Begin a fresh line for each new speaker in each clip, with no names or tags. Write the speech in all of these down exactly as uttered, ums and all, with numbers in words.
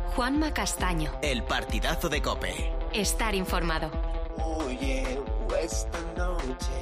Juanma Castaño.
El partidazo de COPE.
Estar informado.
Oye, esta noche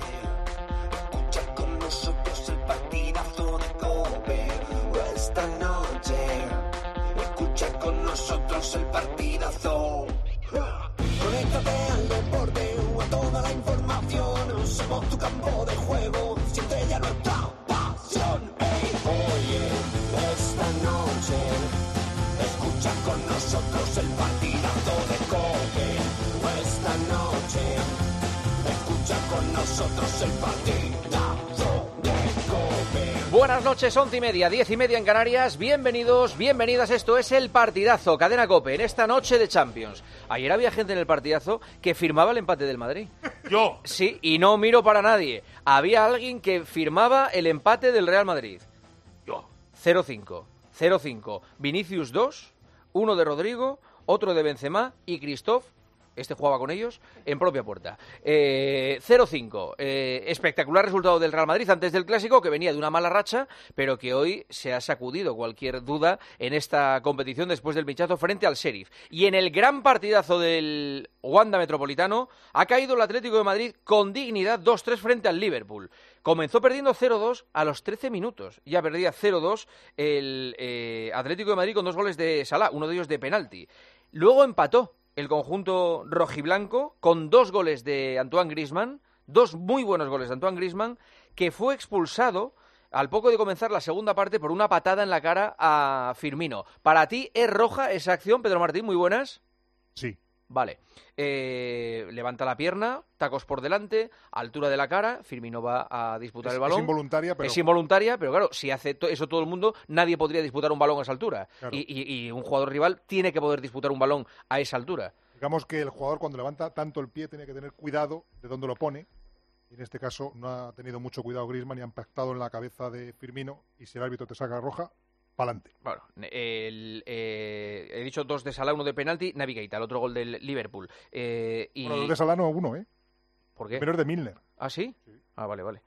escucha con nosotros el partidazo de COPE. Esta noche escucha con nosotros el partidazo. Conéctate al deporte o a toda la información. Somos tu campo de juego, siente ya nuestra pasión. Hey, oye, esta noche escucha con nosotros el partidazo de COPE. Esta noche escucha con nosotros el partidazo de COPE.
Buenas noches, once y media, diez y media en Canarias. Bienvenidos, bienvenidas. Esto es el partidazo, Cadena COPE, en esta noche de Champions. Ayer había gente en el partidazo que firmaba el empate del Madrid.
Yo.
Sí, y no miro para nadie. Había alguien que firmaba el empate del Real Madrid.
Yo.
cero cinco. cero cinco. Vinicius dos, uno de Rodrigo, otro de Benzema y Christoph, este jugaba con ellos, en propia puerta. Eh, cero cinco. Eh, espectacular resultado del Real Madrid antes del Clásico, que venía de una mala racha, pero que hoy se ha sacudido cualquier duda en esta competición después del pinchazo frente al Sheriff. Y en el gran partidazo del Wanda Metropolitano ha caído el Atlético de Madrid con dignidad dos tres frente al Liverpool. Comenzó perdiendo cero dos a los trece minutos. Ya perdía cero dos el eh, Atlético de Madrid con dos goles de Salah, uno de ellos de penalti. Luego empató el conjunto rojiblanco con dos goles de Antoine Griezmann, dos muy buenos goles de Antoine Griezmann, que fue expulsado al poco de comenzar la segunda parte por una patada en la cara a Firmino. ¿Para ti es roja esa acción, Pedro Martín? Muy buenas.
Sí.
Vale. Eh, levanta la pierna, tacos por delante, altura de la cara, Firmino va a disputar
es,
el balón.
Es involuntaria, pero...
Es involuntaria, pero claro, si hace to- eso todo el mundo, nadie podría disputar un balón a esa altura.
Claro.
Y, y, y un jugador rival tiene que poder disputar un balón a esa altura.
Digamos que el jugador cuando levanta tanto el pie tiene que tener cuidado de dónde lo pone. Y en este caso no ha tenido mucho cuidado Griezmann y ha impactado en la cabeza de Firmino. Y si el árbitro te saca roja, pa'lante.
Bueno, el, eh, he dicho dos de Salah, uno de penalti, Naby Keita, el otro gol del Liverpool. Eh, y...
Bueno, los de Salah no uno, ¿eh?
¿Por qué?
Menos de Milner.
¿Ah, sí?
Sí.
Ah, vale, vale.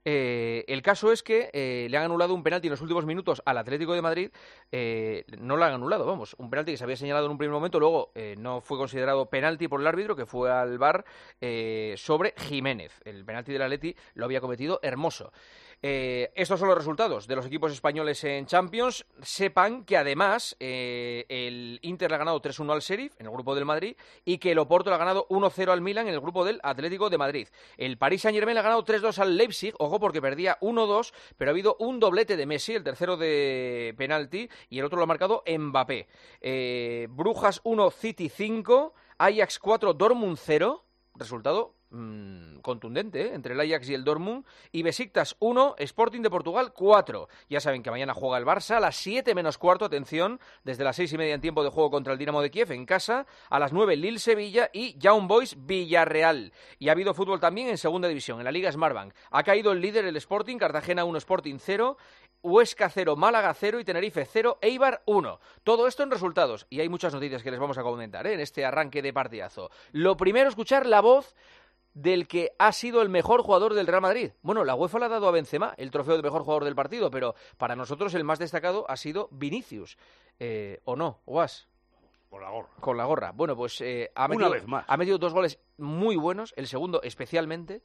Eh, el caso es que eh, le han anulado un penalti en los últimos minutos al Atlético de Madrid. Eh, no lo han anulado, vamos. Un penalti que se había señalado en un primer momento, luego eh, no fue considerado penalti por el árbitro, que fue al V A R eh, sobre Jiménez. El penalti del Atleti lo había cometido Hermoso. Eh, estos son los resultados de los equipos españoles en Champions. Sepan que además eh, el Inter le ha ganado tres uno al Sheriff en el grupo del Madrid y que el Oporto le ha ganado uno cero al Milan en el grupo del Atlético de Madrid. El Paris Saint-Germain le ha ganado tres dos al Leipzig, ojo porque perdía uno dos, pero ha habido un doblete de Messi, el tercero de penalti, y el otro lo ha marcado Mbappé. Eh, Brujas uno, City cinco, Ajax cuatro, Dortmund cero, resultado mmm, contundente, ¿eh? Entre el Ajax y el Dortmund. Y Besiktas uno, Sporting de Portugal cuatro. Ya saben que mañana juega el Barça a las siete menos cuarto, atención, desde las seis y media en tiempo de juego contra el Dinamo de Kiev en casa, a las nueve Lille Sevilla y Young Boys Villarreal. Y ha habido fútbol también en segunda división, en la Liga Smartbank. Ha caído el líder el Sporting, Cartagena uno, Sporting cero, Huesca cero, Málaga cero y Tenerife cero, Eibar uno. Todo esto en resultados. Y hay muchas noticias que les vamos a comentar, ¿eh? En este arranque de partidazo. Lo primero, escuchar la voz del que ha sido el mejor jugador del Real Madrid. Bueno, la UEFA le ha dado a Benzema el trofeo de mejor jugador del partido, pero para nosotros el más destacado ha sido Vinicius. Eh, ¿O no, Guas?
Con la gorra.
Con la gorra. Bueno, pues eh, ha, metido,
Una vez más.
ha metido dos goles muy buenos, el segundo especialmente,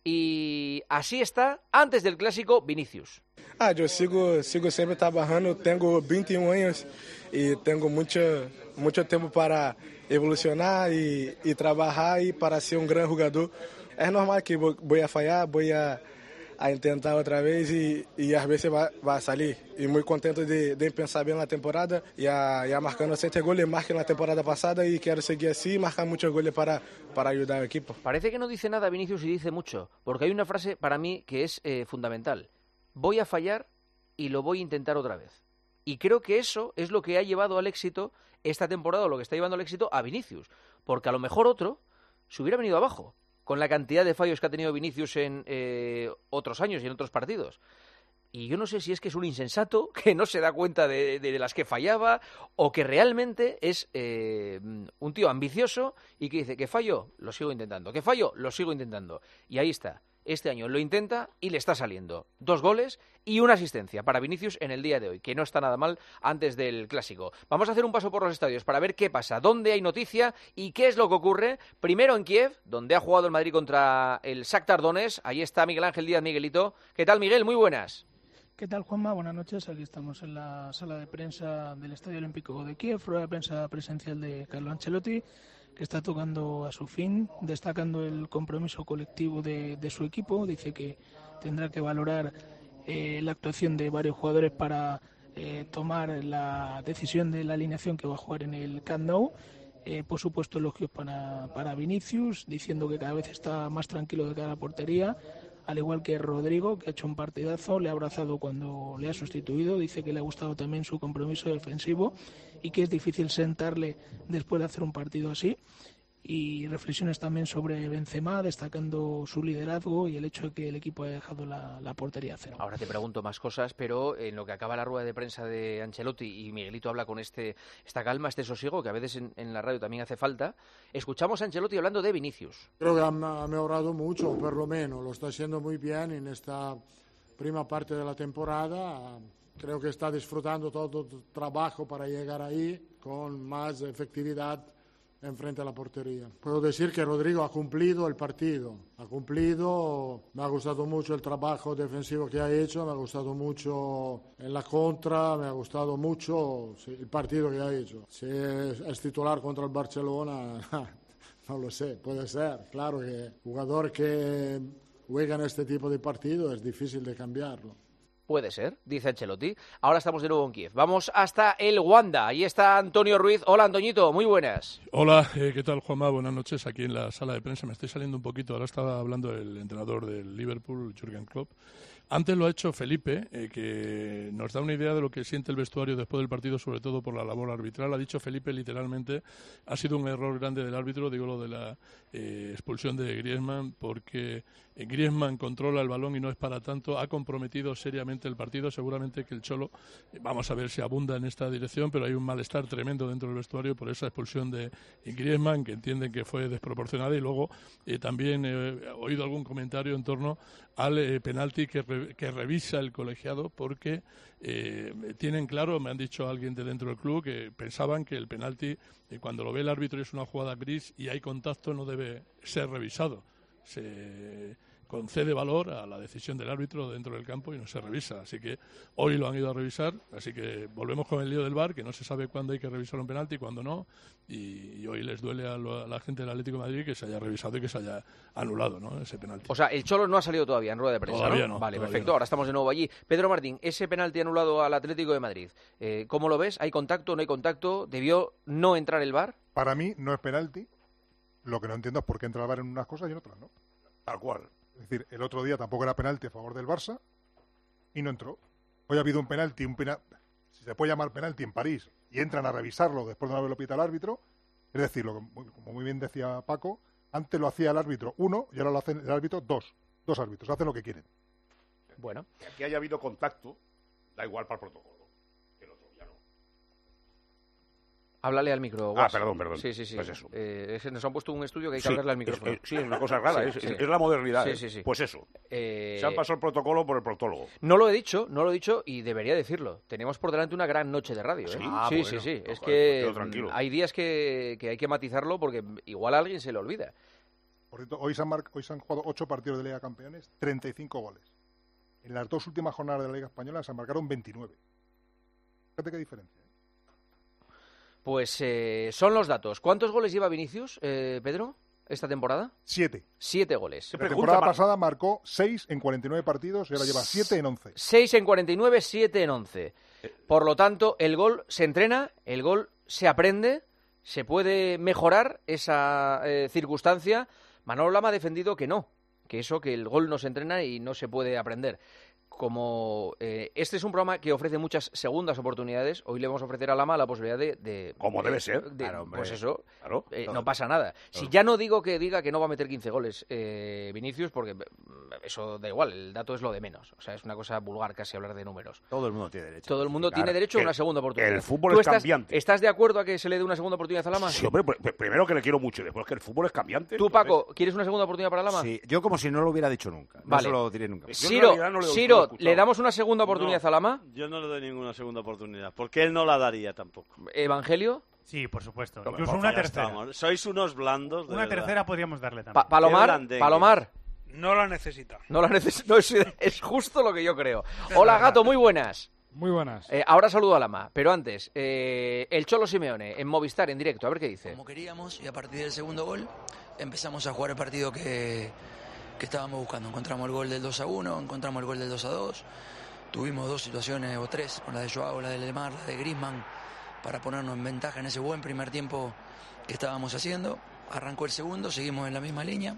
y así está, antes del Clásico, Vinicius.
Ah, yo sigo, sigo siempre trabajando, tengo veintiún años y tengo mucho, mucho tiempo para evolucionar y, y trabajar y para ser un gran jugador. Es normal que voy a fallar, voy a, a intentar otra vez y, y a veces va, va a salir. Y muy contento de, de pensar bien la temporada, ya, ya marcando siete goles más que en la temporada pasada y quiero seguir así, marcar muchos goles para, para ayudar al equipo.
Parece que no dice nada Vinicius y dice mucho, porque hay una frase para mí que es eh, fundamental. Voy a fallar y lo voy a intentar otra vez. Y creo que eso es lo que ha llevado al éxito esta temporada, o lo que está llevando al éxito a Vinicius. Porque a lo mejor otro se hubiera venido abajo con la cantidad de fallos que ha tenido Vinicius en eh, otros años y en otros partidos. Y yo no sé si es que es un insensato, que no se da cuenta de, de, de las que fallaba, o que realmente es eh, un tío ambicioso y que dice que fallo, lo sigo intentando, que fallo, lo sigo intentando. Y ahí está. este año lo intenta y le está saliendo. Dos goles y una asistencia para Vinicius en el día de hoy, que no está nada mal antes del Clásico. Vamos a hacer un paso por los estadios para ver qué pasa, dónde hay noticia y qué es lo que ocurre. Primero en Kiev, donde ha jugado el Madrid contra el Shakhtar Donetsk. Ahí está Miguel Ángel Díaz. Miguelito. ¿Qué tal, Miguel? Muy buenas.
¿Qué tal, Juanma? Buenas noches. Aquí estamos en la sala de prensa del Estadio Olímpico de Kiev, rueda de prensa presencial de Carlo Ancelotti, que está tocando a su fin, destacando el compromiso colectivo de, de su equipo. Dice que tendrá que valorar eh, la actuación de varios jugadores para eh, tomar la decisión de la alineación que va a jugar en el Camp Nou. Eh, por supuesto, elogios para, para Vinicius, diciendo que cada vez está más tranquilo de cara a la portería, al igual que Rodrigo, que ha hecho un partidazo, le ha abrazado cuando le ha sustituido, dice que le ha gustado también su compromiso defensivo y que es difícil sentarle después de hacer un partido así. Y reflexiones también sobre Benzema, destacando su liderazgo y el hecho de que el equipo haya dejado la, la portería a cero.
Ahora te pregunto más cosas, pero en lo que acaba la rueda de prensa de Ancelotti y Miguelito habla con este esta calma, este sosiego, que a veces en, en la radio también hace falta, escuchamos a Ancelotti hablando de Vinicius.
Creo que ha, ha mejorado mucho, por lo menos, lo está haciendo muy bien en esta prima parte de la temporada. Creo que está disfrutando todo el trabajo para llegar ahí con más efectividad enfrente a la portería. Puedo decir que Rodrigo ha cumplido el partido, ha cumplido, me ha gustado mucho el trabajo defensivo que ha hecho, me ha gustado mucho en la contra, me ha gustado mucho sí, el partido que ha hecho. Si es, es titular contra el Barcelona, no lo sé, puede ser. Claro que jugador que juega en este tipo de partido es difícil de cambiarlo.
Puede ser, dice Ancelotti. Ahora estamos de nuevo en Kiev. Vamos hasta el Wanda. Ahí está Antonio Ruiz. Hola, Antoñito, muy buenas.
Hola, eh, ¿qué tal, Juanma? Buenas noches aquí en la sala de prensa. Me estoy saliendo un poquito. Ahora estaba hablando el entrenador del Liverpool, Jürgen Klopp. Antes lo ha hecho Felipe, eh, que nos da una idea de lo que siente el vestuario después del partido, sobre todo por la labor arbitral. Ha dicho Felipe literalmente, ha sido un error grande del árbitro, digo lo de la eh, expulsión de Griezmann, porque eh, Griezmann controla el balón y no es para tanto, ha comprometido seriamente el partido. Seguramente que el Cholo, eh, vamos a ver si abunda en esta dirección, pero hay un malestar tremendo dentro del vestuario por esa expulsión de Griezmann, que entienden que fue desproporcionada, y luego eh, también eh, he oído algún comentario en torno al eh, penalti que re que revisa el colegiado, porque eh, tienen claro, me han dicho alguien de dentro del club, que pensaban que el penalti, eh, cuando lo ve el árbitro y es una jugada gris y hay contacto, no debe ser revisado. Se concede valor a la decisión del árbitro dentro del campo y no se revisa. Así que hoy lo han ido a revisar, así que volvemos con el lío del V A R, que no se sabe cuándo hay que revisar un penalti y cuándo no, y, y hoy les duele a, lo, a la gente del Atlético de Madrid que se haya revisado y que se haya anulado, ¿no?, ese penalti.
O sea, el Cholo no ha salido todavía en rueda de prensa,
todavía
¿no?
no
Vale,
todavía
perfecto,
no.
Ahora estamos de nuevo allí. Pedro Martín, ese penalti anulado al Atlético de Madrid, eh, ¿cómo lo ves? ¿Hay contacto, no hay contacto? ¿Debió no entrar el V A R?
Para mí no es penalti. Lo que no entiendo es por qué entra el V A R en unas cosas y en otras no.
Tal cual.
Es decir, el otro día tampoco era penalti a favor del Barça y no entró. Hoy ha habido un penalti, un penal, si se puede llamar penalti, en París, y entran a revisarlo después de no haberlo pitado el árbitro. Es decir, lo que, como muy bien decía Paco, antes lo hacía el árbitro uno y ahora lo hace el árbitro dos. Dos árbitros, hacen lo que quieren.
Bueno.
Que aquí haya habido contacto, da igual para el protocolo. Que el otro ya no.
Háblale al micro.
Ah,
Guas.
perdón, perdón.
Sí, sí, sí.
Pues eso.
Eh, es que nos han puesto un estudio que hay que
Sí,
hablarle al micrófono.
Es, es, sí, es una cosa rara,
Sí,
es,
sí.
es la modernidad.
Sí,
¿eh?
sí, sí.
Pues eso.
Eh...
Se han pasado el protocolo por el proctólogo.
No lo he dicho, no lo he dicho y debería decirlo. Tenemos por delante una gran noche de radio. ¿eh?
Sí,
ah, sí,
bueno,
sí, sí.
no,
Es
joder,
que
quedo tranquilo.
hay días que, que hay que matizarlo porque igual a alguien se le olvida.
Por cierto, hoy se han, mar... hoy se han jugado ocho partidos de Liga de Campeones, treinta y cinco goles. En las dos últimas jornadas de la Liga Española se marcaron veintinueve. Fíjate qué diferencia.
Pues eh, son los datos. ¿Cuántos goles lleva Vinicius, eh, Pedro, esta temporada?
Siete.
Siete goles.
La temporada pasada marcó seis en cuarenta y nueve partidos y ahora lleva siete en once.
Seis en cuarenta y nueve, siete en once. Por lo tanto, el gol se entrena, el gol se aprende, se puede mejorar esa eh, circunstancia. Manolo Lama ha defendido que no, que eso, que el gol no se entrena y no se puede aprender. como eh, este es un programa que ofrece muchas segundas oportunidades, hoy le vamos a ofrecer a Lama la posibilidad de... de
Como
de,
debe ser.
de,
Claro,
pues eso,
claro,
eh,
claro.
no pasa nada.
Claro.
Si ya no digo que diga que no va a meter quince goles eh, Vinicius, porque eso da igual, el dato es lo de menos. O sea, es una cosa vulgar casi hablar de números.
Todo el mundo tiene derecho.
Todo el mundo
Claro,
tiene derecho a
el-
una segunda oportunidad.
el fútbol
¿Tú
es
estás,
cambiante.
¿Estás de acuerdo a que se le dé una segunda oportunidad a Lama?
Sí, hombre, pr- pr- primero que le quiero mucho y después que el fútbol es cambiante.
¿Tú,
entonces-
Paco, quieres una segunda oportunidad para Lama?
Sí, yo como si no lo hubiera dicho nunca. No
Vale.
se lo diré nunca.
Yo en
Siro,
realidad no le- no lo he
Siro,
escuchado.
¿le damos una segunda oportunidad
No.
a Lama?
Yo no le doy ninguna segunda oportunidad, porque él no la daría tampoco.
¿Evangelio?
Sí, por supuesto.
No,
Incluso
por
una
Ya
tercera.
estamos. Sois unos blandos. de
Una
verdad.
tercera podríamos darle también.
Pa- Palomar,
blandengue.
Palomar.
No la necesita.
No la neces- no, es, es justo lo que yo creo. Hola, Gato, muy buenas.
Muy buenas.
Eh, ahora saludo a Lama, pero antes, eh, el Cholo Simeone en Movistar en directo, a ver qué dice.
Como queríamos, y a partir del segundo gol empezamos a jugar el partido que, que estábamos buscando. Encontramos el gol del dos a uno, encontramos el gol del dos a dos. Tuvimos dos situaciones, o tres, con la de Joao, la de Lemar, la de Griezmann, para ponernos en ventaja en ese buen primer tiempo que estábamos haciendo. Arrancó el segundo, seguimos en la misma línea.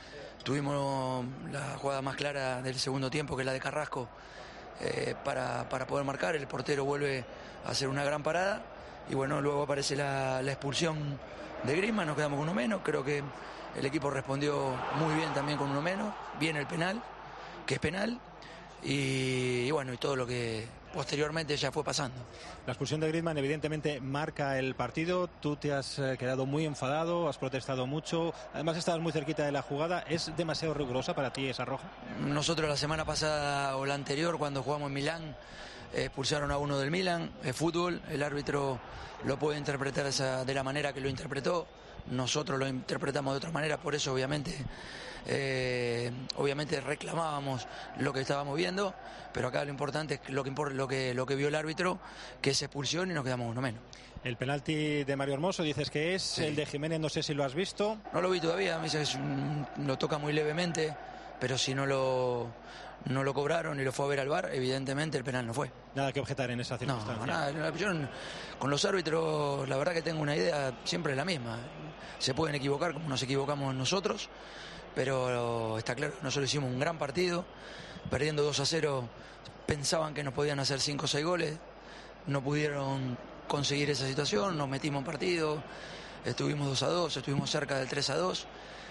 Tuvimos la jugada más clara del segundo tiempo, que es la de Carrasco, eh, para, para poder marcar. El portero vuelve a hacer una gran parada. Y bueno, luego aparece la, la expulsión de Griezmann, nos quedamos con uno menos. Creo que el equipo respondió muy bien también con uno menos. Bien el penal, que es penal. Y, y bueno, y todo lo que posteriormente ya fue pasando.
La expulsión de Griezmann evidentemente marca el partido. Tú te has eh, quedado muy enfadado, has protestado mucho. Además estabas muy cerquita de la jugada. ¿Es demasiado rigurosa para ti esa roja?
Nosotros la semana pasada o la anterior, cuando jugamos en Milán, eh, expulsaron a uno del Milán, es fútbol, el árbitro lo puede interpretar esa, de la manera que lo interpretó. Nosotros lo interpretamos de otra manera, por eso obviamente eh, obviamente reclamábamos lo que estábamos viendo, pero acá lo importante es lo que, impor- lo que, lo que vio el árbitro, que es expulsión y nos quedamos uno menos.
El penalti de Mario Hermoso dices que es,
Sí.
el de Jiménez no sé si lo has visto.
No lo vi todavía, me dice que es un- lo toca muy levemente, pero si no lo, no lo cobraron y lo fue a ver al V A R, evidentemente el penal no fue.
Nada que objetar en esa
No,
circunstancia.
nada, yo con los árbitros la verdad que tengo una idea siempre la misma. Se pueden equivocar como nos equivocamos nosotros, pero está claro, nosotros hicimos un gran partido, perdiendo dos a cero, pensaban que nos podían hacer cinco o seis goles, no pudieron conseguir esa situación, nos metimos en partido, estuvimos dos a dos, estuvimos cerca del tres a dos,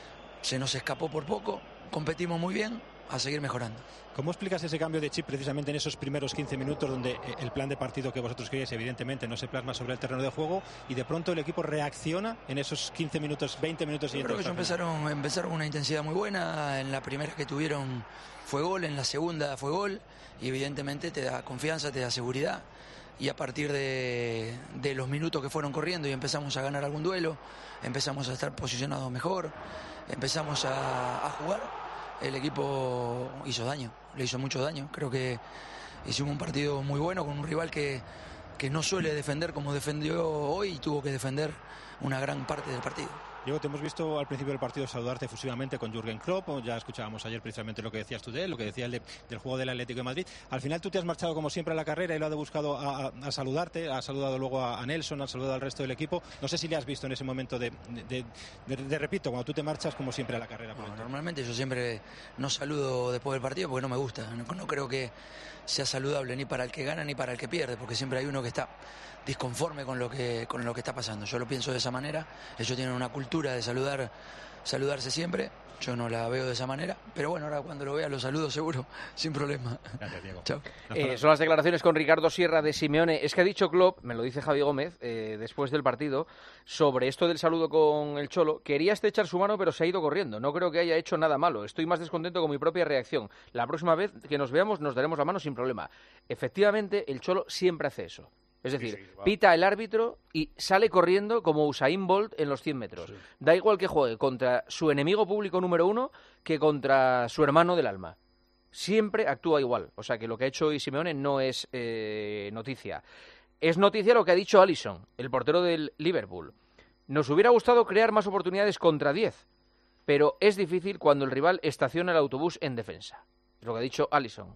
se nos escapó por poco, competimos muy bien, a seguir mejorando.
¿Cómo explicas ese cambio de chip precisamente en esos primeros quince minutos donde eh, el plan de partido que vosotros queréis evidentemente no se plasma sobre el terreno de juego y de pronto el equipo reacciona en esos quince minutos, veinte minutos
Yo
siguientes?
creo que ellos empezaron, empezaron con una intensidad muy buena. En la primera que tuvieron fue gol, en la segunda fue gol y evidentemente te da confianza, te da seguridad. Y a partir de, de los minutos que fueron corriendo y empezamos a ganar algún duelo, empezamos a estar posicionados mejor, empezamos a, a jugar, el equipo hizo daño, le hizo mucho daño. Creo que hicimos un partido muy bueno con un rival que, que no suele defender como defendió hoy y tuvo que defender una gran parte del partido.
Diego, te hemos visto al principio del partido saludarte efusivamente con Jürgen Klopp, o ya escuchábamos ayer precisamente lo que decías tú de él, lo que decía el de, del juego del Atlético de Madrid. Al final tú te has marchado como siempre a la carrera y lo ha buscado a, a, a saludarte, ha saludado luego a, a Nelson, ha saludado al resto del equipo. No sé si le has visto en ese momento de, de, de, de, de repito, cuando tú te marchas como siempre a la carrera.
No, normalmente yo siempre no saludo después del partido porque no me gusta, no, no creo que sea saludable ni para el que gana ni para el que pierde, porque siempre hay uno que está disconforme con lo que con lo que está pasando. Yo lo pienso de esa manera. Ellos tienen una cultura de saludar, saludarse siempre. Yo no la veo de esa manera, pero bueno, ahora cuando lo vea lo saludo seguro, sin problema.
Gracias, Diego.
Chao.
Eh, son las declaraciones con Ricardo Sierra de Simeone. Es que ha dicho Klopp, me lo dice Javi Gómez, eh, después del partido, sobre esto del saludo con el Cholo. Quería estrechar su mano, pero se ha ido corriendo. No creo que haya hecho nada malo. Estoy más descontento con mi propia reacción. La próxima vez que nos veamos nos daremos la mano sin problema. Efectivamente, el Cholo siempre hace eso. Es decir,
Sí, sí, va.
pita el árbitro y sale corriendo como Usain Bolt en los cien metros.
Sí.
Da igual que juegue contra su enemigo público número uno que contra su hermano del alma. Siempre actúa igual. O sea que lo que ha hecho hoy Simeone no es eh, noticia. Es noticia lo que ha dicho Alisson, el portero del Liverpool. Nos hubiera gustado crear más oportunidades contra diez, pero es difícil cuando el rival estaciona el autobús en defensa. Es lo que ha dicho Alisson.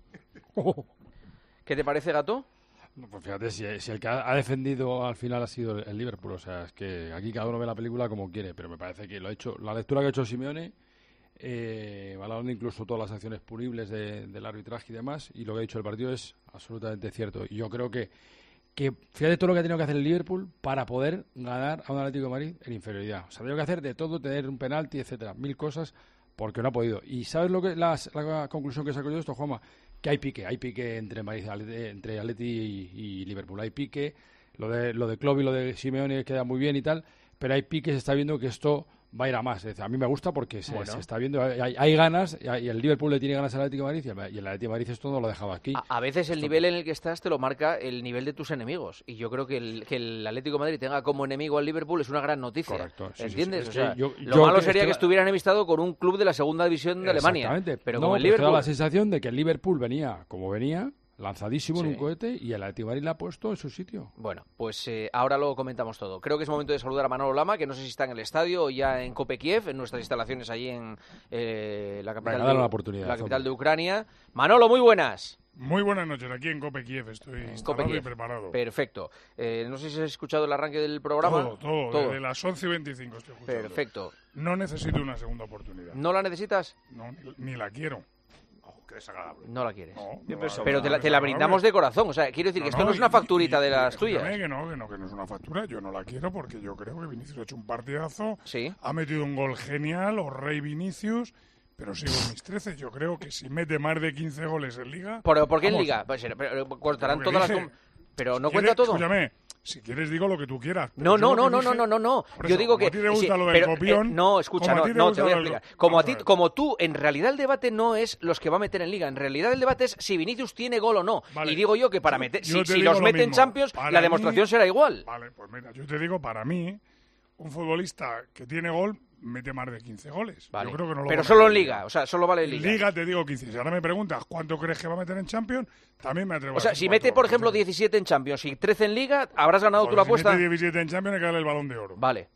¿Qué te parece, Gato?
No, pues fíjate, si, si el que ha, ha defendido al final ha sido el, el Liverpool, o sea, es que aquí cada uno ve la película como quiere, pero me parece que lo ha hecho, la lectura que ha hecho Simeone eh, valorando incluso todas las acciones punibles de, del arbitraje y demás, y lo que ha dicho el partido es absolutamente cierto. Y yo creo que, que fíjate todo lo que ha tenido que hacer el Liverpool para poder ganar a un Atlético de Madrid en inferioridad. O sea, ha tenido que hacer de todo, tener un penalti, etcétera, mil cosas, porque no ha podido. ¿Y sabes lo que la, la conclusión que saco yo de esto, Juanma? Que hay pique, hay pique entre Madrid, entre Atleti y, y Liverpool, hay pique. Lo de lo de Klopp y lo de Simeone queda muy bien y tal, pero hay pique, se está viendo que esto va a ir a más. Es decir, a mí me gusta porque se,
bueno.
se está viendo, hay, hay ganas, y el Liverpool le tiene ganas al Atlético de Madrid y el, y el Atlético de Madrid esto no lo dejaba aquí.
A, a veces el
esto...
nivel en el que estás te lo marca el nivel de tus enemigos, y yo creo que el, que el Atlético de Madrid tenga como enemigo al Liverpool es una gran noticia.
Correcto, sí,
¿entiendes?
Sí, sí.
O sea,
yo,
lo
yo
malo
que
sería que
la...
estuvieran enemistado con un club de la segunda división de Alemania.
Exactamente.
Pero
no,
como el
pues
Liverpool...
te da la sensación de que el Liverpool venía como venía, lanzadísimo
sí.
en un cohete, y el Atlético de Madrid la ha puesto en su sitio.
Bueno, pues eh, ahora lo comentamos todo. Creo que es momento de saludar a Manolo Lama, que no sé si está en el estadio o ya en Kope Kiev, en nuestras instalaciones allí en eh, la capital,
Venga,
de,
la oportunidad,
la capital de Ucrania. Manolo, muy buenas.
Muy buenas noches, aquí en Kope Kiev estoy
en
instalado
Kope Kiev.
y preparado.
Perfecto. Eh, no sé si has escuchado el arranque del programa.
Todo, todo, todo. Desde las once y veinticinco estoy escuchando.
Perfecto.
No necesito una segunda oportunidad.
¿No la necesitas?
No, ni, ni la quiero.
Que desagradable.
No la quieres.
No,
no,
no,
pero te la, te la brindamos de corazón. O sea, quiero decir
no,
que esto no,
no
es una
y,
facturita
y,
de las
y,
tuyas.
Que no, que no, que no es una factura. Yo no la quiero porque yo creo que Vinicius ha hecho un partidazo.
Sí.
Ha metido un gol genial, o Rey Vinicius. Pero sigo en mis trece. Yo creo que si mete más de quince goles en Liga...
¿Por, ¿por qué
vamos,
en Liga? Pues, pero, cortarán
pero
todas
dije,
las... Pero no
si
cuenta
quieres,
todo.
Escúchame, si quieres digo lo que tú quieras.
No, no, no, no,
dije,
no, no, no, no.
Yo
eso,
como
digo que...
a ti te gusta
sí,
lo del
pero,
copión...
Eh, no, escucha, no,
te
no, te voy a
lo...
explicar. Como, a ti,
a
como tú, en realidad el debate no es los que va a meter en Liga. En realidad el debate es si Vinicius tiene gol o no.
Vale.
Y digo yo que para meter...
Yo
Si, si
digo
los
lo
mete en
mismo.
Champions,
Para
la
mí-
demostración será igual.
Vale, pues mira, yo te digo, para mí, un futbolista que tiene gol mete más de quince goles.
Vale.
Yo creo que no lo
Pero
va a
solo en
meter
Liga, o sea, solo vale en
En
Liga.
Liga te digo quince. Si ahora me preguntas cuánto crees que va a meter en Champions, también me atrevo
O sea,
a decir
si
cuánto
mete,
va a
por
meter.
ejemplo, diecisiete en Champions y trece en Liga, habrás ganado
Pues
tú la
si
apuesta.
mete diecisiete en Champions hay que darle el Balón de Oro.
Vale.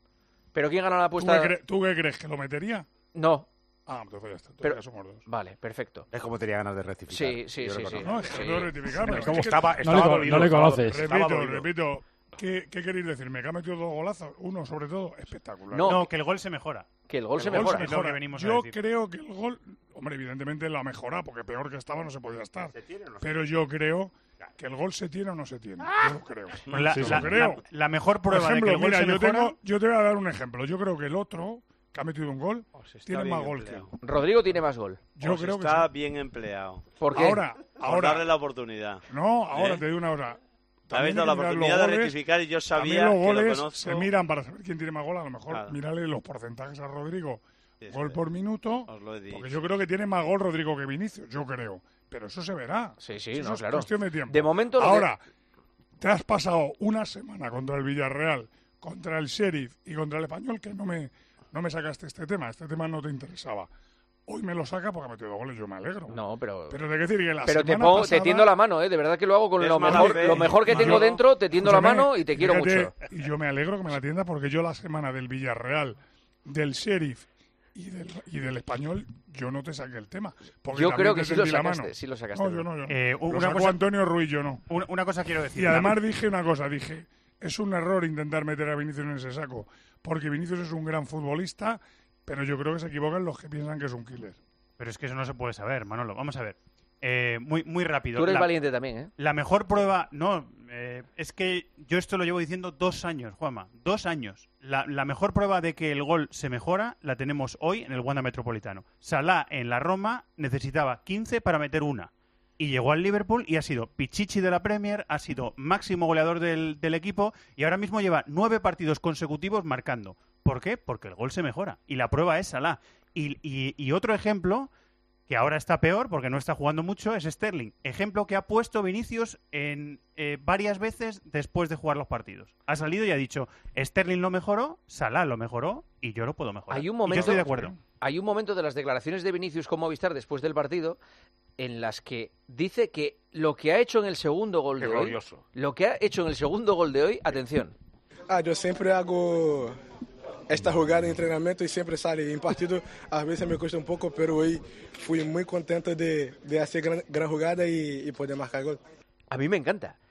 ¿Pero quién gana la
¿Tú
apuesta?
qué, cre- ¿Tú qué crees? ¿Que lo metería?
No.
Ah, entonces ya está. Entonces
Pero-
ya somos dos.
Vale, perfecto.
Es como tenía ganas de rectificar.
Sí, sí,
Yo
sí,
lo
sí.
conozco.
No, es que
Sí.
tengo que rectificarme.
Pero
Es
¿cómo
que-
estaba,
No
estaba
le co-
dolido,
no le
estaba-
conoces.
estaba
Repito,
dolido.
repito. ¿Qué, ¿Qué queréis decirme? ¿Que ha metido dos golazos? Uno, sobre todo, espectacular.
No,
No, que el gol se mejora.
que el gol
El
se
gol
mejora.
Es lo que venimos a
Yo
decir.
creo que el gol, hombre, evidentemente lo ha mejorado, porque peor que estaba no se podía estar.
¿Se tiene o no se
Pero yo creo que el gol se tiene o no se tiene. Yo lo creo.
La,
Sí,
la-
lo creo.
la- la mejor
Por
prueba
ejemplo,
de que el gol
mira,
se
yo,
mejora...
tengo, yo te voy a dar un ejemplo. Yo creo que el otro, que ha metido un gol,
está
tiene
bien
más gol que él.
empleado.
Rodrigo tiene más gol.
Yo
Pues
creo que
está
sí.
bien empleado.
¿Por qué?
Ahora,
Por
ahora,
darle la oportunidad.
no, ahora
¿Eh?
te digo una hora.
Te habéis dado la oportunidad de rectificar y yo sabía
los
que lo
goles
conozco.
se miran para saber quién tiene más gol. A lo mejor
Claro.
mírale los porcentajes a Rodrigo.
Sí,
Gol
sí.
por minuto.
Os lo he dicho.
Porque yo creo que tiene más gol Rodrigo que Vinicius. Yo creo. Pero eso se verá.
Sí, sí,
Eso
no,
es
claro.
cuestión de tiempo.
De momento lo que-
Ahora, te has pasado una semana contra el Villarreal, contra el Sheriff y contra el Español que no me, no me sacaste este tema. Este tema no te interesaba. Hoy me lo saca porque ha metido dos goles, yo me alegro.
No, pero...
Pero te que decir que la
Pero te,
semana
pongo,
pasada,
te tiendo la mano, ¿eh? De verdad que lo hago con
Es
lo
mala
mejor,
fe.
lo mejor que
Mano.
tengo dentro, te tiendo la
Escúchame,
mano y te quiero
fíjate,
mucho.
Y yo me alegro que me la tienda porque yo la semana del Villarreal, del Sheriff y del, y del Español, yo no te saqué el tema. Porque
Yo
también
creo que
te
sí lo
tendí la
sacaste,
mano.
sí lo sacaste.
No, yo no, yo no.
Eh,
Lo
una
sacó
cosa-
Antonio Ruiz, yo no.
Una, una cosa quiero decir.
Y además dije una cosa, dije, es un error intentar meter a Vinicius en ese saco, porque Vinicius es un gran futbolista, pero yo creo que se equivocan los que piensan que es un killer.
Pero es que eso no se puede saber, Manolo. Vamos a ver. Eh, muy, muy rápido.
Tú eres
La-
valiente también, ¿eh?
La mejor prueba, no, eh, es que yo esto lo llevo diciendo dos años, Juanma, dos años. La, la mejor prueba de que el gol se mejora la tenemos hoy en el Wanda Metropolitano. Salah en la Roma necesitaba quince para meter una. Y llegó al Liverpool y ha sido pichichi de la Premier, ha sido máximo goleador del, del equipo y ahora mismo lleva nueve partidos consecutivos marcando. ¿Por qué? Porque el gol se mejora. Y la prueba es Salah. Y, y, y otro ejemplo, que ahora está peor porque no está jugando mucho, es Sterling. Ejemplo que ha puesto Vinicius en eh, varias veces después de jugar los partidos. Ha salido y ha dicho, Sterling lo mejoró, Salah lo mejoró y yo lo puedo mejorar.
Hay un
Y
momento,
yo estoy de acuerdo.
Hay un momento de las declaraciones de Vinicius con Movistar después del partido en las que dice que lo que ha hecho en el segundo gol
Qué
de hoy,
glorioso.
lo que ha hecho en el segundo gol de hoy, atención.
Ah, yo siempre hago esta jugada en entrenamiento y siempre sale en partido. A veces me cuesta un poco, pero hoy fui muy contento de, de hacer gran, gran jugada y, y poder marcar gol.
A mí me encanta.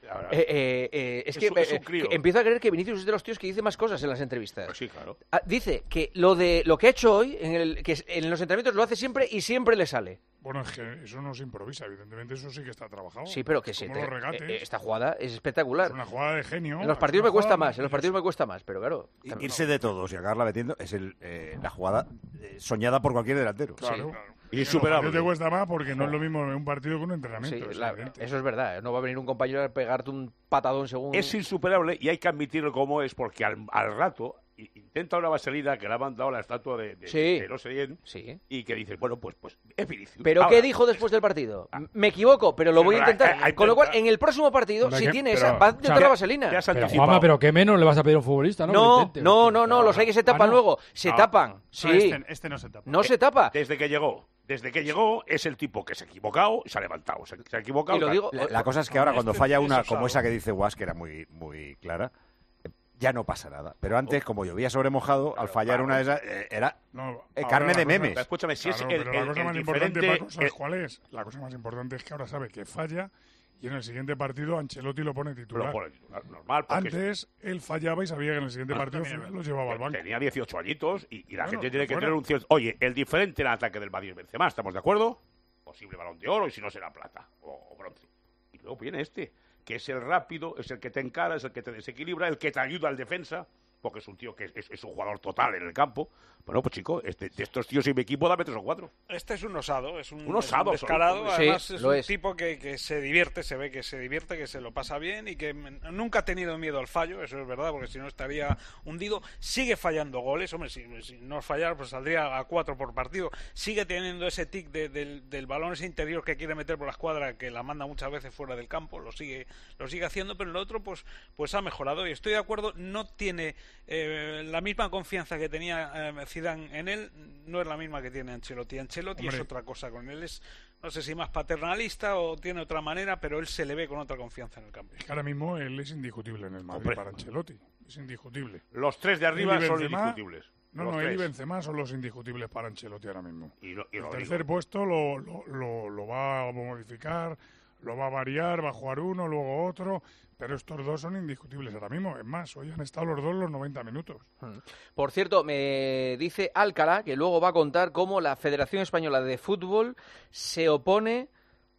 Eh, eh, eh, es,
Es
que,
un- es un
eh,
crío.
que empiezo a creer que Vinicius es de los tíos que dice más cosas en las entrevistas.
Pues sí, claro.
Ah, dice que lo de lo que ha hecho hoy, en, el, que en los entrenamientos lo hace siempre y siempre le sale.
Bueno, es que eso no se improvisa, evidentemente eso sí que está trabajado.
Sí, pero que
Es
sí.
como los regates.
eh, esta jugada es espectacular.
Es una jugada de genio.
En los
es
partidos
una
me cuesta
jugada
más, en los partidos me cuesta más, pero claro.
I- Irse de todos y acabarla metiendo es el, eh, la jugada eh, soñada por cualquier delantero.
Claro.
Y
En los partidos te cuesta más porque no es lo mismo un partido que un entrenamiento.
Sí,
es
la-
evidente.
eso es verdad. No va a venir un compañero a pegarte un patadón según.
Es insuperable y hay que admitirlo como es, porque al, al rato i- intenta una vaselina que le ha mandado la estatua de, de,
Sí.
de no sé quién,
Sí.
y que dices, bueno, pues, pues es Vinicius.
¿Pero
Ahora,
qué dijo después del partido? Me equivoco, pero lo voy a
Pero,
intentar.
eh, eh,
Con lo cual,
intenta-
en el próximo partido,
Hombre,
si
que-
tiene
pero-
esa, va a
o sea,
intentar la vaselina.
te has
Pero
anticipado.
Juanma, pero qué menos le vas a pedir a un futbolista, ¿no? Que lo
No,
intente.
no, no, no, los hay que se tapan
Ah, no.
luego. Se
No.
tapan.
No,
Sí.
este, este no se tapa.
No se tapa.
Desde que llegó, desde que llegó, es el tipo que se ha equivocado y se ha levantado. Se, se ha equivocado.
Y lo
tal.
digo-
La, la cosa es que ahora cuando
Este
falla
es
una
osado.
como esa que dice Guas, que era muy, muy clara, eh, ya no pasa nada. Pero antes, como llovía sobre mojado, al fallar
claro.
una de esas, eh, era
No,
eh,
ahora
carne
la
de
cosa-
memes.
Pero escúchame, si
Claro,
es el,
pero la
el-
cosa
el
más importante,
diferente...
Paco, ¿sabes
eh,
cuál es? La cosa más importante es que ahora sabe que falla y en el siguiente partido Ancelotti lo pone titular.
lo pone titular, normal, porque
Antes él fallaba y sabía que en el siguiente
Ah,
partido
también es
lo llevaba al banco.
tenía dieciocho añitos y, y la
Bueno,
gente tiene que
fuera.
tener un cierto... Oye, el diferente en el ataque del Madrid es Benzema, ¿estamos de acuerdo? Posible Balón de Oro y si no será plata o, o bronce. Y luego viene este, que es el rápido, es el que te encara, es el que te desequilibra, el que te ayuda al defensa, porque es un tío que es, es- es un jugador total en el campo. Bueno, pues chico, este, de estos tíos en mi equipo dame tres o cuatro.
Este es un osado, es un,
Un osado,
es un descarado.
absoluto.
Además,
Sí,
es
lo
un
es.
tipo que, que se divierte, se ve que se divierte, que se lo pasa bien y que mm, nunca ha tenido miedo al fallo, eso es verdad, porque si no estaría hundido. Sigue fallando goles, hombre, si, si no fallara, pues saldría a cuatro por partido. Sigue teniendo ese tic de- del, del balón, ese interior que quiere meter por la escuadra, que la manda muchas veces fuera del campo, lo sigue, lo sigue haciendo, pero en lo otro, pues, pues ha mejorado. Y estoy de acuerdo, no tiene eh, la misma confianza que tenía eh, Zidane en él, no es la misma que tiene Ancelotti. Ancelotti
Hombre.
es otra cosa con él, es no sé si más paternalista o tiene otra manera, pero él se le ve con otra confianza en el campo.
Es que ahora mismo él es indiscutible en el Madrid
Hombre.
para Ancelotti. Es indiscutible.
Los tres de arriba
Él y
son
Benzema-
indiscutibles.
No,
Los
no, él y
tres.
Benzema son los indiscutibles para Ancelotti ahora mismo.
Y, lo- y
El
Rodrigo.
tercer puesto lo, lo, lo, lo va a modificar, lo va a variar, va a jugar uno, luego otro, pero estos dos son indiscutibles ahora mismo. Es más, hoy han estado los dos los noventa minutos.
Por cierto, me dice Alcalá que luego va a contar cómo la Federación Española de Fútbol se opone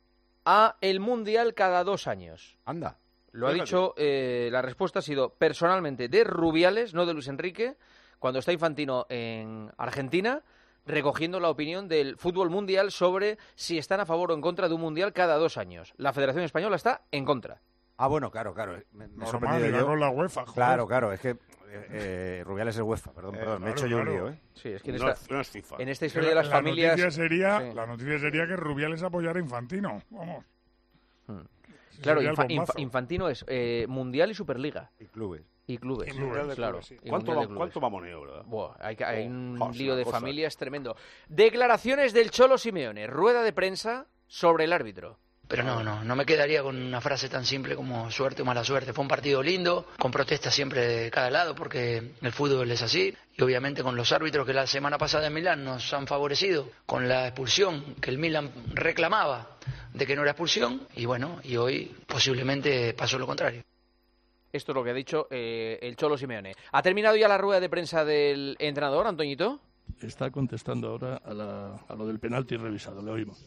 a el Mundial cada dos años.
Anda.
Lo ha
Fíjate.
dicho, eh, la respuesta ha sido personalmente de Rubiales, no de Luis Enrique, cuando está Infantino en Argentina, recogiendo la opinión del fútbol mundial sobre si están a favor o en contra de un mundial cada dos años. La Federación Española está en contra.
Ah, bueno, claro, claro. Me, me he
Normal,
sorprendido
iba
yo.
con la UEFA, joder.
Claro, claro, es que eh, eh, Rubiales es UEFA, perdón,
Eh,
perdón, me he
claro,
hecho yo un
claro.
lío, ¿eh?
Sí, es que en
No
esta,
es- no es FIFA.
en esta
Que
historia
la,
de las
la
familias...
Noticia sería,
Sí.
La noticia sería que Rubiales apoyara a Infantino. Vamos.
Hmm.
Ese
Claro,
sería el
Infa-
bombazo.
Infa- Infantino es eh, Mundial y Superliga.
Y clubes.
Y clubes.
Y Mundial de
claro.
Clubes, sí.
y
¿Cuánto,
Mundial de
va-
Clubes.
¿Cuánto mamoneo, verdad?
Buah, hay, que- hay
Oh,
un
joder,
lío de
una cosa.
familias tremendo. Declaraciones del Cholo Simeone, rueda de prensa sobre el árbitro.
Pero no, no, no me quedaría con una frase tan simple como suerte o mala suerte. Fue un partido lindo, con protestas siempre de cada lado, porque el fútbol es así. Y obviamente con los árbitros que la semana pasada en Milán nos han favorecido, con la expulsión que el Milán reclamaba de que no era expulsión, y bueno, y hoy posiblemente pasó lo contrario.
Esto es lo que ha dicho eh, el Cholo Simeone. ¿Ha terminado ya la rueda de prensa del entrenador, Antoñito?
Está contestando ahora a, la- a lo del penalti revisado, le oímos.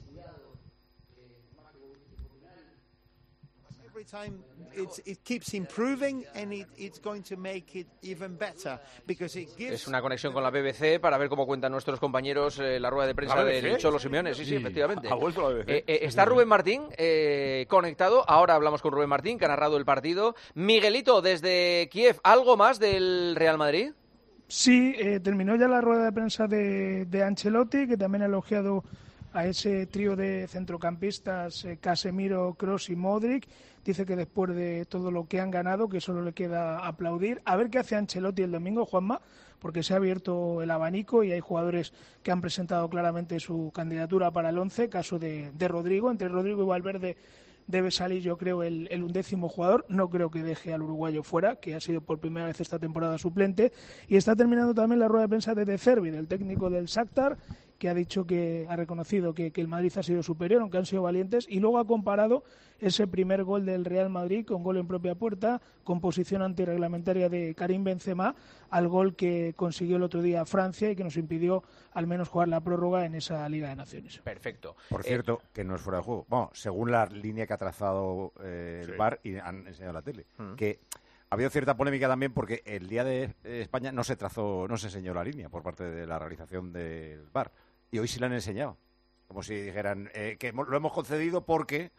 Every time it's, it keeps improving and it, it's going to make it even better because it gives
Es una conexión con la B B C para ver cómo cuentan nuestros compañeros eh, la rueda de prensa
¿La B B C?
del Cholo Simeone. Sí, sí,
Sí.
efectivamente.
Ha vuelto la B B C.
Eh, eh, está Rubén Martín eh, conectado. Ahora hablamos con Rubén Martín, que ha narrado el partido. Miguelito, desde Kiev, ¿algo más del Real Madrid?
Sí, eh, terminó ya la rueda de prensa de, de Ancelotti, que también ha elogiado a ese trío de centrocampistas, eh, Casemiro, Kroos y Modric. Dice que después de todo lo que han ganado, que solo le queda aplaudir. A ver qué hace Ancelotti el domingo, Juanma, porque se ha abierto el abanico y hay jugadores que han presentado claramente su candidatura para el once, caso de, de Rodrigo. Entre Rodrigo y Valverde debe salir, yo creo, el, el undécimo jugador. No creo que deje al uruguayo fuera, que ha sido por primera vez esta temporada suplente. Y está terminando también la rueda de prensa de De Zerbi, del técnico del Shakhtar, que ha dicho que ha reconocido que, que el Madrid ha sido superior, aunque han sido valientes, y luego ha comparado ese primer gol del Real Madrid con gol en propia puerta, con posición antirreglamentaria de Karim Benzema, al gol que consiguió el otro día Francia y que nos impidió al menos jugar la prórroga en esa Liga de Naciones.
Perfecto.
Por cierto, eh, que no es fuera de juego. Bueno, según la línea que ha trazado eh, el
Sí.
V A R y han enseñado la tele,
Mm.
que ha habido cierta polémica también porque el día de eh, España no se trazó, no se enseñó la línea por parte de la realización del V A R. Y hoy sí la han enseñado. Como si dijeran eh, que hemos- lo hemos concedido porque...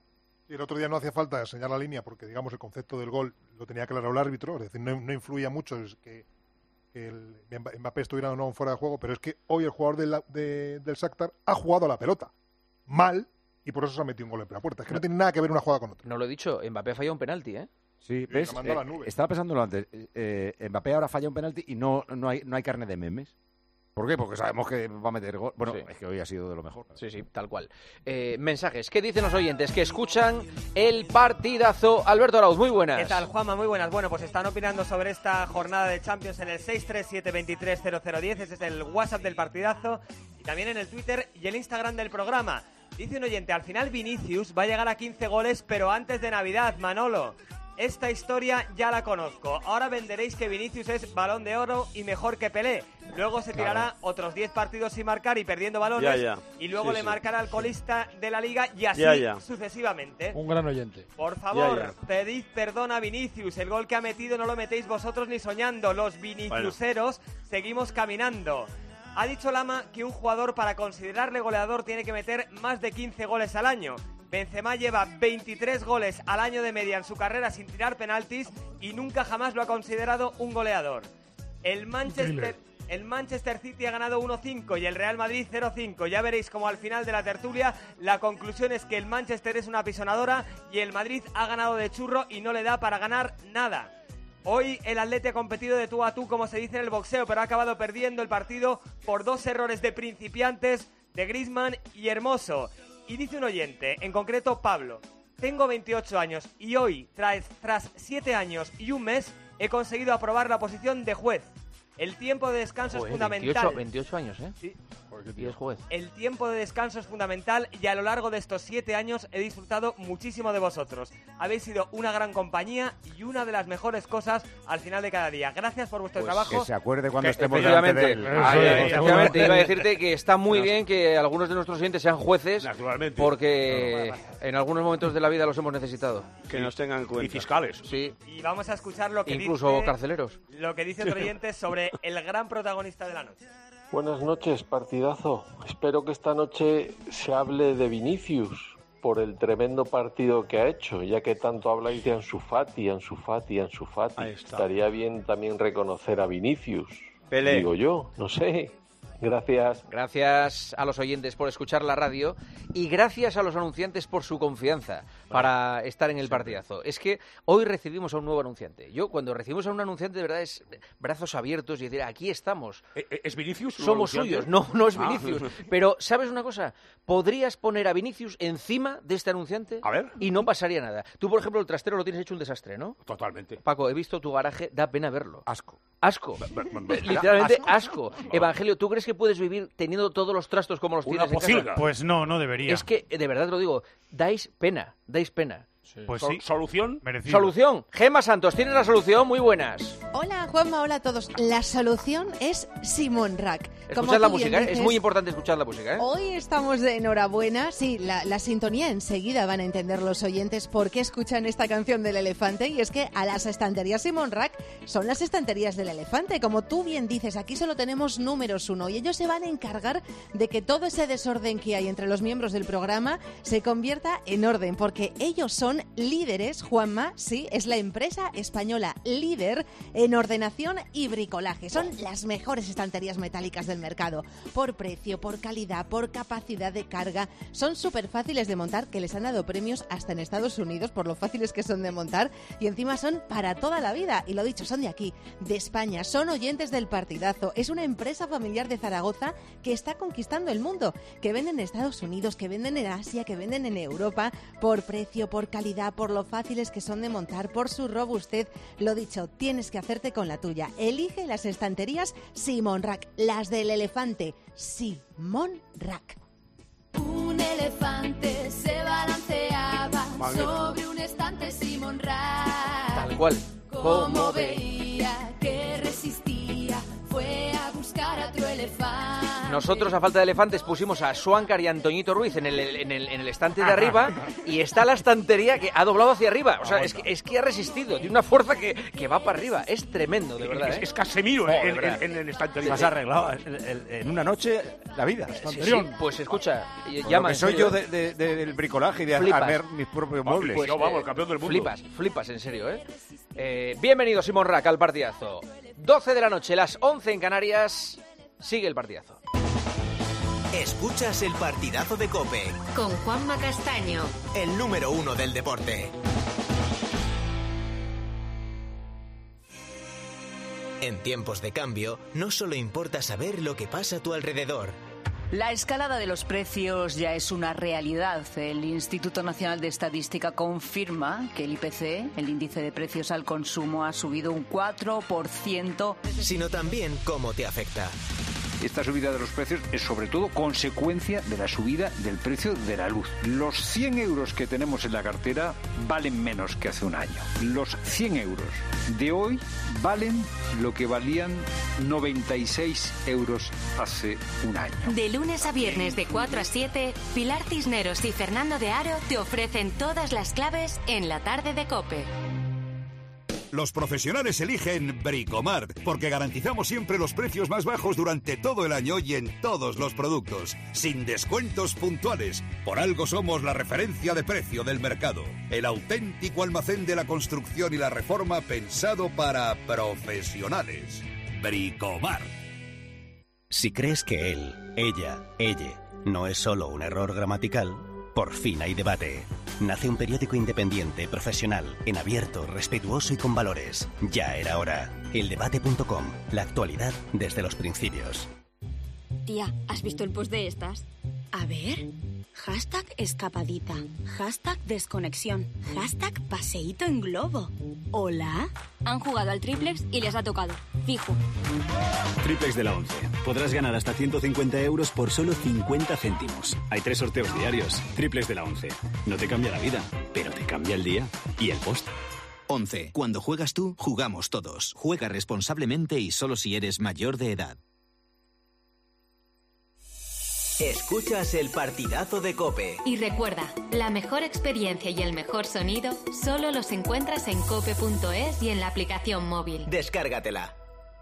Y el otro día no hacía falta enseñar la línea porque, digamos, el concepto del gol lo tenía claro el árbitro, es decir, no, no influía mucho es que, que el Mbappé estuviera o no fuera de juego, pero es que hoy el jugador del, de, del Shakhtar ha jugado a la pelota mal y por eso se ha metido un gol en la puerta. Es que no tiene nada que ver una jugada con otra.
No lo he dicho, Mbappé ha fallado un penalti, ¿eh?
Sí,
Sí,
¿ves?
lo mandó a las
Eh,
nubes.
estaba pensándolo antes. Eh, Mbappé ahora falla un penalti y no, no, hay, no hay carne de memes. ¿Por qué? Porque sabemos que va a meter gol. Bueno,
Sí.
es que hoy ha sido de lo mejor.
Sí, sí, tal cual. Eh, mensajes. ¿Qué dicen los oyentes? Que escuchan el partidazo. Alberto Arauz, muy buenas.
¿Qué tal, Juanma? Muy buenas. Bueno, pues están opinando sobre esta jornada de Champions en el seis tres siete dos tres cero cero uno cero. Ese es el WhatsApp del partidazo. Y también en el Twitter y el Instagram del programa. Dice un oyente, al final Vinicius va a llegar a quince goles, pero antes de Navidad, Manolo. Esta historia ya la conozco. Ahora venderéis que Vinicius es Balón de Oro y mejor que Pelé. Luego se tirará
Claro.
otros diez partidos sin marcar y perdiendo balones.
Ya, ya.
Y luego
Sí,
le
sí.
marcará al colista de la Liga y así
Ya, ya.
sucesivamente.
Un gran oyente.
Por favor,
Ya, ya.
pedid perdón a Vinicius. El gol que ha metido no lo metéis vosotros ni soñando. Los Viniciuseros seguimos caminando. Ha dicho Lama que un jugador para considerarle goleador tiene que meter más de quince goles al año. Benzema lleva veintitrés goles al año de media en su carrera sin tirar penaltis y nunca jamás lo ha considerado un goleador. El Manchester, el Manchester City ha ganado uno cinco y el Real Madrid cero cinco. Ya veréis como al final de la tertulia la conclusión es que el Manchester es una apisonadora y el Madrid ha ganado de churro y no le da para ganar nada. Hoy el Atleti ha competido de tú a tú, como se dice en el boxeo, pero ha acabado perdiendo el partido por dos errores de principiantes de Griezmann y Hermoso. Y dice un oyente, en concreto Pablo, tengo veintiocho años y hoy, tras, tras siete años y un mes, he conseguido aprobar la posición de juez. El tiempo de descanso
Joder,
es fundamental.
veintiocho, veintiocho años, ¿eh?
Sí.
Y es juez.
El tiempo de descanso es fundamental y a lo largo de estos siete años he disfrutado muchísimo de vosotros. Habéis sido una gran compañía y una de las mejores cosas al final de cada día. Gracias por vuestro
Pues
trabajo.
que se acuerde cuando
Que,
estemos delante de él.
efectivamente, Ay, ay, efectivamente, iba a decirte que está muy bien que algunos de nuestros oyentes sean jueces,
Naturalmente.
porque en algunos momentos de la vida los hemos necesitado.
Que nos tengan en cuenta.
Y fiscales.
Sí.
Y vamos a escuchar lo que
Incluso
dice,
carceleros.
lo que dice otro oyente sobre el gran protagonista de la noche.
Buenas noches, partidazo. Espero que esta noche se hable de Vinicius por el tremendo partido que ha hecho, ya que tanto habláis de Ansu Fati, Ansu Fati, Ansu Fati.
Ahí está.
Estaría bien también reconocer a Vinicius.
Pelé.
Digo yo, no sé. Gracias.
Gracias a los oyentes por escuchar la radio y gracias a los anunciantes por su confianza para estar en el partidazo. Es que hoy recibimos a un nuevo anunciante. Yo cuando recibimos a un anunciante de verdad es brazos abiertos y decir, aquí estamos.
¿Es Vinicius? un
Somos
anunciante?
suyos. No, no es
Ah.
Vinicius. Pero, ¿sabes una cosa? Podrías poner a Vinicius encima de este anunciante
A ver.
y no pasaría nada. Tú, por ejemplo, el trastero lo tienes hecho un desastre, ¿no?
Totalmente.
Paco, he visto tu garaje, da pena verlo.
Asco.
Asco.
¿Asco?
Literalmente asco. Evangelio, ¿tú crees que puedes vivir teniendo todos los trastos como los
Una
tienes en
pocilga.
casa?
Pues no, no debería.
Es que, de verdad te lo digo, dais pena, dais pena.
Pues
Sol-
sí.
¿Solución?
Merecido.
Solución. Gema Santos, ¿tienes la solución? Muy buenas.
Hola Juanma, hola a todos. La solución es Simon Rack. Como
Escuchad la
tú bien
música, ¿eh? Es
dices,
muy importante escuchar la música, ¿eh?
Hoy estamos de enhorabuena. Sí, la, la sintonía enseguida van a entender los oyentes por qué escuchan esta canción del elefante. Y es que a las estanterías Simon Rack son las estanterías del elefante. Como tú bien dices, aquí solo tenemos números uno y ellos se van a encargar de que todo ese desorden que hay entre los miembros del programa se convierta en orden, porque ellos son líderes. Juanma, sí, es la empresa española líder en ordenación y bricolaje. Son las mejores estanterías metálicas del mercado. Por precio, por calidad, por capacidad de carga. Son súper fáciles de montar, que les han dado premios hasta en Estados Unidos por lo fáciles que son de montar. Y encima son para toda la vida. Y lo dicho, son de aquí, de España. Son oyentes del partidazo. Es una empresa familiar de Zaragoza que está conquistando el mundo. Que venden en Estados Unidos, que venden en Asia, que venden en Europa. Por precio, por calidad, calidad, por lo fáciles que son de montar, por su robustez. Lo dicho, tienes que hacerte con la tuya. Elige las estanterías Simon Rack, las del elefante. Simon Rack.
Un elefante se balanceaba
Vale.
sobre un estante Simon Rack.
Tal cual.
Como veía que resistía, fue a buscar a otro elefante.
Nosotros, a falta de elefantes, pusimos a Suáncar y a Antoñito Ruiz en el, en, el, en el estante de arriba y está la estantería que ha doblado hacia arriba. O sea, es que, es que ha resistido, tiene una fuerza que, que va para arriba. Es tremendo, de verdad.
Es,
¿eh?
es Casemiro
Oh, de
en,
verdad.
en, en el estantería.
Has arreglado en, en- en una noche la vida.
Sí, sí, pues escucha,
Con
llama.
lo que
en
soy
serio,
yo
¿eh?
de- de- del bricolaje y de
Flipas.
armar mis propios muebles.
Pues,
yo, vamos,
eh,
el campeón del mundo.
Flipas, flipas, en serio, ¿eh? eh bienvenido, Simon Rack, al partidazo. doce de la noche, las once en Canarias. Sigue el partidazo.
Escuchas el partidazo de COPE.
Con Juanma Castaño.
El número uno del deporte. En tiempos de cambio, no solo importa saber lo que pasa a tu alrededor.
La escalada de los precios ya es una realidad. El Instituto Nacional de Estadística confirma que el I P C, el índice de precios al consumo, ha subido un cuatro por ciento.
Sino también cómo te afecta.
Esta subida de los precios es sobre todo consecuencia de la subida del precio de la luz. Los cien euros que tenemos en la cartera valen menos que hace un año. Los cien euros de hoy valen lo que valían noventa y seis euros hace un año.
De lunes a viernes de cuatro a siete, Pilar Cisneros y Fernando de Aro te ofrecen todas las claves en la tarde de COPE.
Los profesionales eligen Bricomart porque garantizamos siempre los precios más bajos durante todo el año y en todos los productos, sin descuentos puntuales. Por algo somos la referencia de precio del mercado, el auténtico almacén de la construcción y la reforma pensado para profesionales. Bricomart.
Si crees que él, ella, ella no es solo un error gramatical, por fin hay debate. Nace un periódico independiente, profesional, en abierto, respetuoso y con valores. Ya era hora. el debate punto com. La actualidad desde los principios.
Tía, ¿has visto el post de estas? A ver. Hashtag escapadita. Hashtag desconexión. Hashtag paseíto en globo. ¿Hola? Han jugado al triplex y les ha tocado. Fijo.
Triplex de la once. Podrás ganar hasta ciento cincuenta euros por solo cincuenta céntimos. Hay tres sorteos diarios. Triplex de la once. No te cambia la vida, pero te cambia el día y el post.
once. Cuando juegas tú, jugamos todos. Juega responsablemente y solo si eres mayor de edad. Escuchas el partidazo de COPE.
Y recuerda, la mejor experiencia y el mejor sonido solo los encuentras en cope punto es y en la aplicación móvil.
Descárgatela.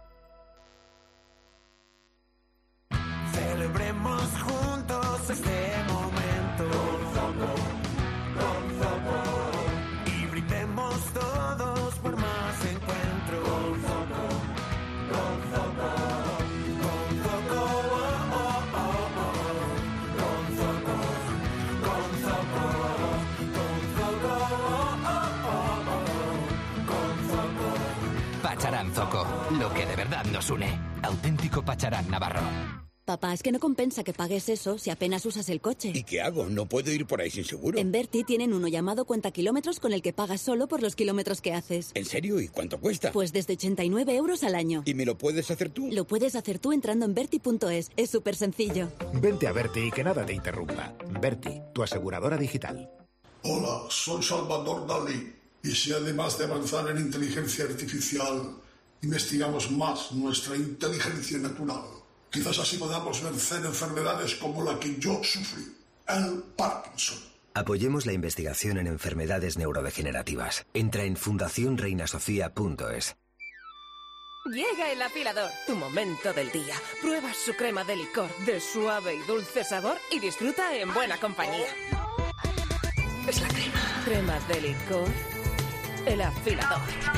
Celebremos juntos este momento con Zoco, con Zoco. Y brindemos todos por más encuentros con Zoco, con Zoco, con Zoco, oh, oh, oh, oh. Con Zoco, con Zoco, con Zoco, oh, oh, oh, oh. Con Zoco.
Pacharán Zoco, lo que de verdad nos une. Auténtico Pacharán Navarro.
Papá, es que no compensa que pagues eso si apenas usas el coche.
¿Y qué hago? No puedo ir por ahí sin seguro.
En Berti tienen uno llamado Cuenta Kilómetros con el que pagas solo por los kilómetros que haces.
¿En serio? ¿Y cuánto cuesta?
Pues desde ochenta y nueve euros al año.
¿Y me lo puedes hacer tú?
Lo puedes hacer tú entrando en berti punto es. Es súper sencillo.
Vente a Berti y que nada te interrumpa. Berti, tu aseguradora digital.
Hola, soy Salvador Dalí. Y si además de avanzar en inteligencia artificial, investigamos más nuestra inteligencia natural, quizás así podamos vencer enfermedades como la que yo sufrí, el Parkinson.
Apoyemos la investigación en enfermedades neurodegenerativas. Entra en fundación reina sofía punto es.
Llega el afilador, tu momento del día. Prueba su crema de licor de suave y dulce sabor y disfruta en buena compañía. Es la crema. Cremas de licor, el afilador.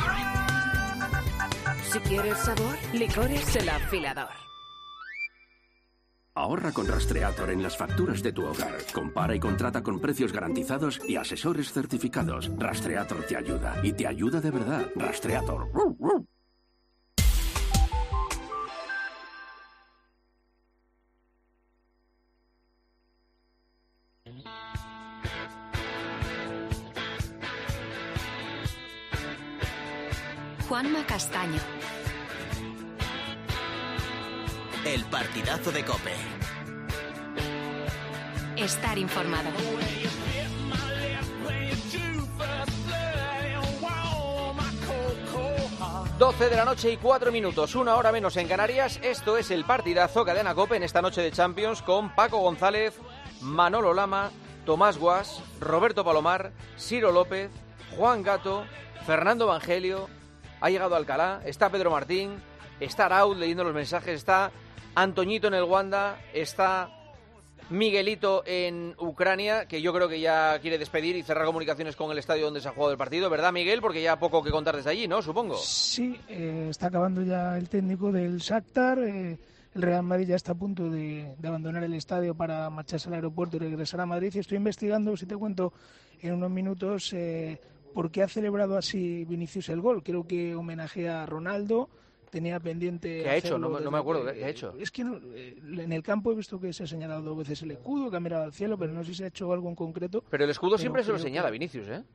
Si quieres sabor, licores el afilador.
Ahorra con Rastreator en las facturas de tu hogar. Compara y contrata con precios garantizados y asesores certificados. Rastreator te ayuda. Y te ayuda de verdad. Rastreator.
Juanma Castaño.
El partidazo de COPE.
Estar informado.
doce de la noche y cuatro minutos, una hora menos en Canarias. Esto es el partidazo Cadena COPE en esta noche de Champions con Paco González, Manolo Lama, Tomás Guas, Roberto Palomar, Ciro López, Juan Gato, Fernando Evangelio. Ha llegado Alcalá, está Pedro Martín, está Arauz leyendo los mensajes, está Antoñito en el Wanda, está Miguelito en Ucrania, que yo creo que ya quiere despedir y cerrar comunicaciones con el estadio donde se ha jugado el partido, ¿verdad, Miguel? Porque ya poco que contar desde allí, ¿no? Supongo.
Sí, eh, está acabando ya el técnico del Shakhtar. Eh, el Real Madrid ya está a punto de, de abandonar el estadio para marcharse al aeropuerto y regresar a Madrid. Y estoy investigando, si te cuento en unos minutos, eh, por qué ha celebrado así Vinicius el gol. Creo que homenajea a Ronaldo. Tenía pendiente.
¿Qué ha hecho? No, no me acuerdo. ¿Qué ha hecho?
Es que no, eh, en el campo he visto que se ha señalado dos veces el escudo, que ha mirado al cielo, pero no sé si se ha hecho algo en concreto.
Pero el escudo siempre se lo señala, que... Vinicius, ¿eh?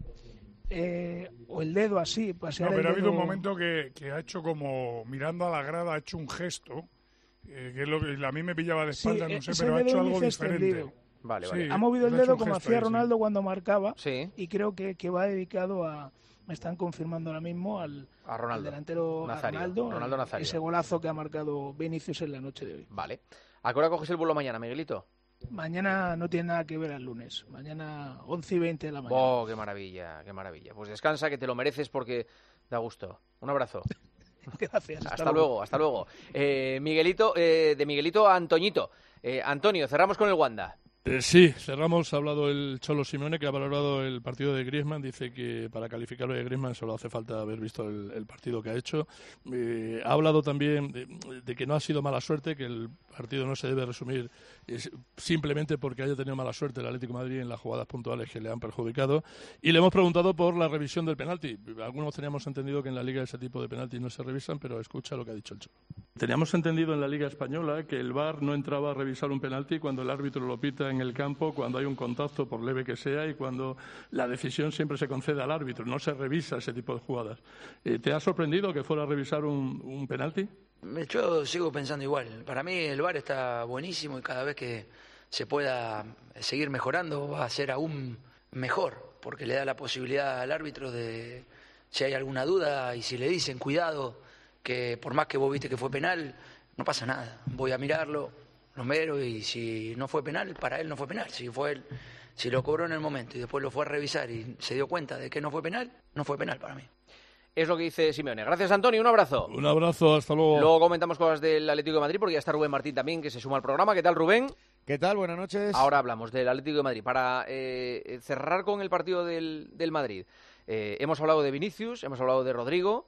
¿eh? O el dedo así.
No, pero ha habido un momento que, que ha hecho como, mirando a la grada, ha hecho un gesto, eh, que es lo que a mí me pillaba de espaldas, sí, no sé, pero ha hecho algo diferente.
Vale, vale.
Sí, ha movido el dedo como hacía Ronaldo ahí, cuando marcaba,
sí.
Y creo que, que va dedicado a... Me están confirmando ahora mismo al,
a Ronaldo.
al delantero
Nazario,
Ronaldo,
Ronaldo Nazario.
Ese golazo que ha marcado Vinicius en la noche de hoy.
Vale. ¿A qué hora coges el vuelo mañana, Miguelito?
Mañana no tiene nada que ver al lunes. Mañana once y veinte de la mañana.
¡Oh, qué maravilla, qué maravilla! Pues descansa, que te lo mereces porque da gusto. Un abrazo.
Gracias.
Hasta, hasta luego. luego, hasta luego. Eh, Miguelito, eh, de Miguelito a Antoñito. Eh, Antonio, cerramos con el Wanda.
Eh, sí, cerramos. Ha hablado el Cholo Simeone, que ha valorado el partido de Griezmann. Dice que para calificarlo de Griezmann solo hace falta haber visto el, el partido que ha hecho. Eh, ha hablado también de, de que no ha sido mala suerte, que el partido no se debe resumir eh, simplemente porque haya tenido mala suerte el Atlético de Madrid en las jugadas puntuales que le han perjudicado. Y le hemos preguntado por la revisión del penalti. Algunos teníamos entendido que en la Liga ese tipo de penaltis no se revisan, pero escucha lo que ha dicho el Cholo. Teníamos entendido en la Liga Española que el V A R no entraba a revisar un penalti cuando el árbitro lo pita en el campo, cuando hay un contacto, por leve que sea, y cuando la decisión siempre se concede al árbitro. No se revisa ese tipo de jugadas. Eh, ¿Te ha sorprendido que fuera a revisar un, un penalti?
Yo sigo pensando igual. Para mí el V A R está buenísimo y cada vez que se pueda seguir mejorando va a ser aún mejor, porque le da la posibilidad al árbitro de, si hay alguna duda y si le dicen cuidado, que por más que vos viste que fue penal, no pasa nada. Voy a mirarlo, lo miro y si no fue penal, para él no fue penal. Si fue él, si lo cobró en el momento y después lo fue a revisar y se dio cuenta de que no fue penal, no fue penal para mí.
Es lo que dice Simeone. Gracias, Antonio. Un abrazo.
Un abrazo. Hasta luego.
Luego comentamos cosas del Atlético de Madrid porque ya está Rubén Martín también, que se suma al programa. ¿Qué tal, Rubén?
¿Qué tal? Buenas noches.
Ahora hablamos del Atlético de Madrid. Para eh, cerrar con el partido del, del Madrid, eh, hemos hablado de Vinicius, hemos hablado de Rodrigo,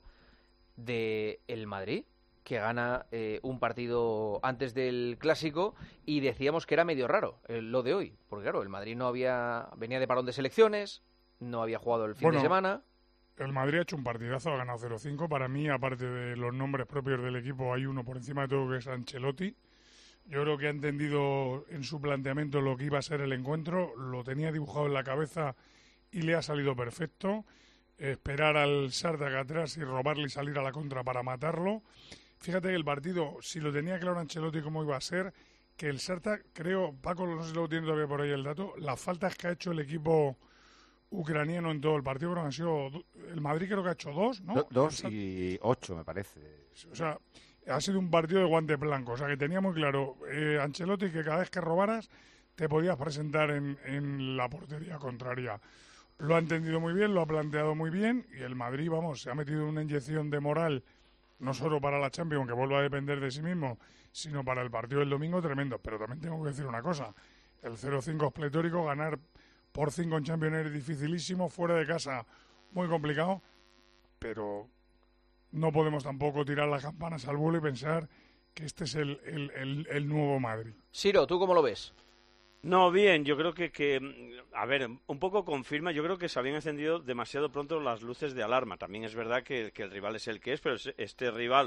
de el Madrid, que gana eh, un partido antes del Clásico, y decíamos que era medio raro eh, lo de hoy, porque claro, el Madrid no había venía de parón de selecciones, no había jugado el fin
bueno,
de semana.
El Madrid ha hecho un partidazo, ha ganado cero cinco. Para mí, aparte de los nombres propios del equipo, hay uno por encima de todo que es Ancelotti. Yo creo que ha entendido en su planteamiento lo que iba a ser el encuentro, lo tenía dibujado en la cabeza y le ha salido perfecto. Esperar al Shakhtar atrás y robarle y salir a la contra para matarlo. Fíjate que el partido, si lo tenía claro Ancelotti cómo iba a ser, que el Shakhtar, creo, Paco, no sé si lo tiene todavía por ahí el dato, las faltas que ha hecho el equipo ucraniano en todo el partido, creo que han sido, el Madrid creo que ha hecho dos, ¿no?
Do, dos y ocho, me parece.
O sea, ha sido un partido de guante blanco, o sea, que tenía muy claro eh, Ancelotti que cada vez que robaras te podías presentar en, en la portería contraria. Lo ha entendido muy bien, lo ha planteado muy bien, y el Madrid, vamos, se ha metido una inyección de moral, no solo para la Champions, que vuelva a depender de sí mismo, sino para el partido del domingo, tremendo. Pero también tengo que decir una cosa, el cero cinco es pletórico, ganar por cinco en Champions es dificilísimo, fuera de casa muy complicado, pero no podemos tampoco tirar las campanas al vuelo y pensar que este es el, el, el, el nuevo Madrid.
Siro, ¿tú cómo lo ves?
No, bien, yo creo que, que, a ver, un poco confirma, yo creo que se habían encendido demasiado pronto las luces de alarma. También es verdad que, que el rival es el que es, pero este rival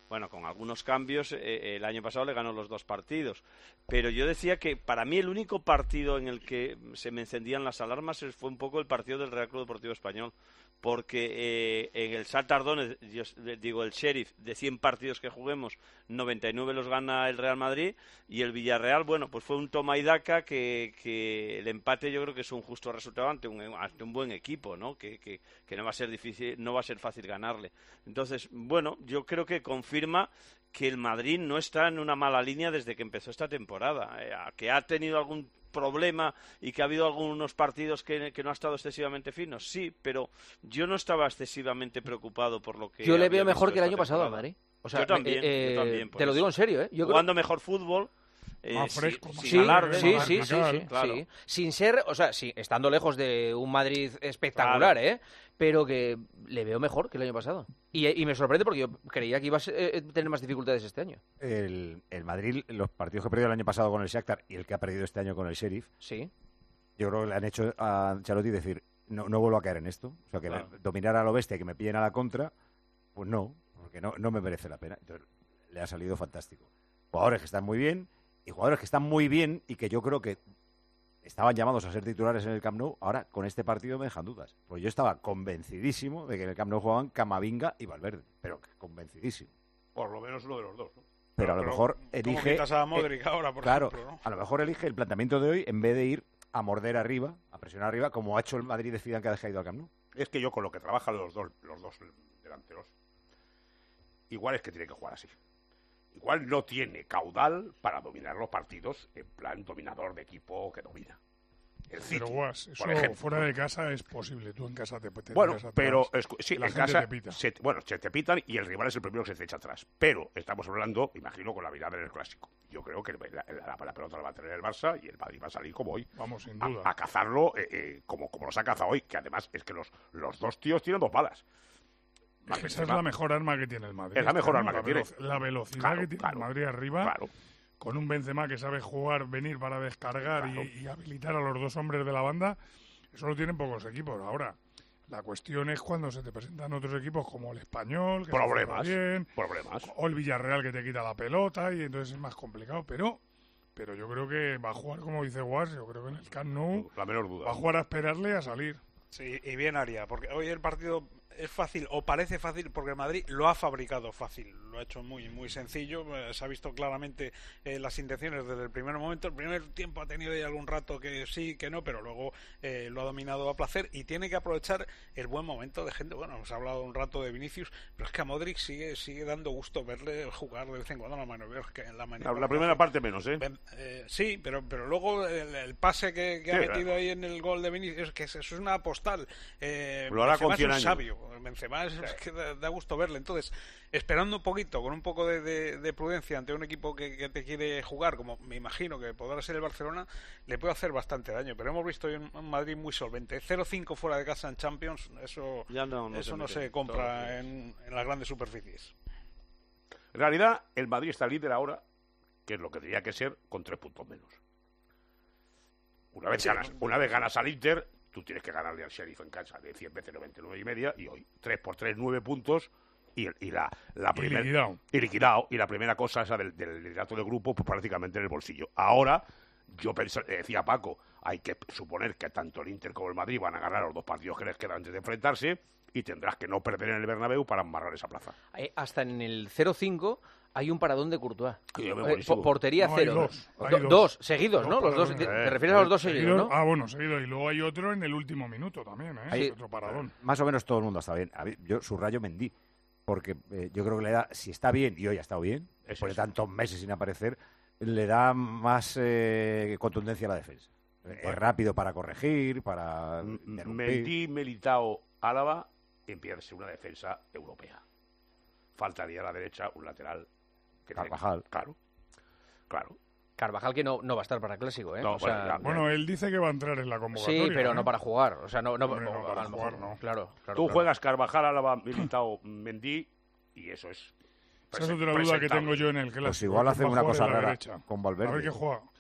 Bueno, con algunos cambios, eh, el año pasado le ganó los dos partidos. Pero yo decía que para mí el único partido en el que se me encendían las alarmas fue un poco el partido del Real Club Deportivo Español. Porque eh, en el Shakhtar Donetsk, yo digo el Sheriff, de cien partidos que juguemos, noventa y nueve los gana el Real Madrid, y el Villarreal, bueno, pues fue un toma y daca que, que el empate yo creo que es un justo resultado ante un, ante un buen equipo, ¿no? Que, que, que no va a ser difícil, no va a ser fácil ganarle. Entonces, bueno, yo creo que confirma que el Madrid no está en una mala línea desde que empezó esta temporada, eh, que ha tenido algún problema y que ha habido algunos partidos que, que no ha estado excesivamente finos, sí, pero yo no estaba excesivamente preocupado por lo que...
Yo le veo mejor que el año pasado a Madrid. O sea,
yo también,
eh,
yo también
te lo digo en serio, ¿eh? Yo
Jugando
creo...
mejor fútbol... Eh,
más fresco,
sí,
más
sin alarde,
sí,
más
sí, sí,
claro,
sí,
claro.
sí. Sin ser, o sea, sí, estando lejos de un Madrid espectacular,
Claro.
¿eh? Pero que le veo mejor que el año pasado. Y, y me sorprende porque yo creía que iba a ser- eh, tener más dificultades este año.
El, el Madrid, los partidos que perdió el año pasado con el Shakhtar y el que ha perdido este año con el Sheriff,
sí.
yo creo que le han hecho a Ancelotti decir, no, no vuelvo a caer en esto. O sea, que
Claro.
me- dominar a lo bestia y que me pillen a la contra, pues no, porque no, no me merece la pena. Entonces, le ha salido fantástico. Jugadores que están muy bien y jugadores que están muy bien y que yo creo que estaban llamados a ser titulares en el Camp Nou, ahora con este partido me dejan dudas. Pues yo estaba convencidísimo de que en el Camp Nou jugaban Camavinga y Valverde, pero que convencidísimo.
Por lo menos uno de los dos, ¿no?
Pero a lo mejor
¿cómo
elige...
quitas a Modric
eh,
ahora, por
claro,
ejemplo, ¿no?
a lo mejor elige el planteamiento de hoy en vez de ir a morder arriba, a presionar arriba, como ha hecho el Madrid de Zidane que ha dejado al Camp Nou.
Es que yo con lo que trabajan los dos, los dos delanteros, igual es que tiene que jugar así. Igual no tiene caudal para dominar los partidos en plan dominador de equipo que domina. El City,
Pero Guas, eso
por ejemplo.
fuera de casa es posible. Tú en casa te, te
Bueno,
tiras atrás
pero escu- sí,
y la
en
gente
casa
te pita.
se, bueno, se te pitan y el rival es el primero que se te echa atrás. Pero estamos hablando, imagino, con la mirada en el clásico. Yo creo que la, la- la pelota la va a tener el Barça y el Madrid va a salir como hoy.
Vamos, sin
A,
duda.
a cazarlo eh, eh, como, como los ha cazado hoy, que además es que los, los dos tíos tienen dos balas. Más
Esa es
Benzema.
la mejor arma que tiene el Madrid.
Es la mejor
¿no?
arma
La
que tiene.
velo- La velocidad
Claro,
que tiene
claro,
el Madrid arriba,
claro.
con un Benzema que sabe jugar, venir para descargar
Claro.
y, y habilitar a los dos hombres de la banda, eso lo tienen pocos equipos. Ahora, la cuestión es cuando se te presentan otros equipos como el Español, que se
Problemas,
juega bien,
problemas.
o el Villarreal que te quita la pelota y entonces es más complicado. Pero pero yo creo que va a jugar, como dice Guas, yo creo que en el Camp Nou
La menor duda.
va a jugar a esperarle a salir.
Sí, y bien haría, porque hoy el partido es fácil, o parece fácil, porque el Madrid lo ha fabricado fácil, lo ha hecho muy muy sencillo, eh, se ha visto claramente eh, las intenciones desde el primer momento. El primer tiempo ha tenido ahí algún rato que sí, que no, pero luego eh, lo ha dominado a placer y tiene que aprovechar el buen momento de gente. Bueno, hemos hablado un rato de Vinicius, pero es que a Modric sigue sigue dando gusto verle jugar de vez en cuando la mano. Es que la,
La, la primera parte menos, ¿eh?
Eh, sí, pero pero luego el, el pase que, que
Sí,
ha metido
claro.
ahí en el gol de Vinicius, es que eso es una postal. Eh,
Lo hará
Benzema
con cien
es un
años.
sabio. Benzema es, es que da, da gusto verle. Entonces, esperando un poquito, con un poco de, de- de prudencia ante un equipo que, que te quiere jugar, como me imagino que podrá ser el Barcelona, le puede hacer bastante daño. Pero hemos visto hoy un, un Madrid muy solvente. cero cinco fuera de casa en Champions, eso
Ya no, no
eso
se
no
mete
se
todos
compra
los
en, en las grandes superficies.
En realidad, el Madrid está líder ahora, que es lo que tendría que ser, con tres puntos menos. Una vez,
Sí,
ganas,
no-
una vez ganas al Inter, tú tienes que ganarle al Sheriff en casa de cien veces noventa y nueve y media, y hoy tres por tres, nueve puntos, y, y la, la
Y
primera...
liquidado.
Y liquidado. Y la primera cosa esa del, del liderato del grupo, pues prácticamente en el bolsillo. Ahora, yo pensé, decía Paco, hay que suponer que tanto el Inter como el Madrid van a ganar los dos partidos que les quedan antes de enfrentarse, y tendrás que no perder en el Bernabéu para amarrar esa plaza.
Eh, hasta en el cero cinco hay un paradón de Courtois.
Sí, yo veo
Eh,
buenísimo.
po- portería
No, hay
cero.
dos, hay
Do-
dos.
dos, seguidos, ¿no?
Dos
Los dos,
paradones.
te,
Eh,
te refieres a los dos
Seguido-
seguidos, ¿no?
Ah, bueno, seguido. Y luego hay otro en el último minuto también, ¿eh?
Hay-
Otro paradón.
Más o menos todo el mundo está bien. A ver, yo subrayo Mendy, porque eh, yo creo que le da, si está bien, y hoy ha estado bien,
Es
después de
eso.
tantos meses sin aparecer, le da más eh, contundencia a la defensa. Es rápido para corregir, para
M-
interrumpir.
Mendy, Militao, Álava, empieza a ser una defensa europea. Faltaría a la derecha un lateral. Que tenga-
Carvajal.
Claro, claro.
Carvajal que no, no va a estar para clásico, ¿eh?
No,
O sea,
bueno, ya-
Bueno, él dice que va a entrar en la convocatoria.
sí, pero
¿eh?
no para jugar. O sea, no, no,
Hombre, no
a
para
lo
jugar,
mejor
no.
Claro, claro.
Tú
claro.
juegas Carvajal, Álava, Militao, Mendy, y eso es.
Esa es
presen-
otra duda que
presentable.
tengo yo en el clásico.
Pues igual
que
hace
va a
una
jugar
cosa
en la
rara
derecha.
con
A ver
Valverde.
qué juega.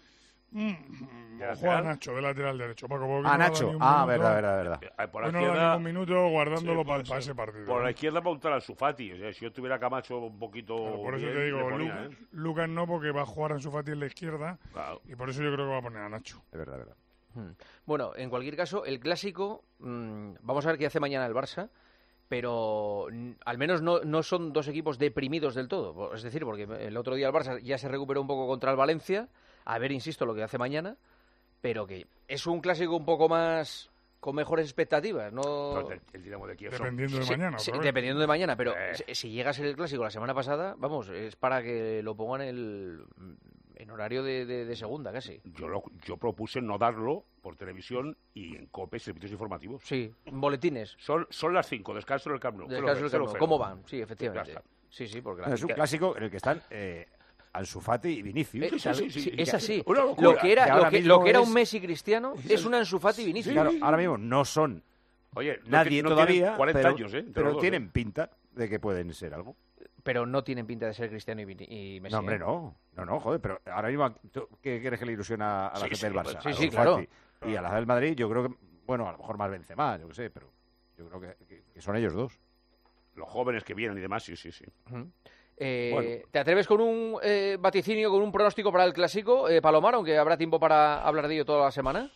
Mm,
¿De
o juega
lateral?
Nacho, de lateral derecho. Paco, ¿por qué
Ah,
no le ha
Nacho.
dado ni un
Ah,
minuto?
verdad, verdad, verdad.
Eh, Por la
Hoy no le ha dado
izquierda,
ningún minuto guardándolo
Sí,
para
puede
ese
ser.
partido.
por la
¿eh?
izquierda va a optar al Sufati. O sea, si yo tuviera Camacho un poquito.
Claro, por eso
bien,
te digo,
le ponía,
Lucas,
¿eh?
Lucas no, porque va a jugar Ansu Fati en la izquierda.
Claro.
Y por eso yo creo que va a poner a Nacho.
Es verdad, es verdad.
Hmm. Bueno, en cualquier caso, el clásico, mmm, vamos a ver qué hace mañana el Barça, pero mm, al menos no, no son dos equipos deprimidos del todo. Es decir, porque el otro día el Barça ya se recuperó un poco contra el Valencia, a ver, insisto, lo que hace mañana, pero que es un clásico un poco más con mejores expectativas, ¿no?
Entonces, el Dinamo de Kiev son-
Dependiendo de
Sí,
mañana.
sí,
otra vez.
dependiendo de mañana, pero
Eh.
si- si llega a ser el clásico la semana pasada, vamos, es para que lo pongan el, en horario de, de- de segunda, casi.
Yo, lo- yo propuse no darlo por televisión y en COPE, servicios informativos.
Sí, boletines.
Son, son las cinco, descanso en el Camp Nou.
Descanso del
cero
Camp Nou.
cero.
¿Cómo van? Sí, efectivamente.
Ya está.
Sí, sí, porque la
Es un
gente-
clásico en el que están eh, Ansu Fati y Vinicius.
Eh, ¿sabes? Sí, es así.
Una locura.
Lo que era,
Que
lo
ahora
que,
mismo
lo que era
es-
un Messi Cristiano es un Ansu Fati Vinicius.
Claro, ahora mismo no son
Oye, no
nadie
ti- no
todavía,
tienen cuarenta
pero,
años, ¿eh? Entre
pero
los dos,
tienen
¿eh?
pinta de que pueden ser algo.
Pero no tienen pinta de ser Cristiano y, Vini- y Messi.
No, hombre,
¿eh?
no. No, no, joder, pero ahora mismo, ¿tú ¿qué quieres que le ilusiona a la
Sí,
gente
sí,
del
pues,
Barça?
sí,
A
sí,
Ansu
claro.
Fati y a la del Madrid, yo creo que, bueno, a lo mejor más Benzema, yo qué sé, pero yo creo que, que- que son ellos dos.
Los jóvenes que vienen y demás, sí, sí, sí.
Ujú. Eh,
Bueno.
¿Te atreves con un eh, vaticinio, con un pronóstico para el clásico, eh, Palomar, aunque habrá tiempo para hablar de ello toda la semana?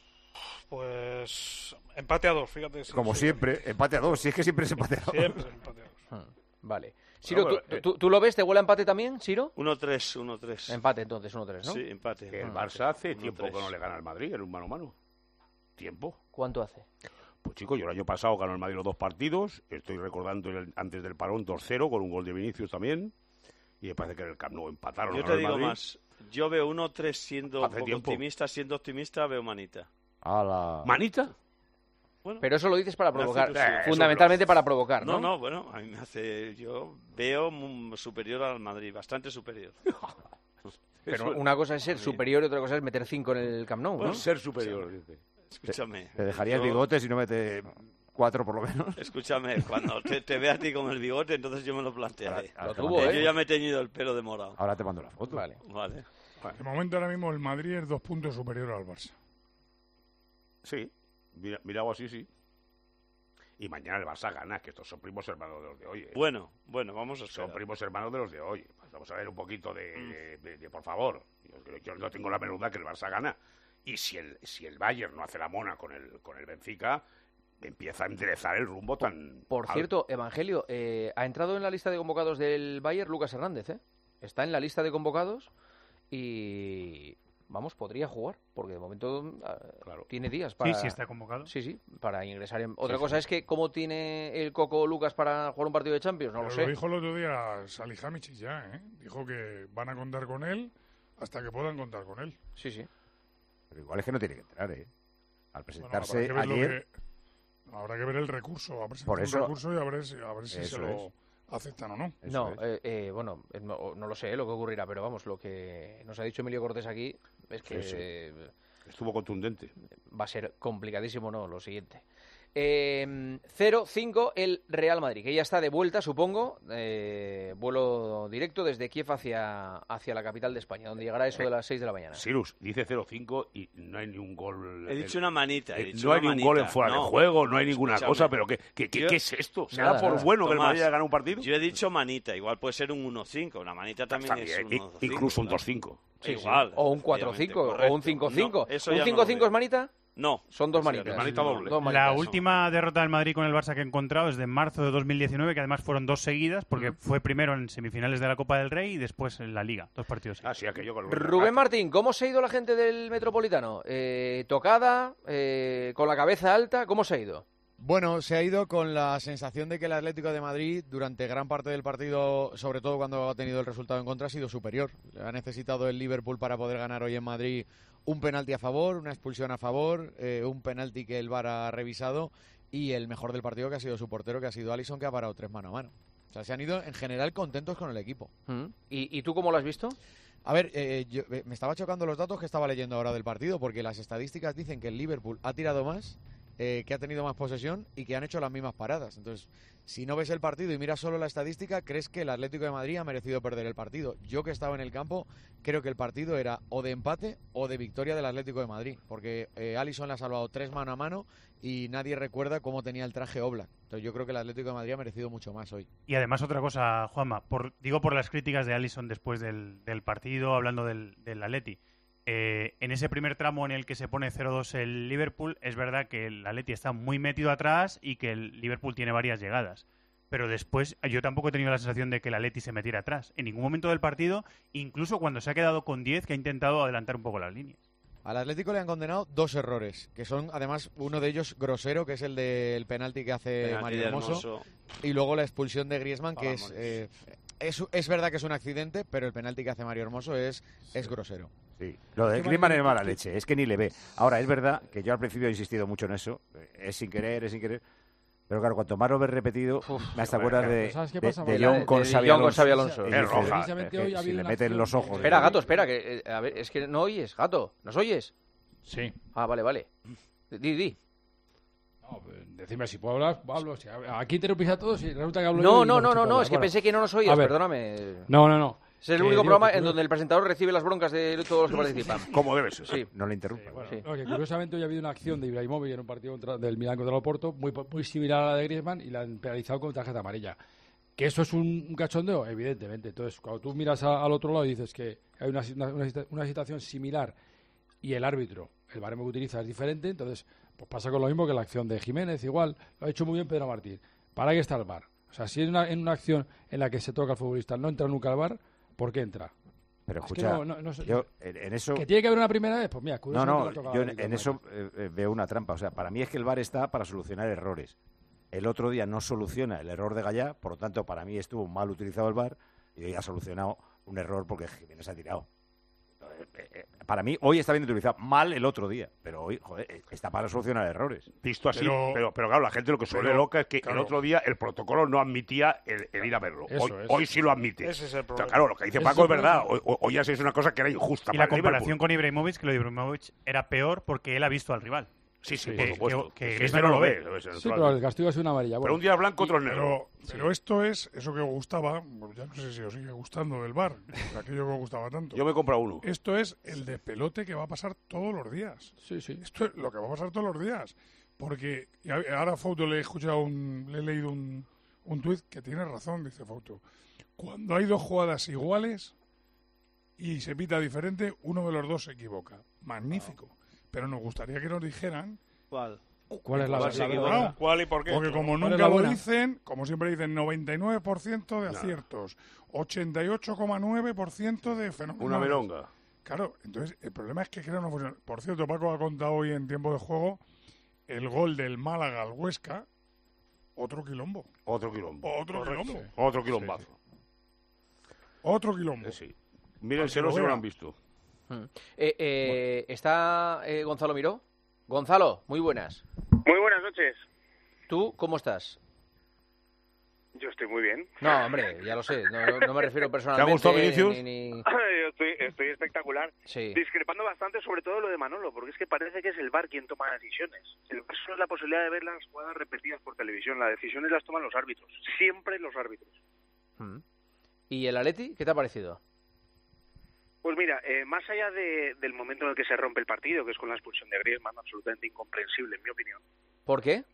Pues empate a dos, fíjate. si-
Como
si-
siempre, empate a dos, si es que siempre es empate a dos.
Siempre empate a dos.
Hmm, Vale. Siro,
bueno,
¿tú,
eh.
tú- tú lo ves? ¿Te huele a empate también, Siro?
uno tres, uno tres.
Empate, entonces, uno tres, ¿no?
Sí, empate.
Que el
Ah,
Barça hace
uno
tiempo
tres.
que no le gana al Madrid en un mano a mano. ¿Tiempo?
¿Cuánto hace?
Pues chicos, yo el año pasado ganó el Madrid los dos partidos. Estoy recordando el- antes del parón dos cero con un gol de Vinicius también. Y me parece que en el Camp Nou empataron.
Yo
ganó
te
el
digo
Madrid.
más. Yo veo uno tres siendo
Hace
poco
tiempo.
optimista, siendo optimista veo manita.
Ala.
¿Manita?
Bueno,
Pero eso lo dices para
me hace
provocar.
ilusión.
Eh,
Fundamentalmente para provocar, ¿no?
no, no, bueno, a mí me hace. Yo veo mm, superior al Madrid, bastante superior.
Pero
Eso-
una cosa es ser
Sí.
superior y otra cosa es meter cinco en el Camp Nou, ¿no?
Bueno, ser superior, dice.
Escúchame.
Te dejaría el
yo-
bigote si no mete cuatro por lo menos.
Escúchame, cuando te, te vea a ti con el bigote, entonces yo me lo plantearé.
Ahora
Lo
te
tuvo,
mando-
Yo
¿eh?
ya me he teñido el pelo de morado.
Ahora te mando la foto.
Vale.
Vale.
De momento ahora mismo el Madrid es dos puntos superior al Barça.
Sí, mira, mirado así, sí. Y mañana el Barça gana, que estos son primos hermanos de los de hoy. ¿eh?
Bueno, bueno, vamos a
Son
esperar.
primos hermanos de los de hoy. Pues vamos a ver un poquito de, de- de- por favor. Yo, yo no tengo la menuda que el Barça gana. Y si el, si el Bayern no hace la mona con el, con el Benfica, empieza a enderezar el rumbo tan...
Por
al-
cierto, Evangelio, eh, ha entrado en la lista de convocados del Bayern Lucas Hernández, ¿eh? Está en la lista de convocados y, vamos, podría jugar, porque de momento ah,
Claro.
tiene días para...
Sí, sí está convocado.
Sí, sí, para ingresar en... Otra
Sí,
cosa
sí.
es que cómo tiene el Coco Lucas para jugar un partido de Champions, no
Pero
lo
lo
sé.
dijo el otro día Salihamidzic ya, ¿eh? Dijo que van a contar con él hasta que puedan contar con él.
Sí, sí.
Pero igual es que no tiene que entrar, ¿eh? Al
Bueno,
presentarse
habrá que ver lo
ayer...
que- habrá que ver el recurso, a presentar
Por eso-
un recurso y a ver si, a ver si
Eso
se lo
es.
aceptan o no.
Eso
No,
es.
eh, eh, bueno, eh, no, no lo sé lo que ocurrirá, pero vamos, lo que nos ha dicho Emilio Cortés aquí es que
Sí, sí.
eh,
Estuvo contundente.
va a ser complicadísimo, no, lo siguiente. Eh, cero cinco el Real Madrid, que ya está de vuelta, supongo, eh, vuelo directo desde Kiev hacia, hacia la capital de España, donde llegará eso de las seis de la mañana.
Sirus dice cero cinco y no hay ni un gol.
He dicho una manita. He
Eh,
dicho
no hay
una
ni un gol en
manita.
fuera
No.
de juego, no hay ninguna
Escúchame.
cosa, pero ¿qué, qué, qué,
Yo-
qué es esto? ¿Será
Nada,
por
nada.
bueno que el
Tomás,
Madrid haya ganado un partido?
Yo he dicho manita, igual puede ser un uno cinco. Una manita también
Está
es
bien,
un
i-
uno cinco.
incluso un
claro.
dos cinco.
Sí, sí.
Igual.
O un cuatro
efectivamente,
cinco, o
correcto.
un cinco cinco.
No, eso
¿Un
ya no
cinco
lo
cinco
veo.
es manita?
No.
Son dos
Eso ya
manitas.
no.
Manita doble.
Dos
La
manitas.
última derrota del Madrid con el Barça que he encontrado es de marzo de dos mil diecinueve, que además fueron dos seguidas, porque fue primero en semifinales de la Copa del Rey y después en la Liga. Dos partidos
Ah,
seguidos.
sí, aquello con el
Rubén Martín, ¿cómo se ha ido la gente del Metropolitano? Eh, ¿Tocada? Eh, ¿Con la cabeza alta? ¿Cómo se ha ido?
Bueno, se ha ido con la sensación de que el Atlético de Madrid, durante gran parte del partido, sobre todo cuando ha tenido el resultado en contra, ha sido superior. Ha necesitado el Liverpool para poder ganar hoy en Madrid un penalti a favor, una expulsión a favor, eh, un penalti que el V A R ha revisado y el mejor del partido que ha sido su portero, que ha sido Alisson, que ha parado tres mano a mano. O sea, se han ido en general contentos con el equipo.
Mm. ¿Y, y tú cómo lo has visto?
A ver, eh, yo- eh, me estaba chocando los datos que estaba leyendo ahora del partido, porque las estadísticas dicen que el Liverpool ha tirado más eh, que ha tenido más posesión y que han hecho las mismas paradas. Entonces, si no ves el partido y miras solo la estadística, crees que el Atlético de Madrid ha merecido perder el partido. Yo, que estaba en el campo, creo que el partido era o de empate o de victoria del Atlético de Madrid, porque eh, Alisson le ha salvado tres mano a mano y nadie recuerda cómo tenía el traje Oblak. Entonces yo creo que el Atlético de Madrid ha merecido mucho más hoy.
Y además otra cosa, Juanma, por, digo por las críticas de Alisson después del, del partido, hablando del, del Atleti. Eh, en ese primer tramo en el que se pone cero dos el Liverpool, es verdad que el Atleti está muy metido atrás y que el Liverpool tiene varias llegadas. Pero después yo tampoco he tenido la sensación de que el Atleti se metiera atrás. En ningún momento del partido, incluso cuando se ha quedado con diez, que ha intentado adelantar un poco las líneas.
Al Atlético le han condenado dos errores, que son además uno de ellos grosero, que es el del penalti que hace
Penalti
Mario Hermoso,
Hermoso.
y luego la expulsión de Griezmann, que
Vamos.
es, eh, es es verdad que es un accidente, pero el penalti que hace Mario Hermoso es, es grosero.
Sí. Lo de Griezmann es mala leche, es que ni le ve. Ahora, es verdad que yo al principio he insistido mucho en eso, es sin querer, es sin querer. Pero claro, cuanto más lo ves repetido, me hasta acuerdas de,
¿sabes qué
de,
pasa,
de
María?
John con
De
Xavi
John con
Alonso.
Xavi Alonso.
Es
Es
roja.
Precisamente
es
hoy
que
ha
si
habido
le
una
meten
acción
los ojos.
Espera, Gato, espera, que eh, a ver, es que no oyes, Gato, ¿nos oyes?
Sí.
Ah, vale, vale. Di, di.
No, decime si puedo hablar, hablo. Si, aquí interrumpís a todos y resulta que hablo
No,
yo y
no, no,
escucho
no, no,
hablar.
es que
Bueno,
pensé que no nos
a
oías,
ver.
perdóname.
No, no, no.
Es el
Que
único
digo
programa
que-
en donde el presentador recibe las broncas de todos los que participan.
Como debe ser.
Sí.
No le interrumpa.
Bueno,
Sí.
no, que curiosamente hoy ha habido una acción de Ibrahimovic en un partido contra, del Milán contra el Oporto muy, muy similar a la de Griezmann y la han penalizado con tarjeta amarilla. ¿Que eso es un, un cachondeo? Evidentemente. Entonces, cuando tú miras a- al otro lado y dices que hay una, una, una situa- una situación similar y el árbitro, el baremo que utiliza es diferente, entonces pues pasa con lo mismo que la acción de Jiménez, igual. Lo ha hecho muy bien Pedro Martín. ¿Para qué está el V A R? O sea, si en una, en una acción en la que se toca al futbolista no entra nunca al V A R, ¿por qué entra?
Pero
Es que
escucha,
no- no- no sé-
yo en, en eso...
¿Que tiene que haber una primera vez? Pues mira,
No,
curiosamente
no,
lo ha tocado
yo
a
en,
Atlético
en
de
eso
Madrid.
eh, eh, veo una trampa. O sea, para mí es que el V A R está para solucionar errores. El otro día no soluciona el error de Gallá, por lo tanto, para mí estuvo mal utilizado el V A R y hoy ha solucionado un error porque Jiménez ha tirado. Eh, eh, Para mí, hoy está bien utilizado. Mal el otro día, pero hoy, joder, eh, está para solucionar errores.
Visto así, pero,
Pero-
pero, claro, la gente lo que suele
pero,
loca es que
claro.
el otro día el protocolo no admitía el, el ir a verlo.
Eso
Hoy,
es.
hoy sí lo admite.
Ese es el
O sea,
problema.
claro, lo que dice
Ese
Paco
es
es
el
verdad.
problema.
Hoy, hoy ya se es una cosa que era injusta
Y
para
la
el
comparación
Liverpool.
con Ibrahimovic, que lo de Ibrahimovic era peor porque él ha visto al rival.
Sí, sí,
Que-
por supuesto.
que- que
Es que
Griezmann
este no
no
lo
lo
ve.
ve.
debe ser
Sí,
natural.
pero el castigo es una amarilla.
Pero
Bueno,
un día es blanco, otro es negro.
Pero, pero esto es eso que os gustaba, bueno, ya no sé si os sigue gustando del bar, aquello que os gustaba tanto.
Yo me he comprado uno.
Esto es el despelote que va a pasar todos los días.
sí, sí.
Esto es lo que va a pasar todos los días. Porque y a- ahora Fouto le he escuchado un, le he leído un, un tuit que tiene razón, dice Fouto. Cuando hay dos jugadas iguales y se pita diferente, uno de los dos se equivoca. Magnífico. Pero nos gustaría que nos dijeran
¿Cuál?
¿Cuál es la,
¿Cuál se
la
equivoca?
verdad?
Bueno,
¿Cuál y por qué?
porque como
¿Cuál es
nunca
la
lo
buena?
dicen, como siempre dicen, noventa y nueve por ciento de aciertos, ochenta y ocho coma nueve por ciento de fenómenos.
Una melonga.
Claro, entonces el problema es que creo no funciona. Por cierto, Paco ha contado hoy en tiempo de juego el gol del Málaga al Huesca, otro quilombo.
Otro quilombo.
Otro
Correcto.
quilombo.
Otro quilombazo.
Otro quilombo.
Eh, sí. Mírenselo
Para que
si
lo
no lo
vean.
han visto.
Mm. Eh, eh, ¿Está eh, Gonzalo Miró? Gonzalo, muy buenas.
Muy buenas noches.
¿Tú cómo estás?
Yo estoy muy bien.
No, hombre, ya lo sé. No, no- no me refiero personalmente.
gustado, Vinicius?
ni- ni-
Yo estoy, estoy espectacular.
Sí.
Discrepando bastante sobre todo lo de Manolo, porque es que parece que es el V A R quien toma decisiones. El V A R solo es la posibilidad de ver las jugadas repetidas por televisión. Las decisiones las toman los árbitros. Siempre los árbitros.
Mm. ¿Y el Atleti? ¿Qué te ha parecido?
Pues mira, eh, más allá de- del momento en el que se rompe el partido, que es con la expulsión de Griezmann, absolutamente incomprensible en mi opinión.
¿Por qué?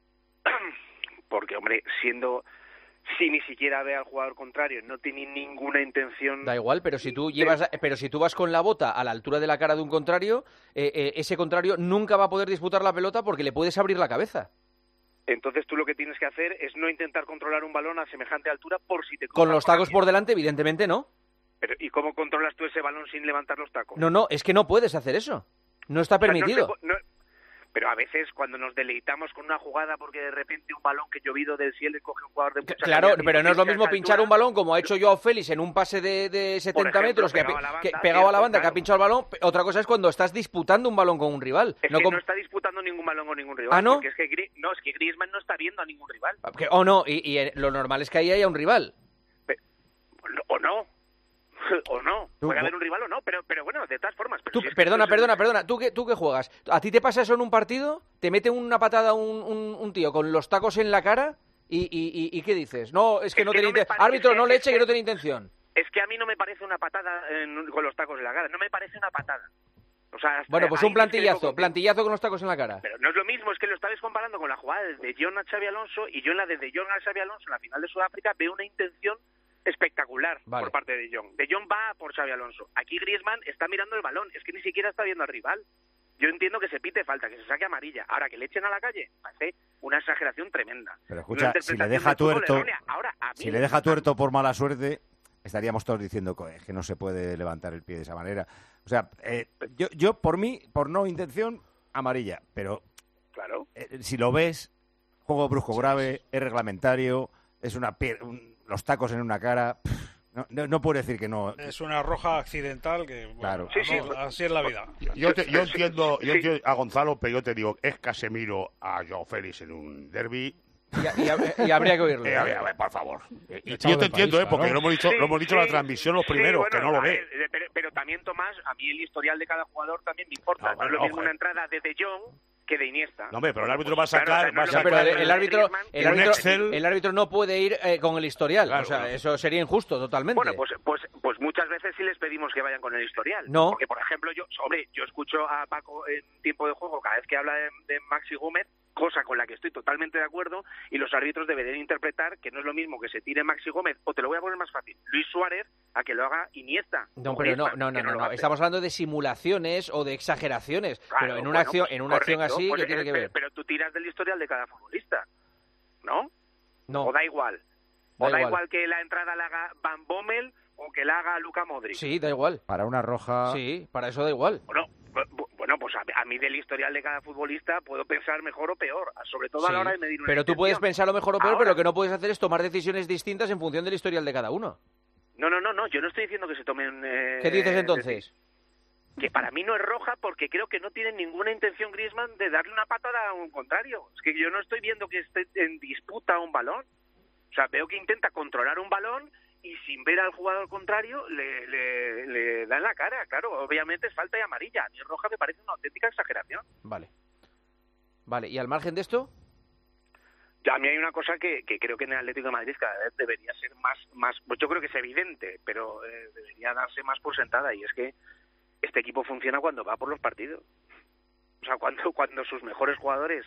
Porque, hombre, siendo... Si ni siquiera ve al jugador contrario, no tiene ninguna intención...
Da igual, pero si tú llevas, pero si tú vas con la bota a la altura de la cara de un contrario, eh, eh, ese contrario nunca va a poder disputar la pelota porque le puedes abrir la cabeza.
Entonces tú lo que tienes que hacer es no intentar controlar un balón a semejante altura por si te...
Con
cruza
los
por
tacos
aquí.
por delante, evidentemente no.
Pero, ¿y cómo controlas tú ese balón sin levantar los tacos?
No, no, es que no puedes hacer eso. No está
O sea, no se
permitido.
pu- no- pero a veces cuando nos deleitamos con una jugada porque de repente un balón que llovido del cielo y coge un jugador de mucha
Claro,
calidad y
pero no es lo
pincha a
mismo
esa
pinchar
altura,
un balón como ha hecho Joao Félix en un pase de, de setenta
ejemplo,
metros que, ha
pegado
pi-
a la
que
banda,
pegado a la
cierto,
banda, que
claro.
ha pinchado el balón. Otra cosa es cuando estás disputando un balón con un rival.
Es
no
que
con-
no está disputando ningún balón con ningún rival.
¿Ah, no?
Porque es que, Gri- no, es que Griezmann no está viendo a ningún rival.
que- O no, y, y, eh, lo normal es que ahí haya un rival.
O no. o no,
Tú,
puede
vos-
haber un rival o no, pero, pero bueno, de todas formas. Pero
Tú,
si es que
perdona,
esto es-
perdona, perdona. ¿Tú qué, ¿Tú qué juegas? ¿A ti te pasa eso en un partido? ¿Te mete una patada un, un, un tío con los tacos en la cara? ¿Y, y, y, y qué dices? No, es que
Es
no
que
tiene
no me
intención.
parece-
Árbitro, no le
es
eche
que-
que no tiene intención.
Es que a mí no me parece una patada en- con los tacos en la cara, no me parece una patada. O sea, hasta
Bueno, pues
ahí
un
sí que digo
plantillazo,
contigo.
plantillazo con los tacos en la cara.
Pero no es lo mismo, es que lo estabais comparando con la jugada de De Jong a Xavi Alonso, y yo en la de De Jong a Xavi Alonso en la final de Sudáfrica veo una intención espectacular
Vale.
por parte de De Jong. De Jong va por Xavi Alonso. Aquí Griezmann está mirando el balón, es que ni siquiera está viendo al rival. Yo entiendo que se pite falta, que se saque amarilla. Ahora, que le echen a la calle, parece una exageración tremenda.
Pero
Una
escucha, si
interpretación
le deja
del fútbol
tuerto,
errónea. Ahora, a mí
si le deja tuerto por mala suerte, estaríamos todos diciendo "Co- es que no se puede levantar el pie de esa manera". O sea, eh, yo, yo por mí, por no intención, amarilla. Pero
Claro.
eh, si lo ves, juego brusco grave, es reglamentario, es una pier- un- los tacos en una cara. pff, no, no, no puedo decir que no.
Es una roja accidental que, bueno,
Claro.
así,
Sí, sí.
así es la vida.
Yo, te- yo entiendo, yo
Sí.
entiendo a Gonzalo, pero yo te digo, es Casemiro a Joao Félix en un derbi.
Y, y hab- y habría que oírlo.
Eh, a ver, a ver, por favor. Eh, y
Echado
yo te
de
entiendo,
país,
eh, porque
claro.
lo hemos dicho,
Sí,
lo hemos dicho en la
sí,
transmisión los
sí,
primeros,
bueno,
que no lo
a
ve.
ver, pero, pero también, Tomás, a mí el historial de cada jugador también me importa.
No,
No,
bueno,
es lo mismo
ojo,
una
eh.
entrada de De Jong que de Iniesta.
No, hombre, pero el árbitro va a sacar,
Claro, o sea, no
va a
es
Ya,
lo
pero
sacar
el,
mismo
el árbitro,
Griezmann
el
que
un
árbitro,
Excel.
el árbitro no puede ir eh, con el historial.
Claro,
o sea,
claro.
eso sería injusto totalmente.
Bueno, pues, pues, pues muchas veces sí les pedimos que vayan con el historial.
No.
Porque, por ejemplo, yo, hombre, yo escucho a Paco en tiempo de juego cada vez que habla de, de Maxi Gómez, cosa con la que estoy totalmente de acuerdo, y los árbitros deberían interpretar que no es lo mismo que se tire Maxi Gómez, o te lo voy a poner más fácil, Luis Suárez, a que lo haga Iniesta.
No,
o
pero no,
Griezmann,
no, no,
que
no,
lo
no.
hace.
Estamos hablando de simulaciones o de exageraciones.
Claro,
pero en una
bueno,
acción,
pues,
en una acción
correcto,
así,
pues,
¿qué tiene
eh,
que
pero-
ver?
Pero tú tiras del historial de cada futbolista, ¿no?
No.
O da igual.
Da
o da
igual.
igual. que la entrada la haga Van Bommel o que la haga Luka Modric.
Sí, da igual.
Para una roja.
Sí, para eso da igual.
Bueno, bu- bu- bueno, pues a, a mí del historial de cada futbolista puedo pensar mejor o peor, sobre todo a
Sí,
la hora de medir una
pero tú puedes
intención.
pensar lo mejor o peor,
Ahora-
pero lo que no puedes hacer es tomar decisiones distintas en función del historial de cada uno.
No, no, no, no, yo no estoy diciendo que se tomen... eh,
¿Qué dices
eh,
entonces?
Que para mí no es roja porque creo que no tiene ninguna intención Griezmann de darle una patada a un contrario. Es que yo no estoy viendo que esté en disputa un balón. O sea, veo que intenta controlar un balón y sin ver al jugador contrario le, le, le da en la cara. Claro, obviamente es falta y amarilla. A mí roja me parece una auténtica exageración.
Vale. Vale, ¿y al margen de esto?
Ya, a mí hay una cosa que, que creo que en el Atlético de Madrid cada vez debería ser más, más pues yo creo que es evidente, pero eh, debería darse más por sentada, y es que este equipo funciona cuando va por los partidos. O sea, cuando, cuando sus mejores jugadores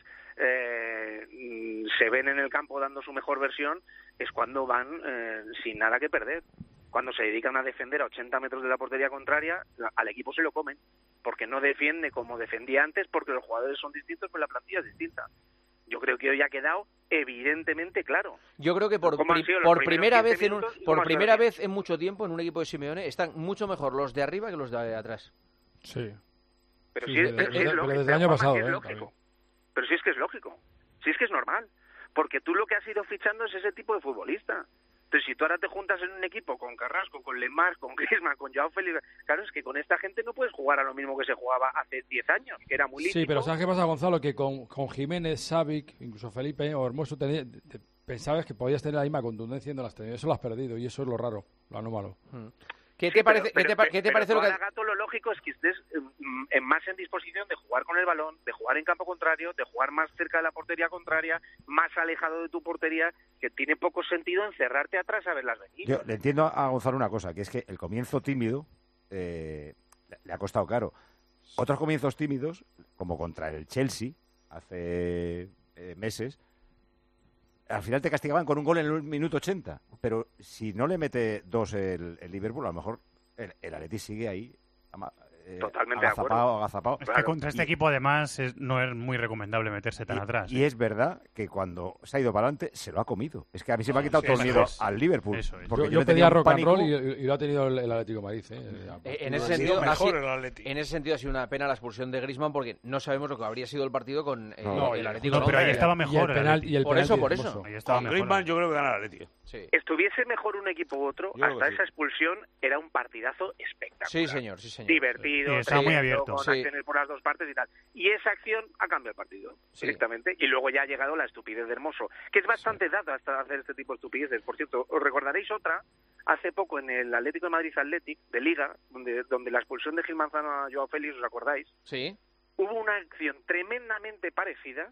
eh, mm, se ven en el campo dando su mejor versión, es cuando van eh, sin nada que perder. Cuando se dedican a defender a ochenta metros de la portería contraria, al equipo se lo comen, porque no defiende como defendía antes, porque los jugadores son distintos, pero la plantilla es distinta. Yo creo que hoy ha quedado evidentemente claro.
Yo creo que por,
¿Cómo han
pri-
sido los
por
primeros
primera
quince
vez en un-
minutos y cómo
por
ha sido
primera
el
vez en mucho tiempo en un equipo de Simeone están mucho mejor los de arriba que los de atrás.
Sí.
Pero
Sí,
sí,
desde-
pero sí
desde-
es lógico.
pero desde el año
Juanma,
pasado,
que es
¿eh?
lógico. Pero sí es que es lógico. Sí es que es normal. Porque tú lo que has ido fichando es ese tipo de futbolista. Entonces, si tú ahora te juntas en un equipo con Carrasco, con Lemar, con Griezmann, con Joao Félix, claro, es que con esta gente no puedes jugar a lo mismo que se jugaba hace diez años, que era muy lícito.
Sí, pero ¿sabes qué pasa, Gonzalo? Que con, con Jiménez, Savic, incluso Felipe o Hermoso, tenía- te- pensabas que podías tener la misma contundencia y no las tenías. Eso lo has perdido y eso es lo raro, lo anómalo.
¿Qué
Sí,
te parece,
pero-
¿qué te,
pero-
pa- qué te
pero
parece
tú
lo que
ahora, Gato, lo lógico es que estés mm, en más en disposición de jugar con el balón, de jugar en campo contrario, de jugar más cerca de la portería contraria, más alejado de tu portería, que tiene poco sentido encerrarte atrás a verlas venir.
Yo le entiendo a Gonzalo una cosa, que es que el comienzo tímido eh, le- le ha costado caro. Otros comienzos tímidos, como contra el Chelsea hace eh, meses, al final te castigaban con un gol en el minuto ochenta. Pero si no le mete dos el, el Liverpool, a lo mejor el, el Atleti sigue ahí. ama- eh,
Totalmente de
agazapado,
acuerdo.
agazapado.
Es que contra este equipo, además, es- no es muy recomendable meterse tan atrás.
Y es verdad que cuando se ha ido para adelante se lo ha comido. Es que a mí se me ha quitado
sí,
todo el
eso
miedo
es.
al Liverpool.
Eso es.
Porque
Yo,
yo,
yo
le tenía
pedía
un
rock and
pánico.
roll y, y lo ha tenido el, el Atlético de Madrid. ¿eh?
Eh, en ese
Ha sido
sentido, ha
mejor
sido-
el Atleti.
en ese sentido ha sido una pena la expulsión de Griezmann porque no sabemos lo que habría sido el partido con eh,
No,
el
no,
Atlético.
no, pero ahí
¿no?
estaba
Y
mejor.
el
el
penal,
Atleti.
y el
Por eso,
penalti
por
hermoso.
eso.
Ahí estaba
Con
mejor.
Griezmann yo creo que gana el Atleti.
Sí.
Estuviese mejor un equipo u otro,
Yo creo
hasta
que sí.
esa expulsión era un partidazo espectacular.
Sí, señor, sí, señor.
Divertido, partido,
Sí, está muy
trayendo,
abierto.
con
Sí.
acciones por las dos partes y tal. Y esa acción ha cambiado el partido,
Sí.
directamente. Y luego ya ha llegado la estupidez de Hermoso, que es bastante dada hasta hacer este tipo de estupideces. Por cierto, os recordaréis otra, hace poco en el Atlético de Madrid Athletic, de Liga, donde, donde la expulsión de Gil Manzano a Joao Félix, ¿os acordáis?
Sí.
Hubo una acción tremendamente parecida.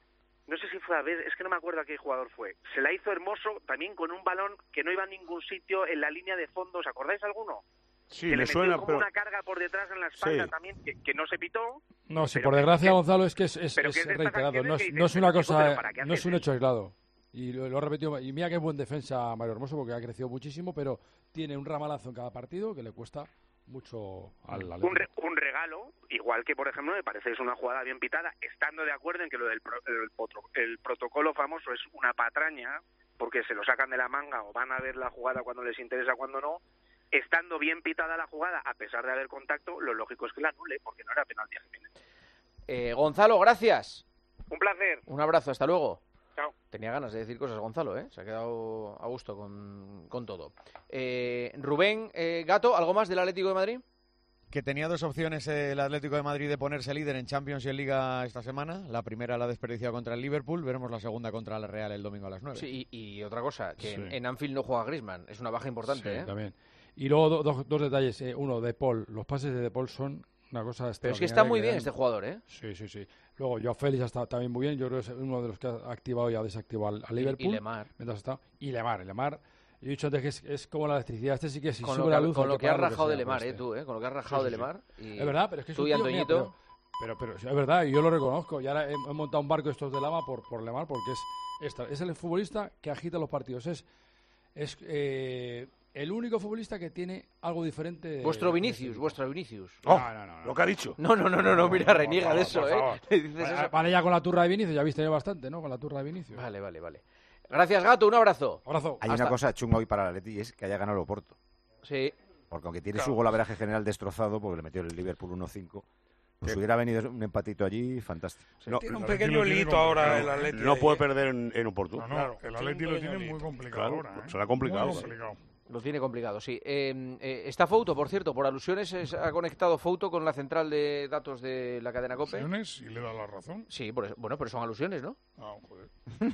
No sé si fue a ver, es que no me acuerdo a qué jugador fue. Se la hizo Hermoso también con un balón que no iba a ningún sitio en la línea de fondo. ¿Os acordáis alguno?
Sí,
que
me
le metió
suena,
como
pero...
una carga por detrás en la espalda
Sí.
también, que, que no se pitó.
No, sí,
pero
por
que-
desgracia,
que-
Gonzalo, es que es, es-
pero
es
que es de estas
reiterado.
acciones
No
que
es,
dices,
no es una
"Pero, chico,
cosa,
¿pero para qué
no es
haces
un
eso?".
hecho aislado. Y lo, lo he repetido. Y mira que es buen defensa Mario Hermoso porque ha crecido muchísimo, pero tiene un ramalazo en cada partido que le cuesta mucho al Atlético.
Un, re- un regalo, igual que, por ejemplo, me parece que es una jugada bien pitada, estando de acuerdo en que lo del pro- el, potro- el protocolo famoso es una patraña, porque se lo sacan de la manga o van a ver la jugada cuando les interesa, cuando no. Estando bien pitada la jugada, a pesar de haber contacto, lo lógico es que la anule, porque no era penalti a Jiménez.
Eh, Gonzalo, gracias.
Un placer.
Un abrazo, hasta luego.
Chao.
Tenía ganas de decir cosas, Gonzalo, ¿eh? Se ha quedado a gusto con, con todo. Eh, Rubén eh, Gato, ¿algo más del Atlético de Madrid?
Que tenía dos opciones el Atlético de Madrid de ponerse líder en Champions y en Liga esta semana. La primera la ha desperdiciado contra el Liverpool. Veremos la segunda contra la Real el domingo a las nueve.
Sí, y, y otra cosa, que
Sí.
en, en Anfield no juega Griezmann. Es una baja importante,
Sí,
¿eh?
también. Y luego do- dos, dos detalles. eh, uno, De Paul. Los pases de De Paul son una cosa
Pero es que está
extraordinaria
muy
que
bien
dan-
este jugador, ¿eh?
Sí, sí, sí. Luego, Joao Félix está también muy bien. Yo creo que es uno de los que ha activado y ha desactivado al, al
Y- y
Liverpool.
Lemar.
Mientras está. Y Lemar. Lemar. Yo he dicho antes que es, es como la electricidad. Este sí que si
Con
sube
lo
la
que,
luz.
con
hay
lo que has
pagar lo
rajado de
sea por
Lemar, ¿eh?
este.
Tú, ¿eh? Con lo que has rajado
Sí,
de
sí, sí.
Lemar. Y
Es verdad, pero es que es
tú
un
y
tío, mira,
Antoñito...
pero, pero, pero, sí, es verdad, y yo lo reconozco. Y ahora he, he montado un barco estos de lama por, por Lemar porque es esta, es el futbolista que agita los partidos. Es, es eh, el único futbolista que tiene algo diferente. de-
Vuestro
de
Vinicius,
este
vuestro Vinicius.
Oh,
No, no, no, no.
lo que ha dicho.
No, no, no, no, no, mira, reniega
por
de
favor,
eso,
por
¿eh?
favor.
Le dices
Vale,
eso.
vale, ya con la turra de Vinicius, ya habéis tenido bastante, ¿no? Con la turra de Vinicius.
Vale, vale, vale. Gracias, Gato, un abrazo.
Abrazo.
Hay
Hasta-
una cosa chunga hoy para el Atleti y es que haya ganado el Oporto.
Sí.
Porque aunque tiene
Claro.
su golaveraje general destrozado, porque le metió el Liverpool uno cinco, pues
Sí.
hubiera venido un empatito allí, fantástico.
No,
Tiene un
el Atleti
pequeño
lo tiene
lito ahora
complicado.
el Atleti.
no
de-
puede perder en, en Oporto.
No, no,
Claro,
el
tiene
Atleti
un
lo
pequeño
tiene muy
lío.
complicado
Claro,
ahora, ¿eh?
será complicado.
Muy
sí.
complicado.
Lo tiene complicado, sí. Eh, eh, está Fouto, por cierto, por alusiones es- ha conectado Fouto con la central de datos de la cadena COPE.
Alusiones, y le da la razón.
Sí, por eso- bueno, pero son alusiones, ¿no?
Ah, joder.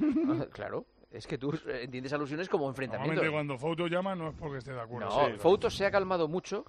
Claro, es que tú eh, entiendes alusiones como enfrentamientos.
Normalmente cuando Fouto llama no es porque esté de acuerdo.
No,
Sí,
Fouto se ha calmado mucho,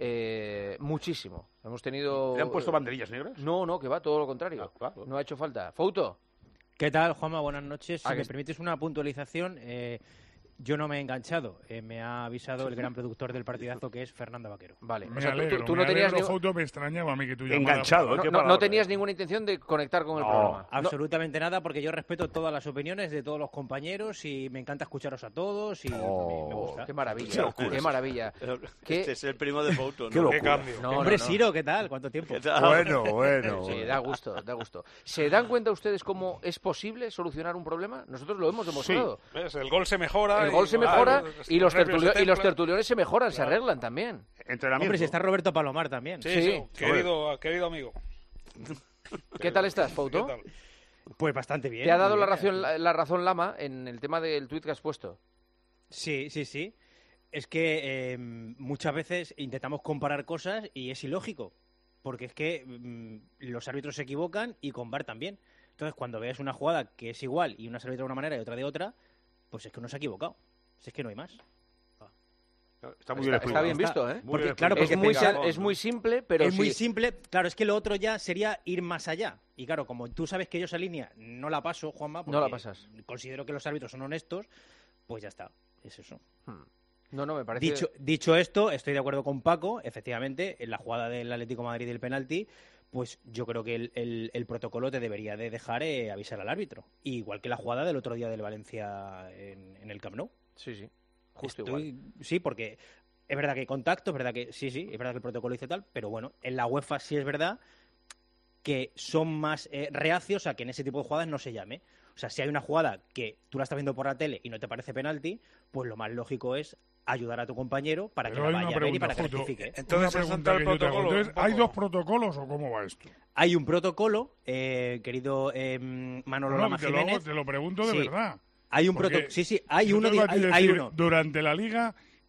eh, muchísimo. Hemos tenido...
¿Le han puesto banderillas negras?
No, no, que va, todo lo contrario.
Ah, claro.
No ha hecho falta. Fouto.
¿Qué tal, Juanma? Buenas noches. Si
Ah,
me
que-
permites una puntualización, eh, yo no me he enganchado. Eh, me ha avisado el gran productor del partidazo, que es Fernando Vaquero.
Vale.
Me
O sea, tú- tú-
alegro,
tú
me
no tenías
alegro,
ni-
Fouto, me extrañaba a mí que tú llamaras.
Enganchado, ¿eh?
no,
¿Qué
no- no
palabra?
tenías ninguna intención de conectar con el
No.
programa. No-
Absolutamente nada, porque yo respeto todas las opiniones de todos los compañeros y me encanta escucharos a todos y me- me, gusta.
Qué maravilla,
Qué locura
qué
es
maravilla. ¿Qué-
Este es el primo de Fouto, ¿no?
Qué locura.
Qué cambio.
No,
Hombre,
no, no.
Siro, ¿qué tal? ¿Cuánto tiempo?
¿Qué tal?
Bueno, bueno.
Sí, da gusto, da gusto. ¿Se dan cuenta ustedes cómo es posible solucionar un problema? Nosotros lo hemos demostrado.
¿Ves? El gol se mejora.
El gol se
y-
mejora
ah,
y los,
nervios se
tertulio- y los
templan.
tertuliones se mejoran, se arreglan también.
Entrenamiento.
Hombre, si está Roberto Palomar también.
Sí,
Sí.
sí, querido, querido amigo.
¿Qué tal estás, Fouto?
¿Qué tal?
Pues bastante bien.
¿Te ha dado
muy
la
bien.
razón, la, la razón Lama en el tema del tuit que has puesto?
Sí, sí, sí. Es que eh, muchas veces intentamos comparar cosas y es ilógico. Porque es que mm, los árbitros se equivocan y con V A R también. Entonces, cuando veas una jugada que es igual y una se arbitra de una manera y otra de otra, pues es que uno se ha equivocado. Si es que no hay más.
Está muy bien
Está, está
explicado.
bien visto, ¿eh?
Muy
Porque,
bien
claro,
explicado.
Es muy,
venga,
sen- es muy simple, pero
es muy
sí.
simple. Claro, es que lo otro ya sería ir más allá. Y claro, como tú sabes que yo esa línea no la paso, Juanma, porque
No la pasas.
considero que los árbitros son honestos, pues ya está. Es eso.
Hmm. No, no, me parece...
Dicho, dicho esto, estoy de acuerdo con Paco. Efectivamente, en la jugada del Atlético de Madrid del penalti, pues yo creo que el, el- el protocolo te debería de dejar eh, avisar al árbitro. Igual que la jugada del otro día del Valencia en, en el Camp Nou.
Sí, sí. Justo
Estoy-
igual.
Sí, porque es verdad que hay contacto, es verdad que sí, sí, es verdad que el protocolo dice tal, pero bueno, en la UEFA sí es verdad que son más eh, reacios a que en ese tipo de jugadas no se llame. O sea, si hay una jugada que tú la estás viendo por la tele y no te parece penalti, pues lo más lógico es ayudar a tu compañero para
Pero
que
hay
la
una
vaya a ver y
pregunta,
para que
Fouto.
rectifique.
Entonces,
Una
¿es
pregunta
saltar el
que yo te hago.
protocolo?
Entonces,
un
¿hay
poco?
dos protocolos o cómo va esto?
Hay un protocolo, eh, querido eh, Manolo
No,
Lama
te, lo hago-
Jiménez.
te lo pregunto de
Sí.
verdad.
Hay un
Porque
protocolo. Sí, sí, hay
yo
uno.
te iba a
Hay, hay
decir,
uno.
Durante la liga,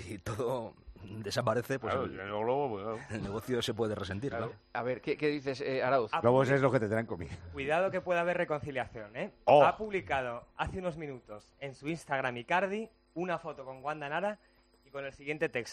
si todo desaparece, pues
Claro,
el,
el globo, pues, claro.
el negocio se puede resentir, claro.
A ver, ¿qué, qué dices, eh, Arauz?
Globos es lo que te traen comida.
Cuidado que puede haber reconciliación, ¿eh?
Oh.
Ha publicado hace unos minutos en su Instagram Icardi una foto con Wanda Nara y con el siguiente texto.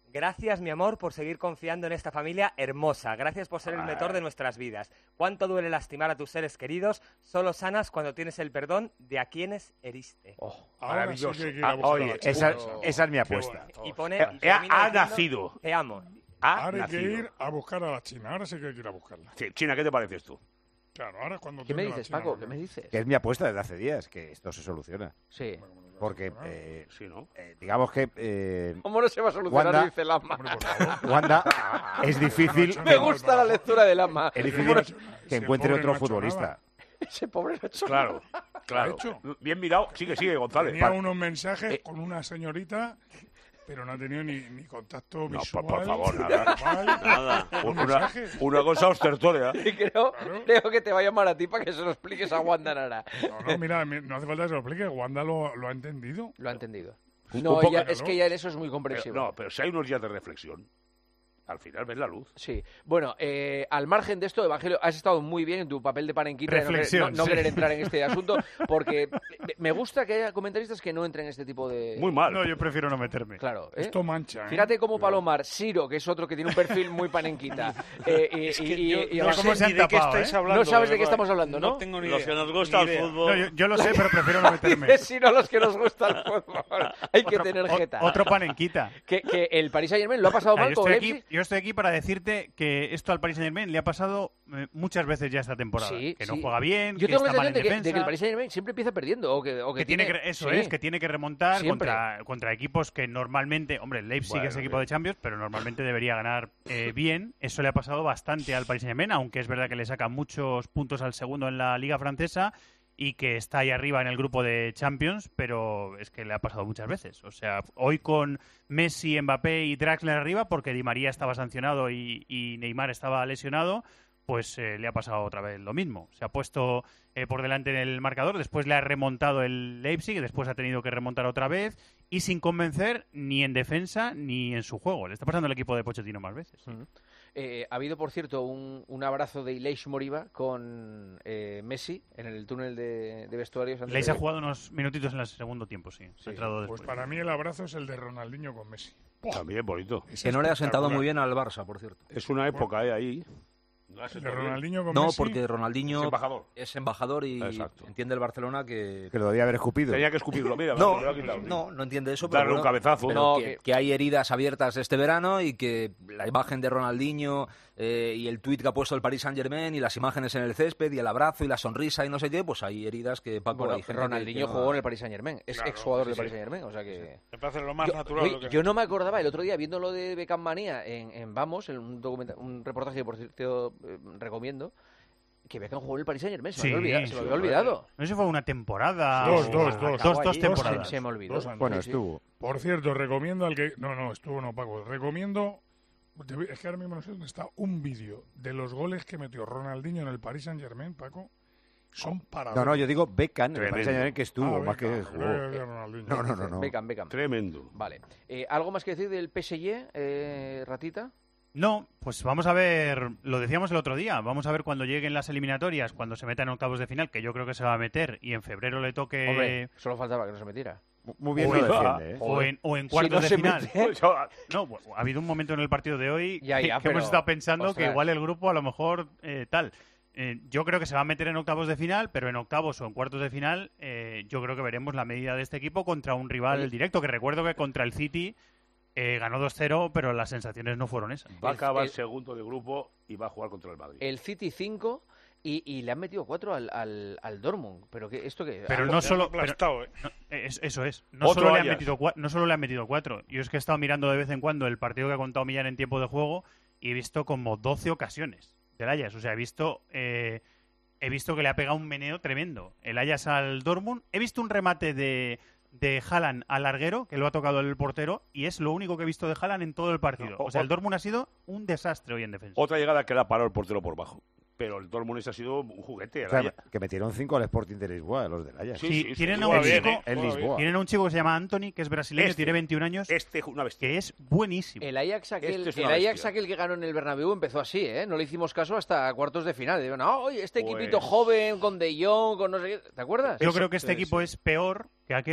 Gracias, mi amor, por seguir confiando en esta familia hermosa. Gracias por ser el motor de nuestras vidas. Cuánto duele lastimar a tus seres queridos. Solo sanas cuando tienes el perdón de a quienes heriste.
Ahora
Maravilloso.
sí que hay que ir a
Ah,
buscar
oye,
a la China.
esa,
Oh,
esa es mi
qué
apuesta.
bonito.
Y pone,
Eh,
y
eh,
termina
ha
diciendo,
nacido.
Te amo.
Ha
Ahora hay que
nacido.
ir a buscar a la China. Ahora sí que hay que ir a buscarla.
Sí, China, ¿qué te pareces tú?
Claro, ahora es cuando
¿Qué me
tenga la
dices,
China
Paco?
lo
¿Qué
que-
me dices?
Que es mi apuesta desde hace días, que esto se soluciona.
Sí.
Porque, eh,
Sí, ¿no?
eh, digamos que... eh,
¿Cómo no se va a solucionar?
Wanda-
Dice Lama.
Wanda es difícil...
Me gusta la lectura de Lama.
Es difícil
Bueno,
que encuentre
pobre
otro
no ha hecho
futbolista.
nada.
ese pobre no ha hecho
Claro,
nada.
claro.
hecho?
Bien mirado. Sigue, sigue, González.
Tenía
Pa-
unos mensajes
Eh.
con una señorita, pero no ha tenido ni, ni contacto
No,
visual.
por, por favor,
ni
nada.
verbal.
Nada.
Un
Una,
mensaje.
una cosa ostertoria.
Y creo, creo que te va a llamar a ti para que se lo expliques a Wanda Nara.
No, no, mira, mi- no hace falta que se lo explique. Wanda lo, lo ha entendido.
Lo ha entendido.
Un
No,
poco
ella-
que
es
no.
que ya en eso es muy
Pero,
comprensible.
no, pero si hay unos días de reflexión, al final ves la luz.
Sí. Bueno, eh, al margen de esto, Evangelio, has estado muy bien en tu papel de panenquita de no, querer-
Reflexión,
no- no
sí.
querer entrar en este asunto, porque me- me gusta que haya comentaristas que no entren en este tipo de...
Muy mal.
No, yo prefiero no meterme.
Claro. ¿eh?
Esto mancha, ¿eh?
Fíjate cómo Palomar, Siro, que es otro que tiene un perfil muy panenquita. eh, y,
Es que
y-
yo
y- y
no
Evangelio-
sé ni de qué estáis hablando.
No sabes de qué
verdad.
estamos hablando, ¿no?
No tengo ni
Los
idea.
que nos gusta
Ni
el
idea.
fútbol.
No, yo, yo lo sé, pero prefiero no meterme.
Dice Siro, los que nos gusta el fútbol. Hay que
Otro-
tener
o-
jeta.
Otro panenquita.
Que, que el Paris Saint-Germain lo ha pasado
Ah,
mal
yo,
con
estoy
el
aquí,
Leipzig.
yo estoy aquí para decirte que esto al Paris Saint-Germain le ha pasado eh, muchas veces ya esta temporada.
Sí,
que no
sí.
juega bien,
Yo
que
tengo la
está mal
sensación
en
de que,
defensa.
de que el Paris Saint-Germain siempre empieza perdiendo. O que, o que,
que tiene que, eso
sí.
es, que tiene que remontar
Siempre.
contra, contra equipos que normalmente, hombre, el Leipzig
Bueno,
es equipo
sí.
de Champions, pero normalmente debería ganar eh, bien. Eso le ha pasado bastante al Paris Saint-Germain, aunque es verdad que le saca muchos puntos al segundo en la Liga Francesa y que está ahí arriba en el grupo de Champions, pero es que le ha pasado muchas veces. O sea, hoy con Messi, Mbappé y Draxler arriba, porque Di María estaba sancionado y, y Neymar estaba lesionado, pues eh, le ha pasado otra vez lo mismo. Se ha puesto eh, por delante en el marcador, después le ha remontado el Leipzig, después ha tenido que remontar otra vez y sin convencer ni en defensa ni en su juego. Le está pasando al equipo de Pochettino más veces. sí.
Eh, ha habido, por cierto, un, un abrazo de Ileix Moriba con eh, Messi en el túnel de, de vestuarios. antes
Leis
de-
ha jugado unos minutitos en el segundo tiempo, sí. Ha entrado
Pues
después.
para mí el abrazo es el de Ronaldinho con Messi.
También bonito.
Es
Que no le ha sentado
espectacular.
muy bien al Barça, por cierto.
Es una época eh, ahí. No ha
El de
sentado bien.
Ronaldinho con
No,
Messi.
porque Ronaldinho
Es embajador.
es embajador y
Exacto.
entiende el Barcelona que...
Que lo debía haber escupido.
Tenía que escupirlo, mira.
No,
me lo ha quitado.
no, no entiende eso,
Darle
pero
un
bueno,
cabezazo.
pero
No,
que,
que-
que hay heridas abiertas este verano y que la imagen de Ronaldinho eh, y el tuit que ha puesto el Paris Saint-Germain y las imágenes en el césped y el abrazo y la sonrisa y no sé qué, pues hay heridas que Paco...
Bueno,
hay gente que-
Ronaldinho
que no-
jugó en el Paris Saint-Germain. Es
Claro,
exjugador
sí,
del
sí.
Paris Saint-Germain, o sea que...
Me parece lo más
Yo,
natural.
oye,
lo que-
yo no me acordaba el otro día viendo lo de Beckham Manía en, en Vamos, en un, documenta- un reportaje que por cierto eh, recomiendo, que Beckham jugó en el Paris Saint-Germain. Se
Sí,
me había olvidado. Se
sí,
me había olvidado.
No sé si fue una temporada.
Dos,
o-
dos, dos.
Dos,
Acabó
dos
allí.
temporadas.
Se, se me olvidó.
Dos años.
Bueno,
Sí, sí.
estuvo.
Por cierto, recomiendo al que... No, no, estuvo no, Paco. Recomiendo... te voy- Es que ahora mismo no sé dónde está un vídeo de los goles que metió Ronaldinho en el Paris Saint-Germain, Paco. Son para...
No, no, yo digo Beckham, el
Tremendo.
Paris Saint-Germain que estuvo,
Ah,
más que
Beckham,
jugó.
creo que era Ronaldinho.
No, no, no, no.
Beckham, Beckham.
Tremendo.
Vale. Eh, ¿Algo más que decir del P S G, eh, Ratita?
No, pues vamos a ver, lo decíamos el otro día, vamos a ver cuando lleguen las eliminatorias, cuando se metan en octavos de final, que yo creo que se va a meter, y en febrero le toque...
Hombre, solo faltaba que no se metiera.
Muy bien
o,
lo
en,
defiende, ¿eh?
o en- o en
Si
cuartos
no
de
se
final.
mete-
No, bueno, ha habido un momento en el partido de hoy
Ya,
que,
ya,
que hemos
pero,
estado pensando
ostras.
que igual el grupo a lo mejor eh, tal. Eh, yo creo que se va a meter en octavos de final, pero en octavos o en cuartos de final eh, yo creo que veremos la medida de este equipo contra un rival
Oye.
directo, que recuerdo que contra el City eh, ganó dos cero, pero las sensaciones no fueron esas.
Va a
El-
acabar
el-
segundo de grupo y va a jugar contra el Madrid.
El City cinco y, y le han metido cuatro al, al, al Dortmund. ¿Pero qué, esto qué?
Pero
Ah,
no solo...
aplastado,
pero-
¿eh?
no, es- eso es. No
Otro
solo, le han
Ajax.
metido cua- no solo le han metido cuatro. Yo es que he estado mirando de vez en cuando el partido que ha contado Millán en tiempo de juego y he visto como doce ocasiones del Ajax. O sea, he visto... eh, he visto que le ha pegado un meneo tremendo. El Ajax al Dortmund. He visto un remate de, de Haaland al larguero, que lo ha tocado el portero, y es lo único que he visto de Haaland en todo el partido.
No, o-
o sea, el Dortmund ha sido un desastre hoy en defensa.
Otra llegada que la paró el portero por bajo. Pero el Dortmund ese ha sido un juguete.
O
el
sea,
Ajax.
que metieron cinco al Sporting de Lisboa, los del Ajax.
Sí,
Sí,
sí, sí,
tienen, a
juega
un
bien,
chico,
¿eh?
En Lisboa.
tienen a un chico que se llama Anthony, que es brasileño,
Este.
tiene veintiún años,
Este es una bestia.
que es buenísimo.
El Ajax aquel,
Este es
el
una
Ajax
bestia.
aquel que ganó en el Bernabéu empezó así, ¿eh? No le hicimos caso hasta cuartos de final. Digo, no, oye, este
Pues-
equipito joven, con De Jong, con no sé qué... ¿Te acuerdas?
Yo
Eso-
creo que este
sí,
equipo
sí.
es peor que aquel,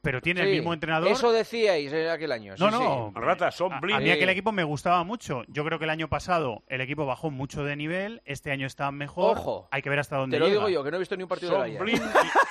pero tiene
Sí,
el mismo entrenador.
Eso decíais eh, aquel año.
No,
sí,
no.
sí.
Rata, son
A,
Blin.
a mí aquel equipo me gustaba mucho. Yo creo que el año pasado el equipo bajó mucho de nivel. Este año está mejor.
Ojo.
Hay que ver hasta dónde
Te lo
llega.
digo yo, que no he visto ni un partido
Son
de la
Blin.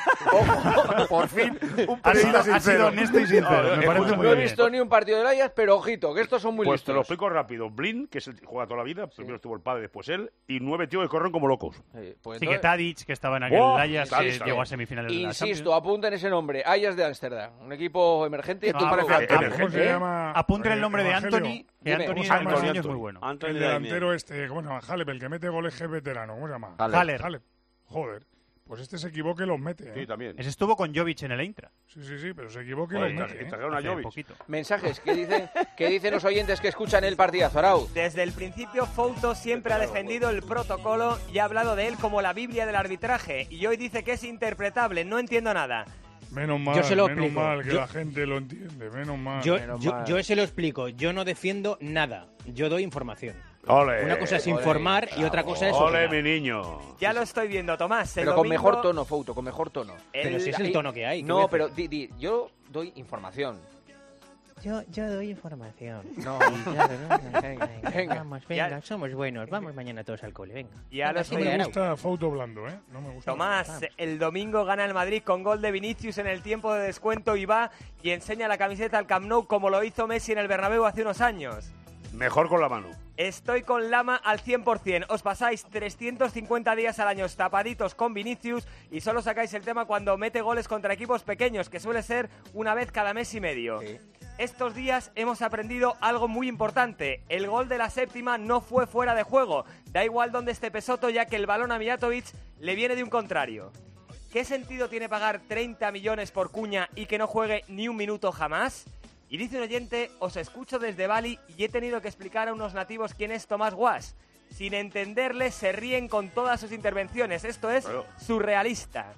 Ojo, por fin. Un
Ha sido,
periodista
ha sido
sincero.
honesto y sincero. Me parece muy
No he
bien.
visto ni un partido de Layas, pero ojito, que estos son muy
Pues te lo
listos.
explico rápido. Blin, que es el que juega toda la vida, primero estuvo el padre, después él, y nueve tíos que corren como locos.
Sí, pues
Sí, que
entonces-
Tadic, que estaba en aquel
¡Oh!
Ajax, que
Tadic,
llegó a
sí.
semifinales de la Champions.
Insisto, apunten ese nombre, Ajax de Ámsterdam, un equipo emergente.
No,
¿Tú
a-
pareces-
a-
¿Cómo se
¿Eh?
llama?
Apunten el
Eh,
nombre de
Evangelio.
Anthony, que
Dime,
Anthony
¿cómo
en
se llama?
dos años es
Anthony.
muy bueno.
Anthony
El
Daimiel.
delantero este, ¿cómo se llama? Halep, el que mete goles que es veterano. ¿Cómo se llama?
Haller.
Halep. Joder. Pues este se equivoca y los mete. ¿eh?
Sí, también.
Ese estuvo con Jovic en el Eintra.
Sí, sí, sí, pero se equivoca y
Joder,
los
y
mete.
tra- y
¿eh?
trajeron a
Hace
Jovic.
poquito.
Mensajes, ¿qué dicen, ¿qué dicen los oyentes que escuchan el partidazo, Arau?
Desde el principio, Fouto siempre ha defendido el protocolo y ha hablado de él como la Biblia del arbitraje. Y hoy dice que es interpretable, no entiendo nada.
Menos mal,
Yo se lo
menos
explico.
mal que
Yo-
la gente lo entiende, menos mal.
Yo,
Menos
yo,
mal.
yo se lo explico. Yo no defiendo nada. Yo doy información.
Ole,
Una cosa es
ole,
informar y otra cosa es
ole,
opinar.
mi niño.
Ya lo estoy viendo, Tomás. El
Pero con
domingo-
mejor tono, Fouto, con mejor tono.
Pero si es el tono que hay, ¿qué voy a
No,
hacer?
pero di, di, yo doy información.
Yo, yo doy información.
No.
Claro, ¿no?
Venga,
Venga,
venga.
vamos, venga, somos buenos. Vamos mañana todos al cole, venga.
Ya lo
Venga,
estoy
No
sí,
me
Arau.
gusta Fouto blando, ¿eh? No me gusta.
Tomás, el domingo gana el Madrid con gol de Vinicius en el tiempo de descuento y va y enseña la camiseta al Camp Nou como lo hizo Messi en el Bernabéu hace unos años.
Mejor con la mano.
Estoy con Lama al cien por cien. Os pasáis trescientos cincuenta días al año tapaditos con Vinicius y solo sacáis el tema cuando mete goles contra equipos pequeños, que suele ser una vez cada mes y medio.
Sí.
Estos días hemos aprendido algo muy importante. El gol de la séptima no fue fuera de juego. Da igual dónde esté Pesoto, ya que el balón a Mijatovic le viene de un contrario. ¿Qué sentido tiene pagar treinta millones por Cuña y que no juegue ni un minuto jamás? Y dice un oyente, os escucho desde Bali y he tenido que explicar a unos nativos quién es Tomás Guas. Sin entenderle, se ríen con todas sus intervenciones. Esto es
Claro.
surrealista.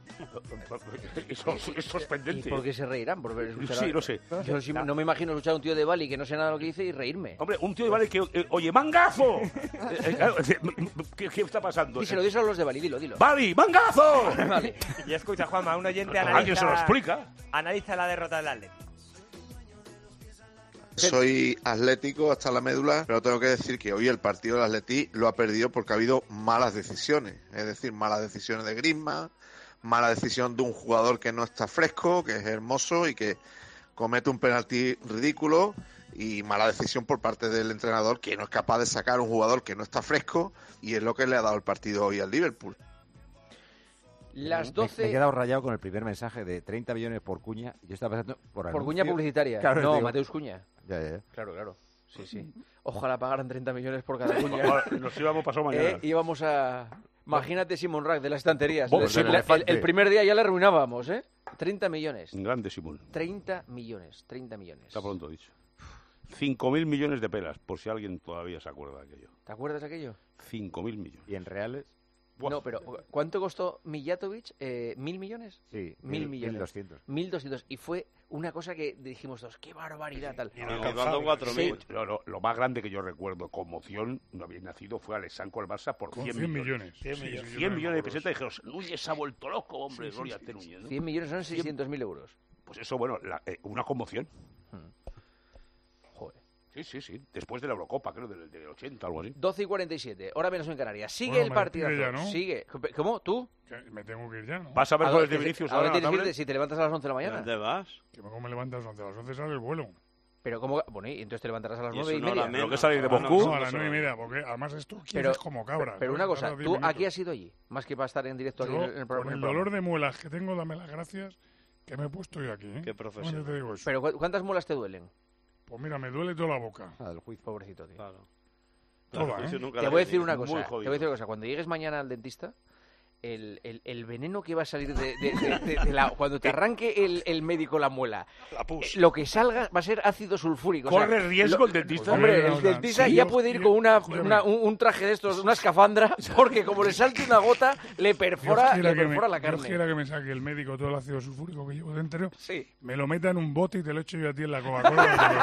Eso es
¿Y
sorprendente.
por qué se reirán? Por ver escuchar
Sí,
a-
no sé.
Yo sí- no me imagino escuchar a un tío de Bali que no sé nada de lo que dice y reírme.
Hombre, un tío de Vale que, eh, oye, ¡mangazo! Eh, eh, claro, eh, ¿qué, qué está pasando?
Díselo, díselo a los de Bali, dilo, dilo.
¡Bali, mangazo!
Vale.
Y escucha, Juanma, un oyente
Alguien
analiza,
se lo explica.
analiza la derrota del Atlético.
Soy atlético hasta la médula, pero tengo que decir que hoy el partido del Atleti lo ha perdido porque ha habido malas decisiones. Es decir, malas decisiones de Griezmann, mala decisión de un jugador que no está fresco, que es hermoso y que comete un penalti ridículo, y mala decisión por parte del entrenador que no es capaz de sacar un jugador que no está fresco, y es lo que le ha dado el partido hoy al Liverpool.
Las
Me-
doce...
Me, he quedado rayado con el primer mensaje de treinta millones por Cuña. Yo estaba pensando por
Por
anuncio.
Cuña publicitaria.
Claro,
no,
digo-
Mateus Cuña.
Ya, ya, ya.
Claro, claro. Sí, sí. Ojalá pagaran treinta millones por cada Cuña.
Ahora, nos íbamos pasado mañana.
Eh, íbamos a... Imagínate Simon Rack de las estanterías.
Vos,
Le-
sí,
le-
elefante.
el, el primer día ya le arruinábamos, ¿eh? treinta millones.
Grande, Simón.
treinta millones. treinta millones.
Está pronto dicho. Cinco mil millones de pelas, por si alguien todavía se acuerda de aquello.
¿Te acuerdas de aquello?
Cinco mil millones.
¿Y en reales?
Buah.
No, pero ¿cuánto costó Mijatovic? Eh, ¿Mil millones?
Sí,
Mil
mil-
millones.
mil doscientos.
Mil doscientos. Y fue una cosa que dijimos todos, qué barbaridad tal.
Inalcanzable.
cuatro mil.
Sí. Lo, lo- lo más grande que yo recuerdo, conmoción, no había nacido, fue Alexandre al Barça por
Con
cien,
cien
millones.
millones.
cien
Sí,
millones,
sí, yo
cien
también
millones de
me
pesetas y dijeron, Núñez se ha vuelto loco, hombre,
Sí, sí,
gloria
sí,
a
sí,
Núñez. ¿no?
cien millones son seiscientos mil euros.
Pues eso, bueno, la- eh, una conmoción.
Joder.
Sí, sí, sí. Después de la Eurocopa, creo, del, del ochenta, algo así.
doce y cuarenta y siete, hora menos en Canarias. Sigue
Bueno,
el
me
partidazo.
despido ya, ¿no?
Sigue. ¿Cómo? ¿Tú?
Que me tengo que ir ya, ¿no?
¿Vas a ver
¿A
goles
dónde-
de Vinicius
¿A dónde
ahora en la
tienes que irte
tablet?
si te levantas a las once de la mañana?
¿Dónde vas?
Que me me levantas a las once sale el vuelo.
Pero ¿cómo? Bueno, y entonces te levantarás a las
Y
nueve
es
y
una hora
media.
menos.
Lo que salir de
Ah, no,
Moscú.
No,
son
a las
dos
nueve y
horas.
media, porque además esto
Pero,
quieres como cabra.
pero
¿no?
una cosa,
Tardas diez
¿tú
minutos.
aquí has ido allí? Más que para estar en directo aquí
Yo,
en el, en el
con el
programa.
dolor de muelas que tengo, dame las gracias que me he puesto yo aquí. ¿eh?
Qué profesional.
¿Dónde te digo eso?
Pero ¿cu- ¿cuántas muelas te duelen?
Pues mira, me duele toda la boca.
Ah, del juicio.
Pobrecito, tío.
Claro.
Toda,
Claro,
¿eh?
eso nunca
Te
la
voy a
he
decir
tenido.
una
muy
cosa. Te
jodido.
voy a decir una cosa. Cuando llegues mañana al dentista, el, el, el veneno que va a salir de, de- de- de- de la... Cuando te arranque el, el médico la muela,
La pus.
eh, lo que salga va a ser ácido sulfúrico. o sea,
¿Corre riesgo
lo-
el dentista?
Hombre,
No, no,
el
no,
dentista
sí,
ya
yo-
puede ir
yo-
con una,
escúchame.
una- un, un traje de estos, una escafandra, porque como le salte una gota, le
Dios
perfora,
quiera,
le
que me,
perfora la
Dios
carne.
quiera que me saque el médico todo el ácido sulfúrico que llevo dentro,
Sí.
me lo meta en un bote y te lo echo yo a ti en la Coca-Cola. para que lo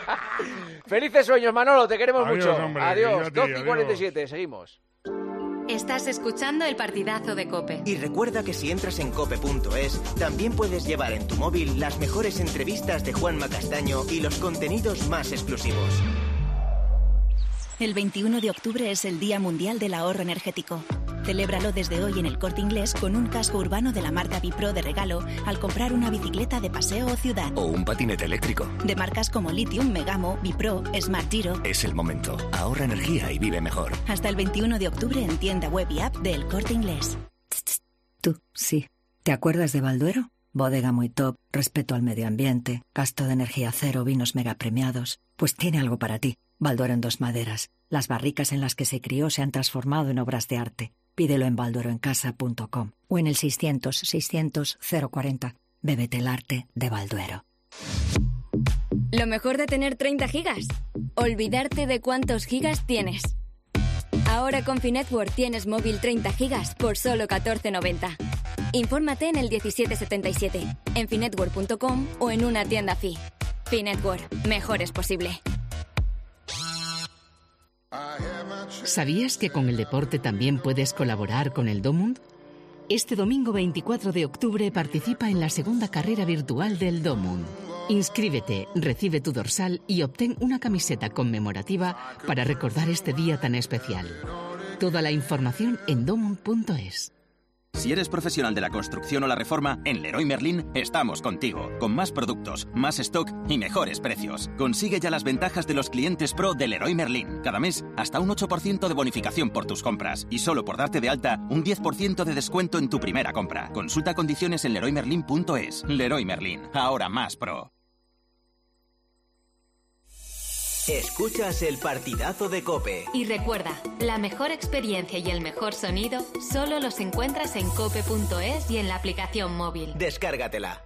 veas.
Felices sueños, Manolo, te queremos
Adiós,
mucho.
hombre, que yo a
Adiós,
ti,
doce y
adiós.
cuarenta y siete, seguimos.
Estás escuchando el partidazo de COPE.
Y recuerda que si entras en cope punto es, también puedes llevar en tu móvil las mejores entrevistas de Juanma Castaño y los contenidos más exclusivos.
El veintiuno de octubre es el Día Mundial del Ahorro Energético. Celébralo desde hoy en El Corte Inglés con un casco urbano de la marca Bipro de regalo al comprar una bicicleta de paseo o ciudad.
O un patinete eléctrico.
De marcas como Lithium, Megamo, Bipro, Smart Giro.
Es el momento. Ahorra energía y vive mejor.
Hasta el veintiuno de octubre en tienda web y app de El Corte Inglés.
Tú, sí. ¿Te acuerdas de Balduero? Bodega muy top, respeto al medio ambiente, gasto de energía cero, vinos mega premiados. Pues tiene algo para ti. Balduero en dos maderas. Las barricas en las que se crió se han transformado en obras de arte. Pídelo en baldueroencasa punto com o en el seiscientos, seiscientos, cero cuarenta. Bébete el arte de Balduero.
Lo mejor de tener treinta gigas, olvidarte de cuántos gigas tienes. Ahora con Finetwork tienes móvil treinta gigas por solo catorce noventa. Infórmate en el diecisiete setenta y siete, en finetwork punto com o en una tienda Fi. Finetwork, mejor es posible.
¿Sabías que con el deporte también puedes colaborar con el Domund? Este domingo veinticuatro de octubre participa en la segunda carrera virtual del Domund. Inscríbete, recibe tu dorsal y obtén una camiseta conmemorativa para recordar este día tan especial. Toda la información en domund punto es.
Si eres profesional de la construcción o la reforma, en Leroy Merlin estamos contigo, con más productos, más stock y mejores precios. Consigue ya las ventajas de los clientes pro de Leroy Merlin. Cada mes, hasta un ocho por ciento de bonificación por tus compras. Y solo por darte de alta, un diez por ciento de descuento en tu primera compra. Consulta condiciones en leroy merlin punto es. Leroy Merlin, ahora más pro.
Escuchas el partidazo de COPE.
Y recuerda, la mejor experiencia y el mejor sonido solo los encuentras en cope punto es y en la aplicación móvil.
Descárgatela.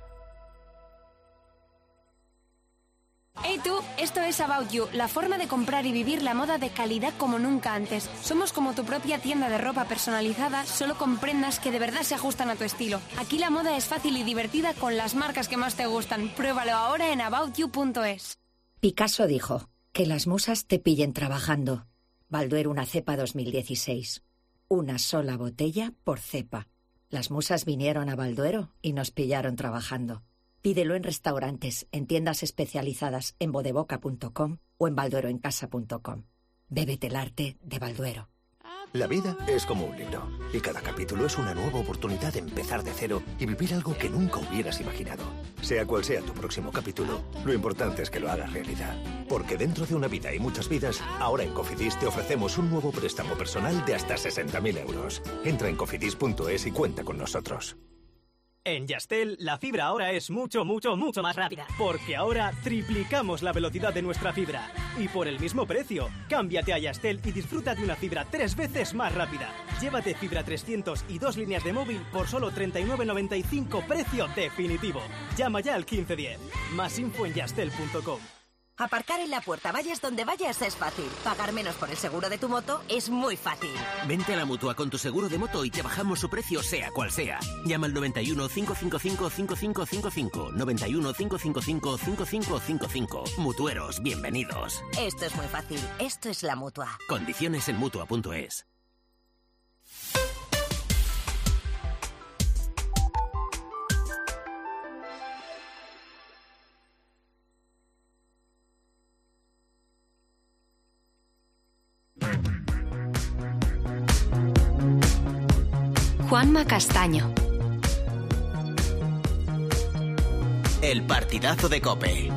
Hey tú, esto es About You, la forma de comprar y vivir la moda de calidad como nunca antes. Somos como tu propia tienda de ropa personalizada, solo con prendas que de verdad se ajustan a tu estilo. Aquí la moda es fácil y divertida con las marcas que más te gustan. Pruébalo ahora en about you punto es.
Picasso dijo: que las musas te pillen trabajando. Balduero una cepa dos mil dieciséis. Una sola botella por cepa. Las musas vinieron a Balduero y nos pillaron trabajando. Pídelo en restaurantes, en tiendas especializadas en bodeboca punto com o en baldueroencasa punto com. Bébete el arte de Balduero.
La vida es como un libro y cada capítulo es una nueva oportunidad de empezar de cero y vivir algo que nunca hubieras imaginado. Sea cual sea tu próximo capítulo, lo importante es que lo hagas realidad. Porque dentro de una vida y muchas vidas, ahora en Cofidis te ofrecemos un nuevo préstamo personal de hasta sesenta mil euros. Entra en cofidis punto es y cuenta con nosotros.
En Yastel, la fibra ahora es mucho, mucho, mucho más rápida. Porque ahora triplicamos la velocidad de nuestra fibra. Y por el mismo precio. Cámbiate a Yastel y disfruta de una fibra tres veces más rápida. Llévate fibra trescientos y dos líneas de móvil por solo treinta y nueve noventa y cinco, precio definitivo. Llama ya al quince diez. Más info en yastel punto com.
Aparcar en la puerta, vayas donde vayas, es fácil. Pagar menos por el seguro de tu moto es muy fácil.
Vente a la Mutua con tu seguro de moto y te bajamos su precio sea cual sea. Llama al noventa y uno, cinco cinco cinco, cinco cinco cinco cinco. noventa y uno, cinco cinco cinco, cinco cinco cinco cinco. Mutueros, bienvenidos.
Esto es muy fácil. Esto es la Mutua.
Condiciones en mutua punto es.
Juanma Castaño.
El partidazo de COPE.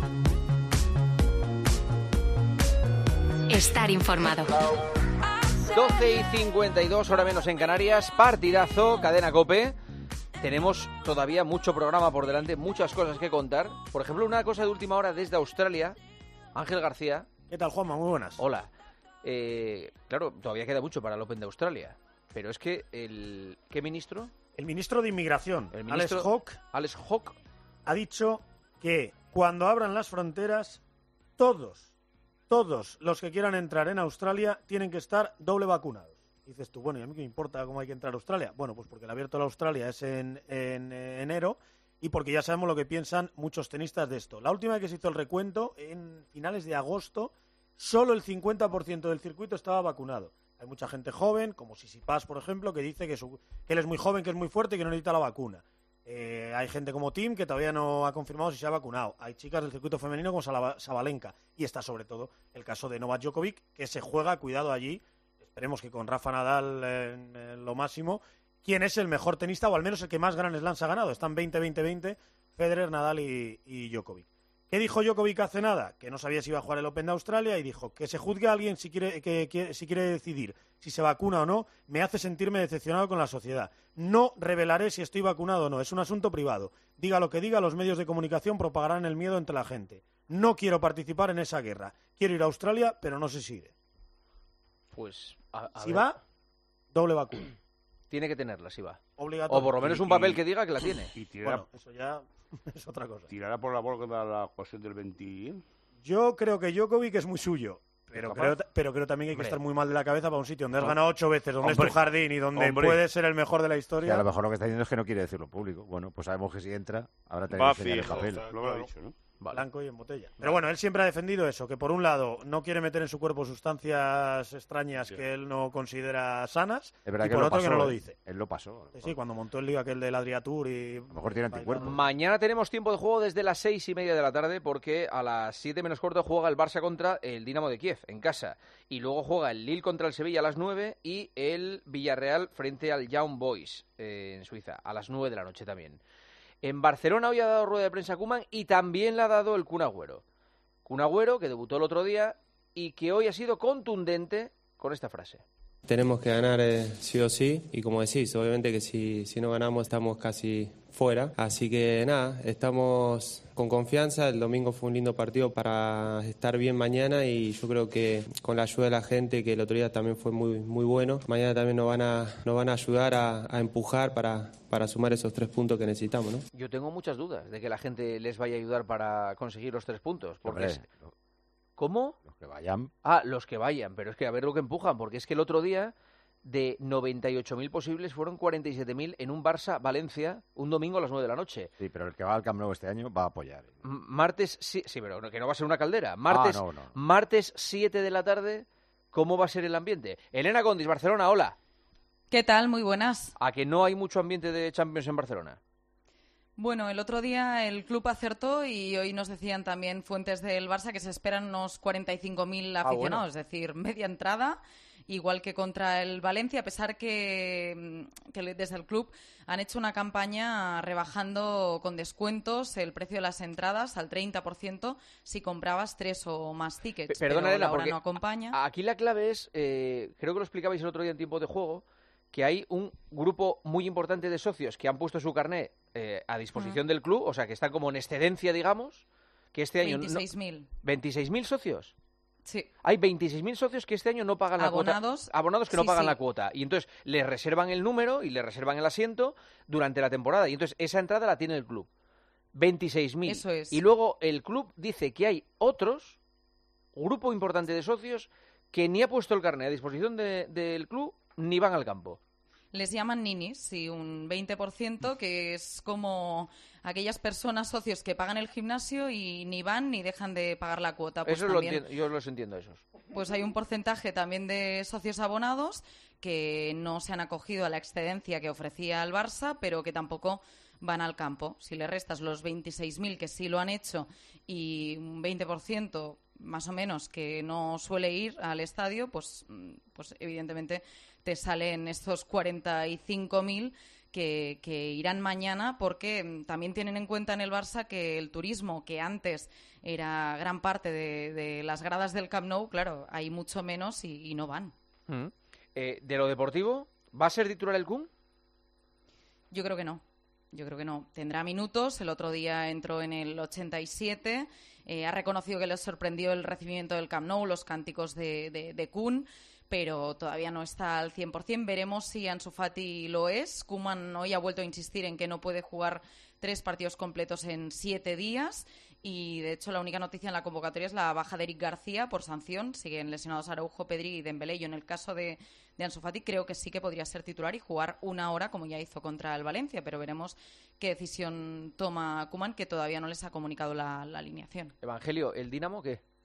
Estar informado.
doce y cincuenta y dos, hora menos en Canarias. Partidazo, cadena COPE. Tenemos todavía mucho programa por delante, muchas cosas que contar. Por ejemplo, una cosa de última hora desde Australia. Ángel García.
¿Qué tal, Juanma? Muy buenas.
Hola. Eh, claro, todavía queda mucho para el Open de Australia. Pero es que el... ¿Qué ministro?
El ministro de Inmigración,
el ministro,
Alex Hawke,
Alex Hawke,
ha dicho que cuando abran las fronteras, todos, todos los que quieran entrar en Australia tienen que estar doble vacunados. Y dices tú, bueno, ¿y a mí qué me importa cómo hay que entrar a Australia? Bueno, pues porque el abierto de Australia es en, en eh, enero y porque ya sabemos lo que piensan muchos tenistas de esto. La última vez que se hizo el recuento, en finales de agosto, solo el cincuenta por ciento del circuito estaba vacunado.
Hay mucha gente joven, como Sisipas, por ejemplo, que dice que, su, que él es muy joven, que es muy fuerte y que no necesita la vacuna. Eh, hay gente como Tim que todavía no ha confirmado si se ha vacunado. Hay chicas del circuito femenino como Salava- Sabalenka. Y está sobre todo el caso de Novak Djokovic, que se juega, cuidado allí, esperemos que con Rafa Nadal en, en lo máximo, quién es el mejor tenista o al menos el que más Grand Slams ha ganado. Están veinte veinte veinte Federer, Nadal y, y Djokovic. ¿Qué dijo Djokovic hace nada? Que no sabía si iba a jugar el Open de Australia y dijo que se juzgue a alguien si quiere, que, que, si quiere decidir si se vacuna o no, me hace sentirme decepcionado con la sociedad. No revelaré si estoy vacunado o no, es un asunto privado. Diga lo que diga, los medios de comunicación propagarán el miedo entre la gente. No quiero participar en esa guerra. Quiero ir a Australia, pero no sé si iré.
Pues, a, a
si
ver.
va, doble vacuna.
Tiene que tenerla, si va.
Obligatorio.
O por lo menos un papel que diga que la tiene.
Y tirará,
Bueno, eso ya es otra cosa.
tirará por la borda la cuestión del veinte.
Yo creo que Djokovic es muy suyo. Pero creo, pero creo también que hay que
Hombre.
estar muy mal de la cabeza para un sitio donde has
No.
ganado ocho veces, donde
Hombre.
es tu jardín y donde
Hombre.
puedes ser el mejor de la
Que
historia.
a lo mejor lo que está diciendo es que no quiere decirlo público. Bueno, pues sabemos que si entra, habrá que
Va
enseñar el
fijo,
papel.
lo habrá dicho, ¿no?
Blanco y en botella. Pero bueno, él siempre ha defendido eso, que por un lado no quiere meter en su cuerpo sustancias extrañas
Sí.
que él no considera sanas,
Es verdad
y
que
por
lo
otro
pasó,
que no lo
¿eh?
dice.
Él lo pasó.
Sí, sí, cuando montó el lío aquel del Adriatur y... A lo
mejor tiene anticuerpos.
Mañana tenemos tiempo de juego desde las seis y media de la tarde porque a las siete menos cuarto juega el Barça contra el Dinamo de Kiev en casa y luego juega el Lille contra el Sevilla a las nueve y el Villarreal frente al Young Boys eh, en Suiza a las nueve de la noche también. En Barcelona hoy ha dado rueda de prensa Koeman y también le ha dado el Kun Agüero. Kun Agüero que debutó el otro día y que hoy ha sido contundente con esta frase.
Tenemos que ganar eh, sí o sí y como decís, obviamente que si, si no ganamos estamos casi fuera. Así que nada, estamos con confianza. El domingo fue un lindo partido para estar bien mañana y yo creo que con la ayuda de la gente, que el otro día también fue muy muy bueno, mañana también nos van a, nos van a ayudar a, a empujar para, para sumar esos tres puntos que necesitamos, ¿no?
Yo tengo muchas dudas de que la gente les vaya a ayudar para conseguir los tres puntos. Porque
Hombre,
es- ¿Cómo?
Los que vayan.
Ah, los que vayan, pero es que a ver lo que empujan, porque es que el otro día de noventa y ocho mil posibles fueron cuarenta y siete mil en un Barça-Valencia un domingo a las nueve de la noche.
Sí, pero el que va al Camp Nou este año va a apoyar.
M- Martes, sí, sí, pero que no va a ser una caldera. Martes,
Ah, no, no.
martes siete de la tarde, ¿cómo va a ser el ambiente? Elena Condis, Barcelona, hola.
¿Qué tal? Muy buenas.
¿A que no hay mucho ambiente de Champions en Barcelona?
Bueno, el otro día el club acertó y hoy nos decían también fuentes del Barça que se esperan unos cuarenta y cinco mil
Ah,
aficionados,
bueno.
es decir, media entrada, igual que contra el Valencia, a pesar que, que le- desde el club han hecho una campaña rebajando con descuentos el precio de las entradas al treinta por ciento si comprabas tres o más tickets.
Pe- Perdona,
pero
Elena,
la hora
porque
no acompaña.
a- aquí la clave es, eh, creo que lo explicabais el otro día en tiempo de juego, que hay un grupo muy importante de socios que han puesto su carné eh, a disposición del club, o sea, que están como en excedencia, digamos, que este año... no-
veintiséis mil.
¿veintiséis mil socios?
Sí.
Hay veintiséis mil socios que este año no pagan la
Abonados.
cuota. Abonados que no
Sí,
pagan
sí.
la cuota. Y entonces les reservan el número y les reservan el asiento durante la temporada. Y entonces esa entrada la tiene el club. veintiséis mil.
Eso es.
Y luego el club dice que hay otros, grupo importante de socios, que ni ha puesto el carnet a disposición de- del club ni van al campo.
Les llaman ninis, sí, un veinte por ciento, que es como aquellas personas socios que pagan el gimnasio y ni van ni dejan de pagar la cuota. Pues
Eso lo
también,
entiendo, yo los entiendo esos.
pues hay un porcentaje también de socios abonados que no se han acogido a la excedencia que ofrecía el Barça, pero que tampoco van al campo. Si le restas los veintiséis mil que sí lo han hecho y un veinte por ciento más o menos que no suele ir al estadio, pues, mm, pues evidentemente te salen estos cuarenta y cinco mil que, que irán mañana porque mm, también tienen en cuenta en el Barça que el turismo, que antes era gran parte de, de las gradas del Camp Nou, claro, hay mucho menos y, y no van.
Mm. Eh, de lo deportivo, ¿va a ser titular el Kun?
Yo creo que no. Yo creo que no. Tendrá minutos. El otro día entró en el ochenta y siete. Eh, ha reconocido que le sorprendió el recibimiento del Camp Nou, los cánticos de, de, de Kun, pero todavía no está al cien por ciento. Veremos si Ansu Fati lo es. Koeman hoy ha vuelto a insistir en que no puede jugar tres partidos completos en siete días y, de hecho, la única noticia en la convocatoria es la baja de Eric García por sanción. Siguen lesionados Araujo, Pedri y Dembélé. Yo, en el caso de, de Ansu Fati, creo que sí que podría ser titular y jugar una hora como ya hizo contra el Valencia, pero veremos qué decisión toma Koeman, que todavía no les ha comunicado la, la alineación.
Evangelio, ¿el Dinamo qué?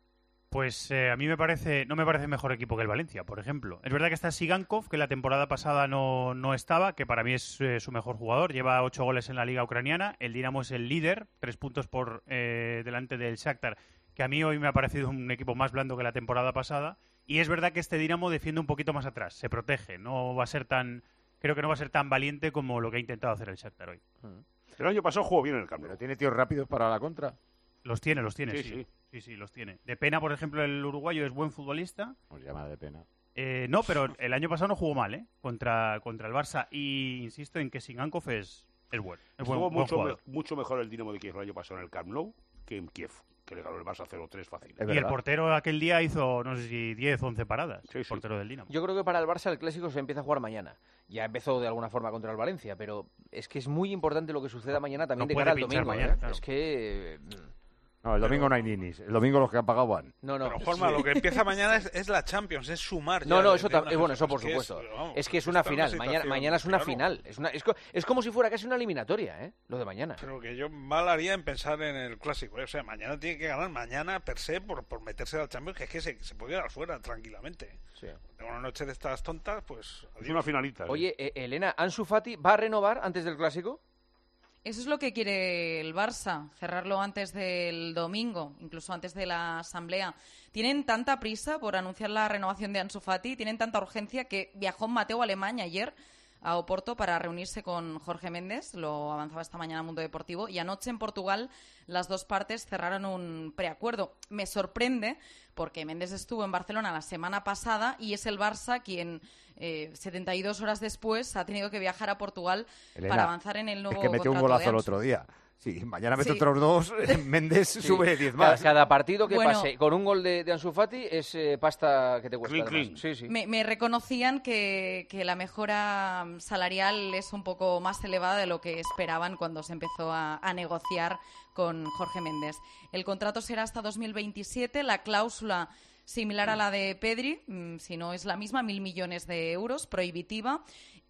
Pues eh, a mí me parece, no me parece mejor equipo que el Valencia, por ejemplo. Es verdad que está Sigankov, que la temporada pasada no, no estaba, que para mí es eh, su mejor jugador. Lleva ocho goles en la liga ucraniana. El Dinamo es el líder, tres puntos por eh, delante del Shakhtar, que a mí hoy me ha parecido un equipo más blando que la temporada pasada. Y es verdad que este Dinamo defiende un poquito más atrás, se protege. No va a ser tan, creo que no va a ser tan valiente como lo que ha intentado hacer el Shakhtar hoy.
El año pasado jugó bien en el campo.
Pero tiene tíos rápidos para la contra.
Los tiene, los tiene,
Sí,
sí.
sí.
Sí, sí, los tiene. De Pena, por ejemplo, el uruguayo es buen futbolista.
Pues llama de Pena.
Eh, no, pero el año pasado no jugó mal, ¿eh? Contra, contra el Barça. Y insisto en que Sigankov es, es bueno. Es buen,
Estuvo
buen
mucho,
jugador.
me- mucho mejor el Dinamo de Kiev el año pasado en el Camp Nou que en Kiev, que le ganó el Barça cero tres fácil.
Y el portero aquel día hizo, no sé si diez, once paradas. El portero del Dinamo.
Yo creo que para el Barça el Clásico se empieza a jugar mañana. Ya empezó de alguna forma contra el Valencia, pero es que es muy importante lo que suceda mañana también
no
de
puede
cara al
pinchar
domingo.
mañana,
¿eh?
claro.
Es que...
No, el domingo no hay ninis. El domingo los que han pagado van.
No, no.
Pero, Juanma, lo que empieza mañana es, es la Champions, es sumar.
No,
ya
no,
de-
eso
de
tam-
una
eh, bueno,
cosa.
eso por
Es que
supuesto.
Es, vamos,
Es que es una
está en
final. Mañana,
situación,
mañana es una
claro.
final. Es, una, es, co- es como si fuera casi una eliminatoria, ¿eh? Lo de mañana.
Pero que yo mal haría en pensar en el clásico. ¿eh? O sea, mañana tiene que ganar, mañana per se, por, por meterse al Champions, que es que se, se puede quedar fuera tranquilamente.
Sí.
De una noche de estas tontas, pues.
Es una finalita. ¿eh?
Oye, eh, Elena, ¿Ansu Fati va a renovar antes del Clásico?
Eso es lo que quiere el Barça, cerrarlo antes del domingo, incluso antes de la asamblea. Tienen tanta prisa por anunciar la renovación de Ansu Fati, tienen tanta urgencia que viajó Mateo Alemán ayer a Oporto para reunirse con Jorge Méndez, lo avanzaba esta mañana Mundo Deportivo, y anoche en Portugal las dos partes cerraron un preacuerdo. Me sorprende porque Méndez estuvo en Barcelona la semana pasada y es el Barça quien eh, setenta y dos horas después ha tenido que viajar a Portugal
Elena,
para avanzar en el nuevo
Es que metió un
contrato de
golazo el
Ansu.
otro día. Sí, mañana mete
Sí.
otros dos. Méndez
Sí.
sube diez
Cada,
más.
cada partido que
Bueno.
pase con un gol de, de Ansu Fati es eh, pasta que te cuesta.
Clean,
además.
clean.
Sí, sí.
Me, me reconocían que, que la mejora mm, salarial es un poco más elevada de lo que esperaban cuando se empezó a, a negociar con Jorge Méndez. El contrato será hasta dos mil veintisiete, la cláusula similar a la de Pedri, mm, si no es la misma, mil millones de euros, prohibitiva,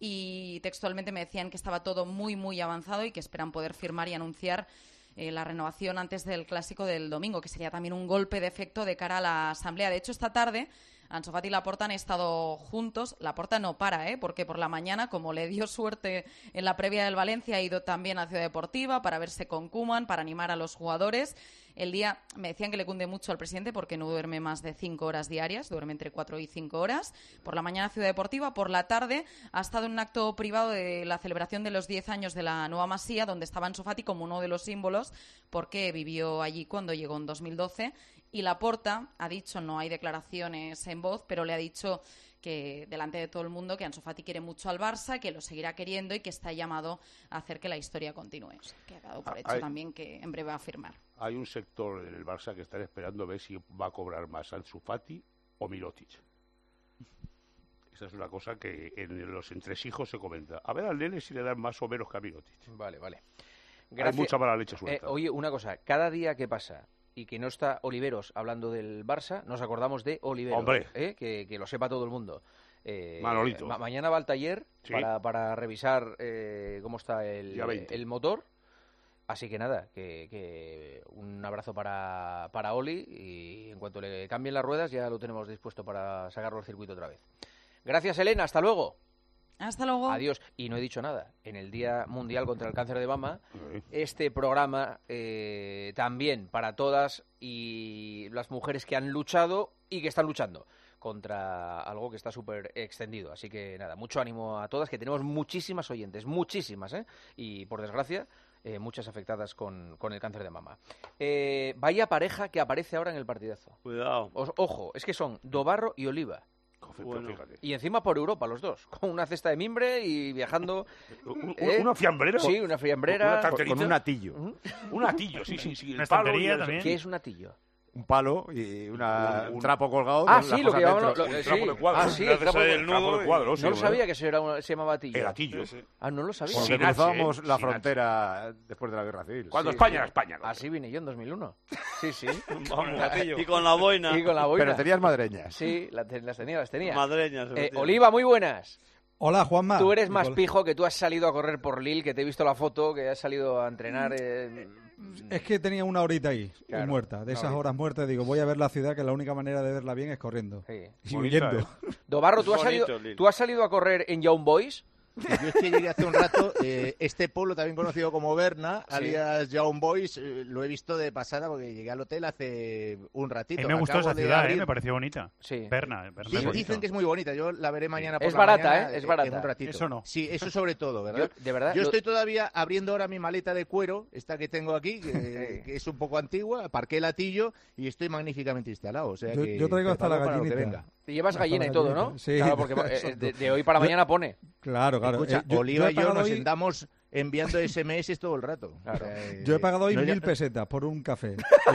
y textualmente me decían que estaba todo muy, muy avanzado y que esperan poder firmar y anunciar eh, la renovación antes del Clásico del domingo, que sería también un golpe de efecto de cara a la Asamblea. De hecho, esta tarde Ansu Fati y Laporta han estado juntos. Laporta no para, ¿eh? Porque por la mañana, como le dio suerte en la previa del Valencia, ha ido también a Ciudad Deportiva para verse con Koeman, para animar a los jugadores. El día me decían que le cunde mucho al presidente porque no duerme más de cinco horas diarias, duerme entre cuatro y cinco horas. Por la mañana Ciudad Deportiva, por la tarde ha estado en un acto privado de la celebración de los diez años de la nueva Masía, donde estaba Ansu Fati como uno de los símbolos, porque vivió allí cuando llegó en dos mil doce. Y Laporta ha dicho, no hay declaraciones en voz, pero le ha dicho que delante de todo el mundo que Ansu Fati quiere mucho al Barça, que lo seguirá queriendo y que está llamado a hacer que la historia continúe. O sea, que ha dado por
Ah,
hecho
hay-
también que en breve va a firmar.
Hay un sector del Barça que está esperando a ver si va a cobrar más Ansu Fati o Mirotic. Esa es una cosa que en los entresijos se comenta. A ver al nene si le dan más o menos que a Mirotic.
Vale, vale.
Hay mucha mala leche
Eh,
suelta.
oye, una cosa, cada día que pasa y que no está Oliveros hablando del Barça, nos acordamos de Oliveros.
Hombre.
¿eh? Que, que lo sepa todo el mundo. Eh,
Manolito.
ma- mañana va al taller
Sí.
para, para revisar eh, cómo está el,
Día veinte.
el motor. Así que nada, que, que un abrazo para, para Oli y en cuanto le cambien las ruedas ya lo tenemos dispuesto para sacarlo al circuito otra vez. Gracias, Elena. Hasta luego.
Hasta luego.
Adiós. Y no he dicho nada. En el Día Mundial contra el Cáncer de Mama, este programa eh, también para todas y las mujeres que han luchado y que están luchando contra algo que está súper extendido. Así que nada, mucho ánimo a todas, que tenemos muchísimas oyentes, muchísimas, ¿eh? Y por desgracia, eh, muchas afectadas con, con el cáncer de mama. Eh, vaya pareja que aparece ahora en el partidazo.
Cuidado.
Os- ojo, es que son Dobarro y Oliva.
Bueno. Fíjate.
Y encima por Europa los dos, con una cesta de mimbre y viajando...
¿Un-
¿eh?
¿Una fiambrera?
Sí, una fiambrera.
¿Una tarterita?
Con un atillo.
Un atillo, sí, sí, sí.
Una
el palo
estantería
y el-
también.
¿Qué es un atillo?
Un palo y una,
Un-
un trapo colgado.
Ah,
con
sí,
las
lo que
cosas
llamaban
dentro.
lo- lo-
Un
sí.
trapo de cuadro.
Ah, sí,
Le
el
haces
trapo
ahí
de-
el nudo de cuadro, sí,
No lo
¿verdad?
sabía que eso era una- se llamaba atillo.
El atillo.
Ah, no lo sabía.
Con lo que
Sin H,
cruzábamos
¿eh?
la
Sin
frontera después de la guerra civil.
Cuando
Sí,
España
sí.
era España. ¿no?
Así vine yo en dos mil uno. Sí, sí.
Y con la boina.
Y con la boina.
Pero tenías madreñas.
Sí, la te- las tenía, las tenía.
Madreñas.
Eh,
efectivamente.
Oliva, muy buenas.
Hola, Juanma.
Tú eres más
Nicolás.
pijo, que tú has salido a correr por Lille, que te he visto la foto, que has salido a entrenar. eh,
Es que tenía una horita ahí,
Claro,
muerta. De esas
horita.
horas muertas, digo, voy a ver la ciudad, que la única manera de verla bien es corriendo. Y huyendo.
Dobarro, ¿tú has,
Bonito,
salido,
Lil.
¿tú has salido a correr en Young Boys?
Yo es que llegué hace un rato, eh, este pueblo también conocido como Berna,
Sí.
alias Young Boys, eh, lo he visto de pasada porque llegué al hotel hace un ratito.
A mí me gustó
Acabo
esa
de
ciudad,
abrir-
¿eh? Me pareció bonita.
Sí.
Berna, Berna
Sí,
es bonito.
dicen que es muy bonita, yo la veré mañana por
Es
la
barata,
mañana,
¿eh? Es
eh,
barata.
en un ratito.
Eso no.
Sí, eso sobre todo, ¿verdad?
Yo, de verdad,
Yo
lo-
estoy todavía abriendo ahora mi maleta de cuero, esta que tengo aquí, que, que es un poco antigua, aparqué el latillo y estoy magníficamente instalado. O sea
Yo-
que
yo traigo hasta
preparo
la
para lo que
gallinita.
venga.
Te llevas
Hasta
gallina
la
y todo,
gallinita.
¿no?
Sí.
Claro, porque eh,
Exacto.
de, de hoy para
Yo-
mañana pone.
Claro, claro.
Escucha,
Eh, yo-
Oliva
yo he
y yo
pagado
nos
hoy-
andamos enviando ese eme ese todo el rato. O sea, eh,
Yo he pagado hoy
no
mil
ya-
pesetas por un café.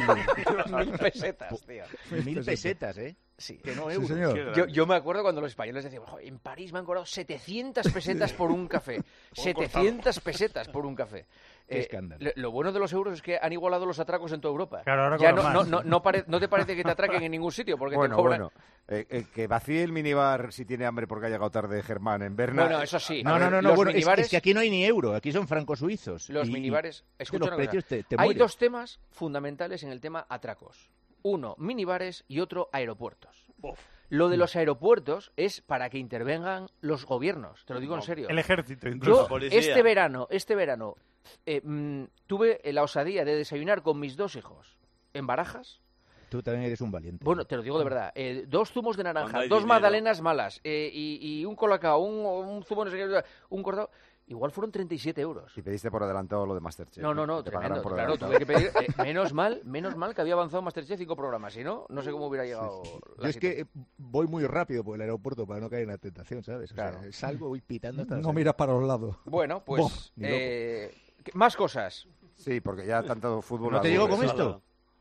Mil pesetas, tío.
Mil pesetas, ¿eh?
Sí.
Que no
Sí,
euros.
señor.
Yo, yo me acuerdo cuando los españoles decían, "Jo, en París me han cobrado setecientas pesetas por un café. setecientas pesetas por un café.
Qué
Eh,
escándalo.
lo, lo bueno de los euros es que han igualado los atracos en toda Europa.
Claro, ahora
ya no,
cobran
no,
más.
no, no, pare- no te parece que te atraquen en ningún sitio porque
Bueno,
te cobran...
bueno. Eh, eh, que vacíe el minibar si tiene hambre porque ha llegado tarde Germán en Berna.
Bueno, eso sí.
No, no, no, no
Los
bueno, es-
minibares-
es, que aquí no hay ni euro, aquí son francos suizos.
Los
Y-
minibares,
y-
escucha
los
una cosa.
precios te, te
Hay
mueres.
dos temas fundamentales en el tema atracos. Uno, minibares y otro, aeropuertos. Lo de los aeropuertos es para que intervengan los gobiernos, te lo digo en serio.
El ejército, incluso.
Yo este verano, este verano, eh, mm, tuve la osadía de desayunar con mis dos hijos en Barajas.
Tú también eres un valiente.
Bueno, te lo digo de verdad. eh, dos zumos de
Cuando
naranja,
hay
dos
dinero.
magdalenas malas eh, y, y un colacao, un, un zumo no sé qué, un cortado. Igual fueron treinta y siete euros.
Y pediste por adelantado lo de Masterchef.
No, no, no,
Que te pagaran
tremendo.
por
Claro,
adelantado.
tuve que pedir. eh, menos mal, menos mal que había avanzado Masterchef cinco programas. Si no, no sé cómo hubiera llegado. la
Yo es que
situación.
eh, voy muy rápido por el aeropuerto para no caer en la tentación, ¿sabes? O sea,
Claro.
salgo, voy pitando hasta la
No
salida.
miras para los lados.
Bueno,
Boh,
pues.
ni loco.
eh, ¿qué- más cosas.
Sí, porque ya tanto fútbol...
¿No te digo
aburre.
con esto?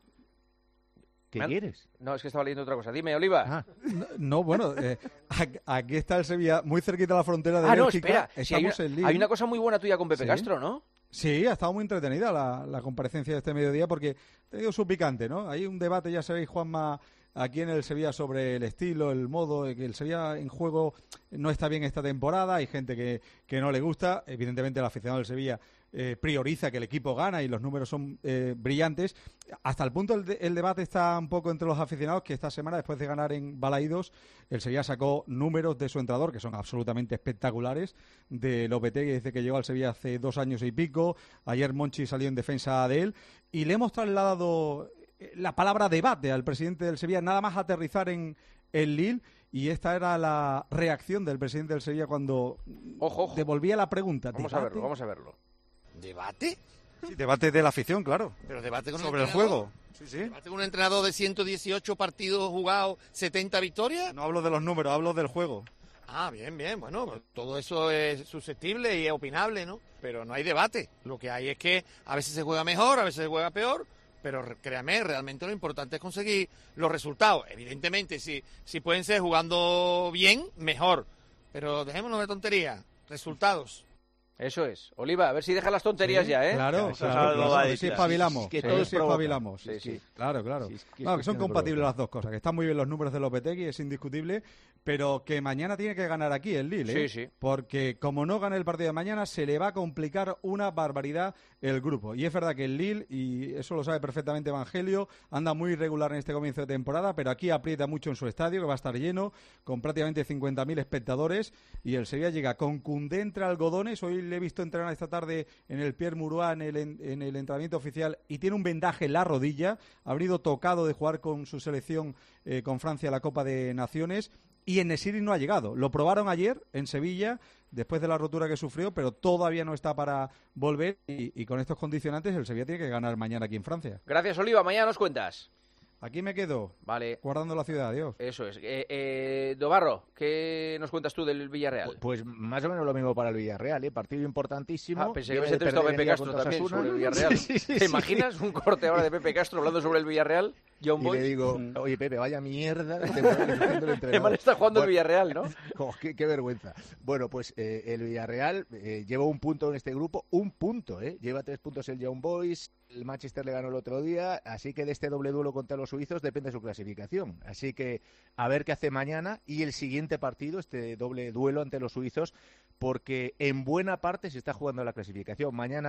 ¿Qué
Me han-
quieres?
No, es que estaba leyendo otra cosa. Dime, Oliva.
Ah,
No, no, bueno, eh, ac- aquí está el Sevilla, muy cerquita de la frontera de
Ah, no,
Bélgica.
espera. Sí, hay,
Estamos
una,
en Lille.
hay una cosa muy buena tuya con Pepe
Sí.
Castro, ¿no?
Sí, ha estado muy entretenida la, la comparecencia de este mediodía porque ha tenido su picante, ¿no? Hay un debate, ya sabéis, Juanma, aquí en el Sevilla sobre el estilo, el modo, de que el Sevilla en juego no está bien esta temporada, hay gente que, que no le gusta, evidentemente el aficionado del Sevilla eh, prioriza que el equipo gana y los números son eh, brillantes. Hasta el punto el, de- el debate está un poco entre los aficionados que esta semana, después de ganar en Balaídos, el Sevilla sacó números de su entrenador que son absolutamente espectaculares, de Lopetegui, que dice que llegó al Sevilla hace dos años y pico. Ayer Monchi salió en defensa de él y le hemos trasladado eh, la palabra debate al presidente del Sevilla, nada más aterrizar en el Lille, y esta era la reacción del presidente del Sevilla cuando
Ojo, ojo.
devolvía la pregunta.
Vamos a
¿Debate?
verlo, vamos a verlo.
¿Debate?
Sí, debate de la afición, claro.
Pero debate con
Sobre el
entrenador.
juego. Sí, sí.
¿Debate con un entrenador de ciento dieciocho partidos jugados, setenta victorias?
No hablo de los números, hablo del juego.
Ah, bien, bien. Bueno, pues todo eso es susceptible y es opinable, ¿no? Pero no hay debate. Lo que hay es que a veces se juega mejor, a veces se juega peor, pero re- créame, realmente lo importante es conseguir los resultados. Evidentemente, si, si pueden ser jugando bien, mejor. Pero dejémonos de tonterías. Resultados.
Eso es. Oliva, a ver si deja las tonterías
Sí,
ya, ¿eh?
Claro,
Eso
claro,
es algo
claro,
va a
a ver
decir.
si espabilamos.
Que
a
todos
ver si
provocan.
espabilamos.
Sí, sí.
Claro, claro.
Sí, es que es
No, que
cuestión
son
de
compatibles
provocar.
las dos cosas, que están muy bien los números de Lopetegui, es indiscutible, pero que mañana tiene que ganar aquí el Lille, ¿eh?
Sí, sí.
Porque como no gane el partido de mañana, se le va a complicar una barbaridad el grupo. Y es verdad que el Lille, y eso lo sabe perfectamente Evangelio, anda muy irregular en este comienzo de temporada, pero aquí aprieta mucho en su estadio, que va a estar lleno, con prácticamente cincuenta mil espectadores, y el Sevilla llega con Koundé entre algodones. Hoy le he visto entrenar esta tarde en el Pierre Mauroy, en el, en, en el entrenamiento oficial, y tiene un vendaje en la rodilla, ha venido tocado de jugar con su selección eh, con Francia la Copa de Naciones, y en Nesiri no ha llegado. Lo probaron ayer en Sevilla, después de la rotura que sufrió, pero todavía no está para volver, y, y con estos condicionantes el Sevilla tiene que ganar mañana aquí en Francia.
Gracias, Oliva. Mañana nos cuentas.
Aquí me quedo,
Vale.
guardando la ciudad, adiós.
Eso es. Eh, eh, Dobarro, ¿qué nos cuentas tú del Villarreal?
Pues más o menos lo mismo para el Villarreal, ¿eh? Partido importantísimo.
Ah, pensé que
Viene
habías
de
entrevistado a
perder
Pepe
en Liga
Castro
contra
también
Osasuna.
sobre el Villarreal.
Sí, sí,
¿Te
sí.
imaginas un corte ahora de Pepe Castro hablando sobre el Villarreal? John
Y
Boyce.
le digo, oye Pepe, vaya mierda de temporada que está haciendo el
Qué mal
entrenador.
está jugando el
Bueno,
Villarreal, ¿no?
oh, qué, qué vergüenza. Bueno, pues eh, el Villarreal eh, lleva un punto en este grupo, un punto, ¿eh? Lleva tres puntos el Young Boys, el Manchester le ganó el otro día, así que de este doble duelo contra los suizos depende su clasificación. Así que a ver qué hace mañana y el siguiente partido, este doble duelo ante los suizos, porque en buena parte se está jugando la clasificación. Mañana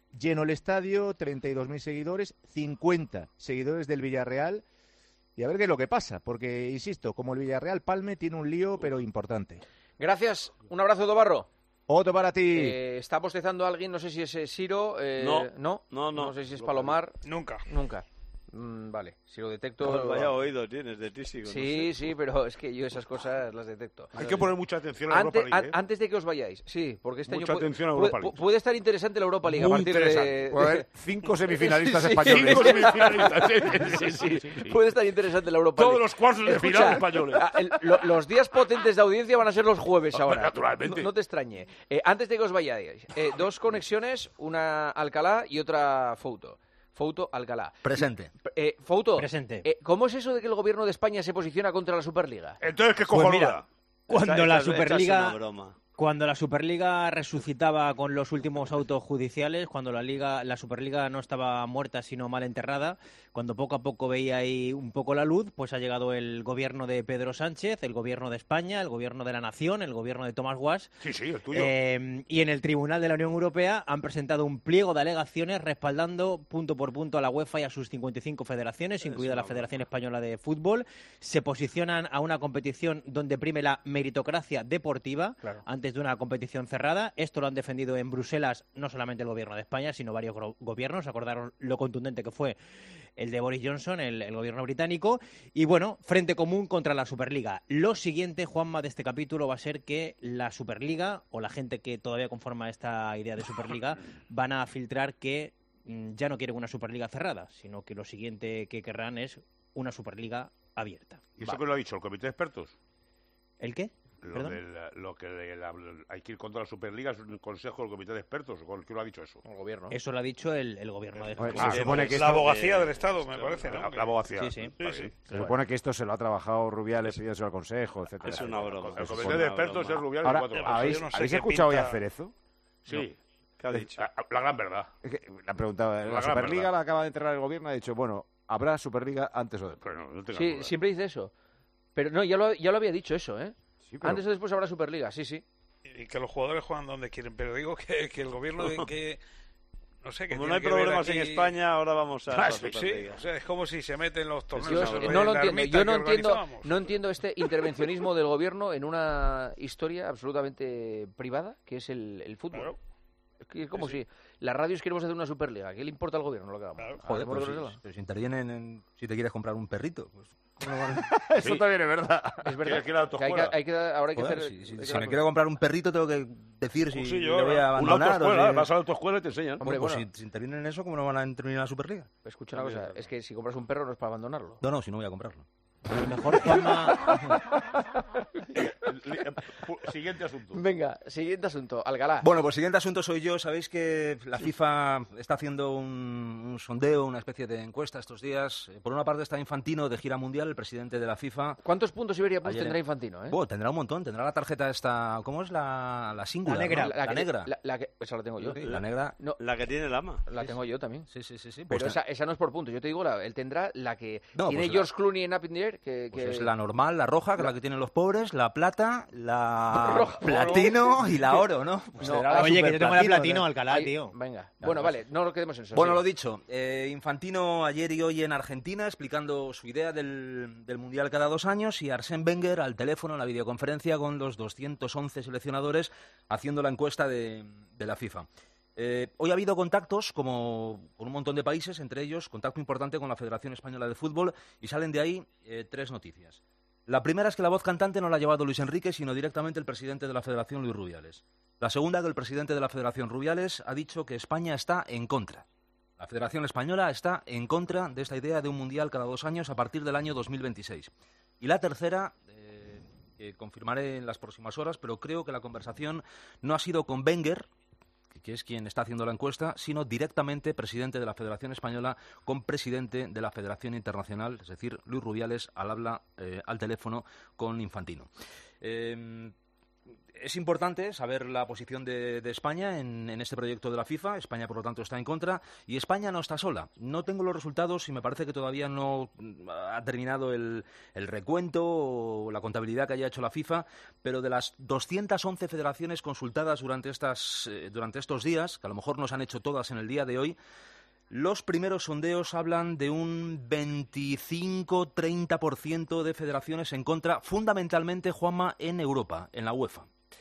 lleno el estadio, treinta y dos mil seguidores, cincuenta seguidores del Villarreal. Y a ver qué es lo que pasa, porque, insisto, como el Villarreal palme, tiene un lío, pero importante.
Gracias, un abrazo, Dobarro.
Otro para ti.
Eh, está bostezando alguien, no sé si es eh, Siro. Eh,
No.
no,
No, no.
No sé si es Palomar.
Nunca.
Nunca. Mm, vale, si lo detecto...
Joder, vaya oído tienes de tísico.
Sí, sí, pero es que yo esas cosas las detecto.
Hay que poner mucha atención a la
Antes,
Europa League, ¿eh?
an- antes de que os vayáis, sí, porque este
Mucha
año pu-
atención a
pu-
Europa
pu-
League.
puede estar interesante la Europa League
Muy
a partir
interesante.
de...
Puede haber cinco semifinalistas
Sí, sí.
españoles.
Cinco semifinalistas, sí,
Sí,
sí,
sí,
sí, sí.
puede estar interesante la Europa
Todos
League.
los cuartos de
Escucha,
final españoles.
ah, el- lo- los días potentes de audiencia van a ser los jueves ahora.
Naturalmente.
No, no te extrañe. Eh, antes de que os vayáis, eh, dos conexiones, una Alcalá y otra Fouto. Fouto, Alcalá.
Presente.
Eh, Fouto,
Presente.
eh, ¿cómo es eso de que el gobierno de España se posiciona contra la Superliga?
Entonces, ¿qué
Pues
cojonuda?
mira, cuando
Esta-
la
esta- esta es
Superliga
una broma.
Cuando la Superliga resucitaba con los últimos autos judiciales, cuando la Liga, la Superliga no estaba muerta sino mal enterrada, cuando poco a poco veía ahí un poco la luz, pues ha llegado el gobierno de Pedro Sánchez, el gobierno de España, el gobierno de la Nación, el gobierno de Thomas Guas.
Sí, sí, el tuyo.
Eh, y en el Tribunal de la Unión Europea han presentado un pliego de alegaciones respaldando punto por punto a la UEFA y a sus cincuenta y cinco federaciones, incluida la Federación Española de Fútbol. Se posicionan a una competición donde prime la meritocracia deportiva
Claro.
antes de una competición cerrada. Esto lo han defendido en Bruselas no solamente el gobierno de España, sino varios gro- gobiernos. Acordaron lo contundente que fue el de Boris Johnson, el, el gobierno británico. Y bueno, frente común contra la Superliga. Lo siguiente, Juanma, de este capítulo va a ser que la Superliga, o la gente que todavía conforma esta idea de Superliga, van a filtrar que mm, ya no quieren una Superliga cerrada, sino que lo siguiente que querrán es una Superliga abierta.
¿Y eso
Va.
qué lo ha dicho el comité de expertos?
¿El qué?
Lo,
Perdón.
del, lo que de la- hay que ir contra la Superliga es un consejo del comité de expertos. ¿Quién lo ha dicho eso?
El gobierno.
Eso lo ha dicho el, el gobierno de
Bueno,
España.
se supone que
la
esto-
abogacía del Estado, me parece, ¿no?
La, la abogacía.
Sí, sí.
Vale.
Sí, sí.
Se supone que esto se lo ha trabajado Rubiales pidiéndose al Consejo, etcétera.
Es una broma.
El
Es
comité
una
de expertos
broma.
es Rubiales y
Ahora,
cuatro
Ya,
más.
pues
¿habéis,
yo no sé
¿habéis
qué
escuchado hoy
pinta-
a Cerezo?
Sí.
¿Qué ha dicho?
La, la gran verdad.
Es que la preguntaba,
La
la
gran
Superliga
verdad.
la acaba de enterrar el gobierno, ha dicho, bueno, habrá Superliga antes o después.
Pero no, no tengas
Sí,
duda.
siempre dice eso. Pero no, ya lo, ya lo había dicho eso, ¿eh?
Sí, pero-
Antes o después habrá Superliga, sí, sí.
Y que los jugadores juegan donde quieren, pero digo que, que el gobierno de que no sé, que
Como
tiene
no hay
que ver
problemas en
aquí-
España, ahora vamos a
Ah,
la
sí,
Superliga.
sí, o sea, es como si se meten los torneos
Yo
a
es-
los de
no lo
la
entiendo.
ermita
Yo no
que
entiendo,
organizábamos.
no entiendo este intervencionismo del gobierno en una historia absolutamente privada, que es el, el fútbol.
Claro.
Es que es como
Sí,
si las radios queremos hacer una Superliga. ¿Qué le importa al gobierno lo que hagamos?
Claro.
Joder,
Hacemos
pues
lo que
si,
nos dé la
pero si intervienen en, si te quieres comprar un perrito. Pues,
Eso
Sí.
también es verdad.
Es verdad.
Que hay que ir a la
Que hay que-
autoescuela.
hay que dar- ahora hay que
joder,
hacer.
si, si-
hay que
si
dar-
me quiero comprar un perrito tengo que decir si
Pues
sí, yo,
le voy a
Una
abandonar.
autoescuela,
o si-
vas a la autoescuela y te enseñan.
Hombre,
pues
bueno.
si, si intervienen en eso, ¿cómo no van a intervenir en la Superliga?
Escucha una cosa, es que si compras un perro no es para abandonarlo.
No, no, si no voy a comprarlo.
A lo mejor, Juanma,
Siguiente asunto.
Venga, siguiente asunto. Alcalá.
Bueno, pues siguiente asunto soy yo. Sabéis que la FIFA está haciendo un, un sondeo, una especie de encuesta estos días. Eh, Por una parte está Infantino de gira mundial, el presidente de la FIFA.
¿Cuántos puntos Iberia Plus
Ayer-
tendrá Infantino? ¿eh?
Bueno, tendrá un montón, tendrá la tarjeta esta, ¿cómo es la, la singular?
La negra.
¿no? La,
que-
negra.
La, la que, esa la tengo yo.
Sí, la negra.
No,
La que tiene el ama.
la tengo yo también.
Sí, sí, sí, sí.
Pero
Pues
esa, esa no es por puntos. Yo te digo, la, él tendrá la que
No,
tiene
pues la-
George Clooney en Up in the Air, que,
Pues
que-
es la normal, la roja, que es la que tienen los pobres, la plata, la
Roja.
platino y la oro, ¿no? Pues
No,
tendrá la
oye, que yo tengo la
superplatino,
platino,
¿no?
Alcalá,
Ahí-
tío.
Venga. Bueno, vale, no lo quedemos en eso.
Bueno,
sí.
lo dicho, eh, Infantino ayer y hoy en Argentina explicando su idea del, del Mundial cada dos años y Arsène Wenger al teléfono en la videoconferencia con los doscientos once seleccionadores haciendo la encuesta de, de la FIFA. Eh, hoy ha habido contactos como con un montón de países, entre ellos contacto importante con la Federación Española de Fútbol y salen de ahí eh, tres noticias. La primera es que la voz cantante no la ha llevado Luis Enrique, sino directamente el presidente de la Federación, Luis Rubiales. La segunda, que el presidente de la Federación, Rubiales, ha dicho que España está en contra. La Federación Española está en contra de esta idea de un mundial cada dos años a partir del año dos mil veintiséis. Y la tercera, eh, que confirmaré en las próximas horas, pero creo que la conversación no ha sido con Wenger, que es quien está haciendo la encuesta, sino directamente presidente de la Federación Española con presidente de la Federación Internacional, es decir, Luis Rubiales al habla eh, al teléfono con Infantino. Eh, es importante saber la posición de, de España en, en este proyecto de la FIFA. España, por lo tanto, está en contra. Y España no está sola. No tengo los resultados y me parece que todavía no ha terminado el, el recuento o la contabilidad que haya hecho la FIFA, pero de las doscientas once federaciones consultadas durante, estas, eh, durante estos días, que a lo mejor no se han hecho todas en el día de hoy, los primeros sondeos hablan de un veinticinco a treinta por ciento de federaciones en contra, fundamentalmente, Juanma, en Europa, en la UEFA.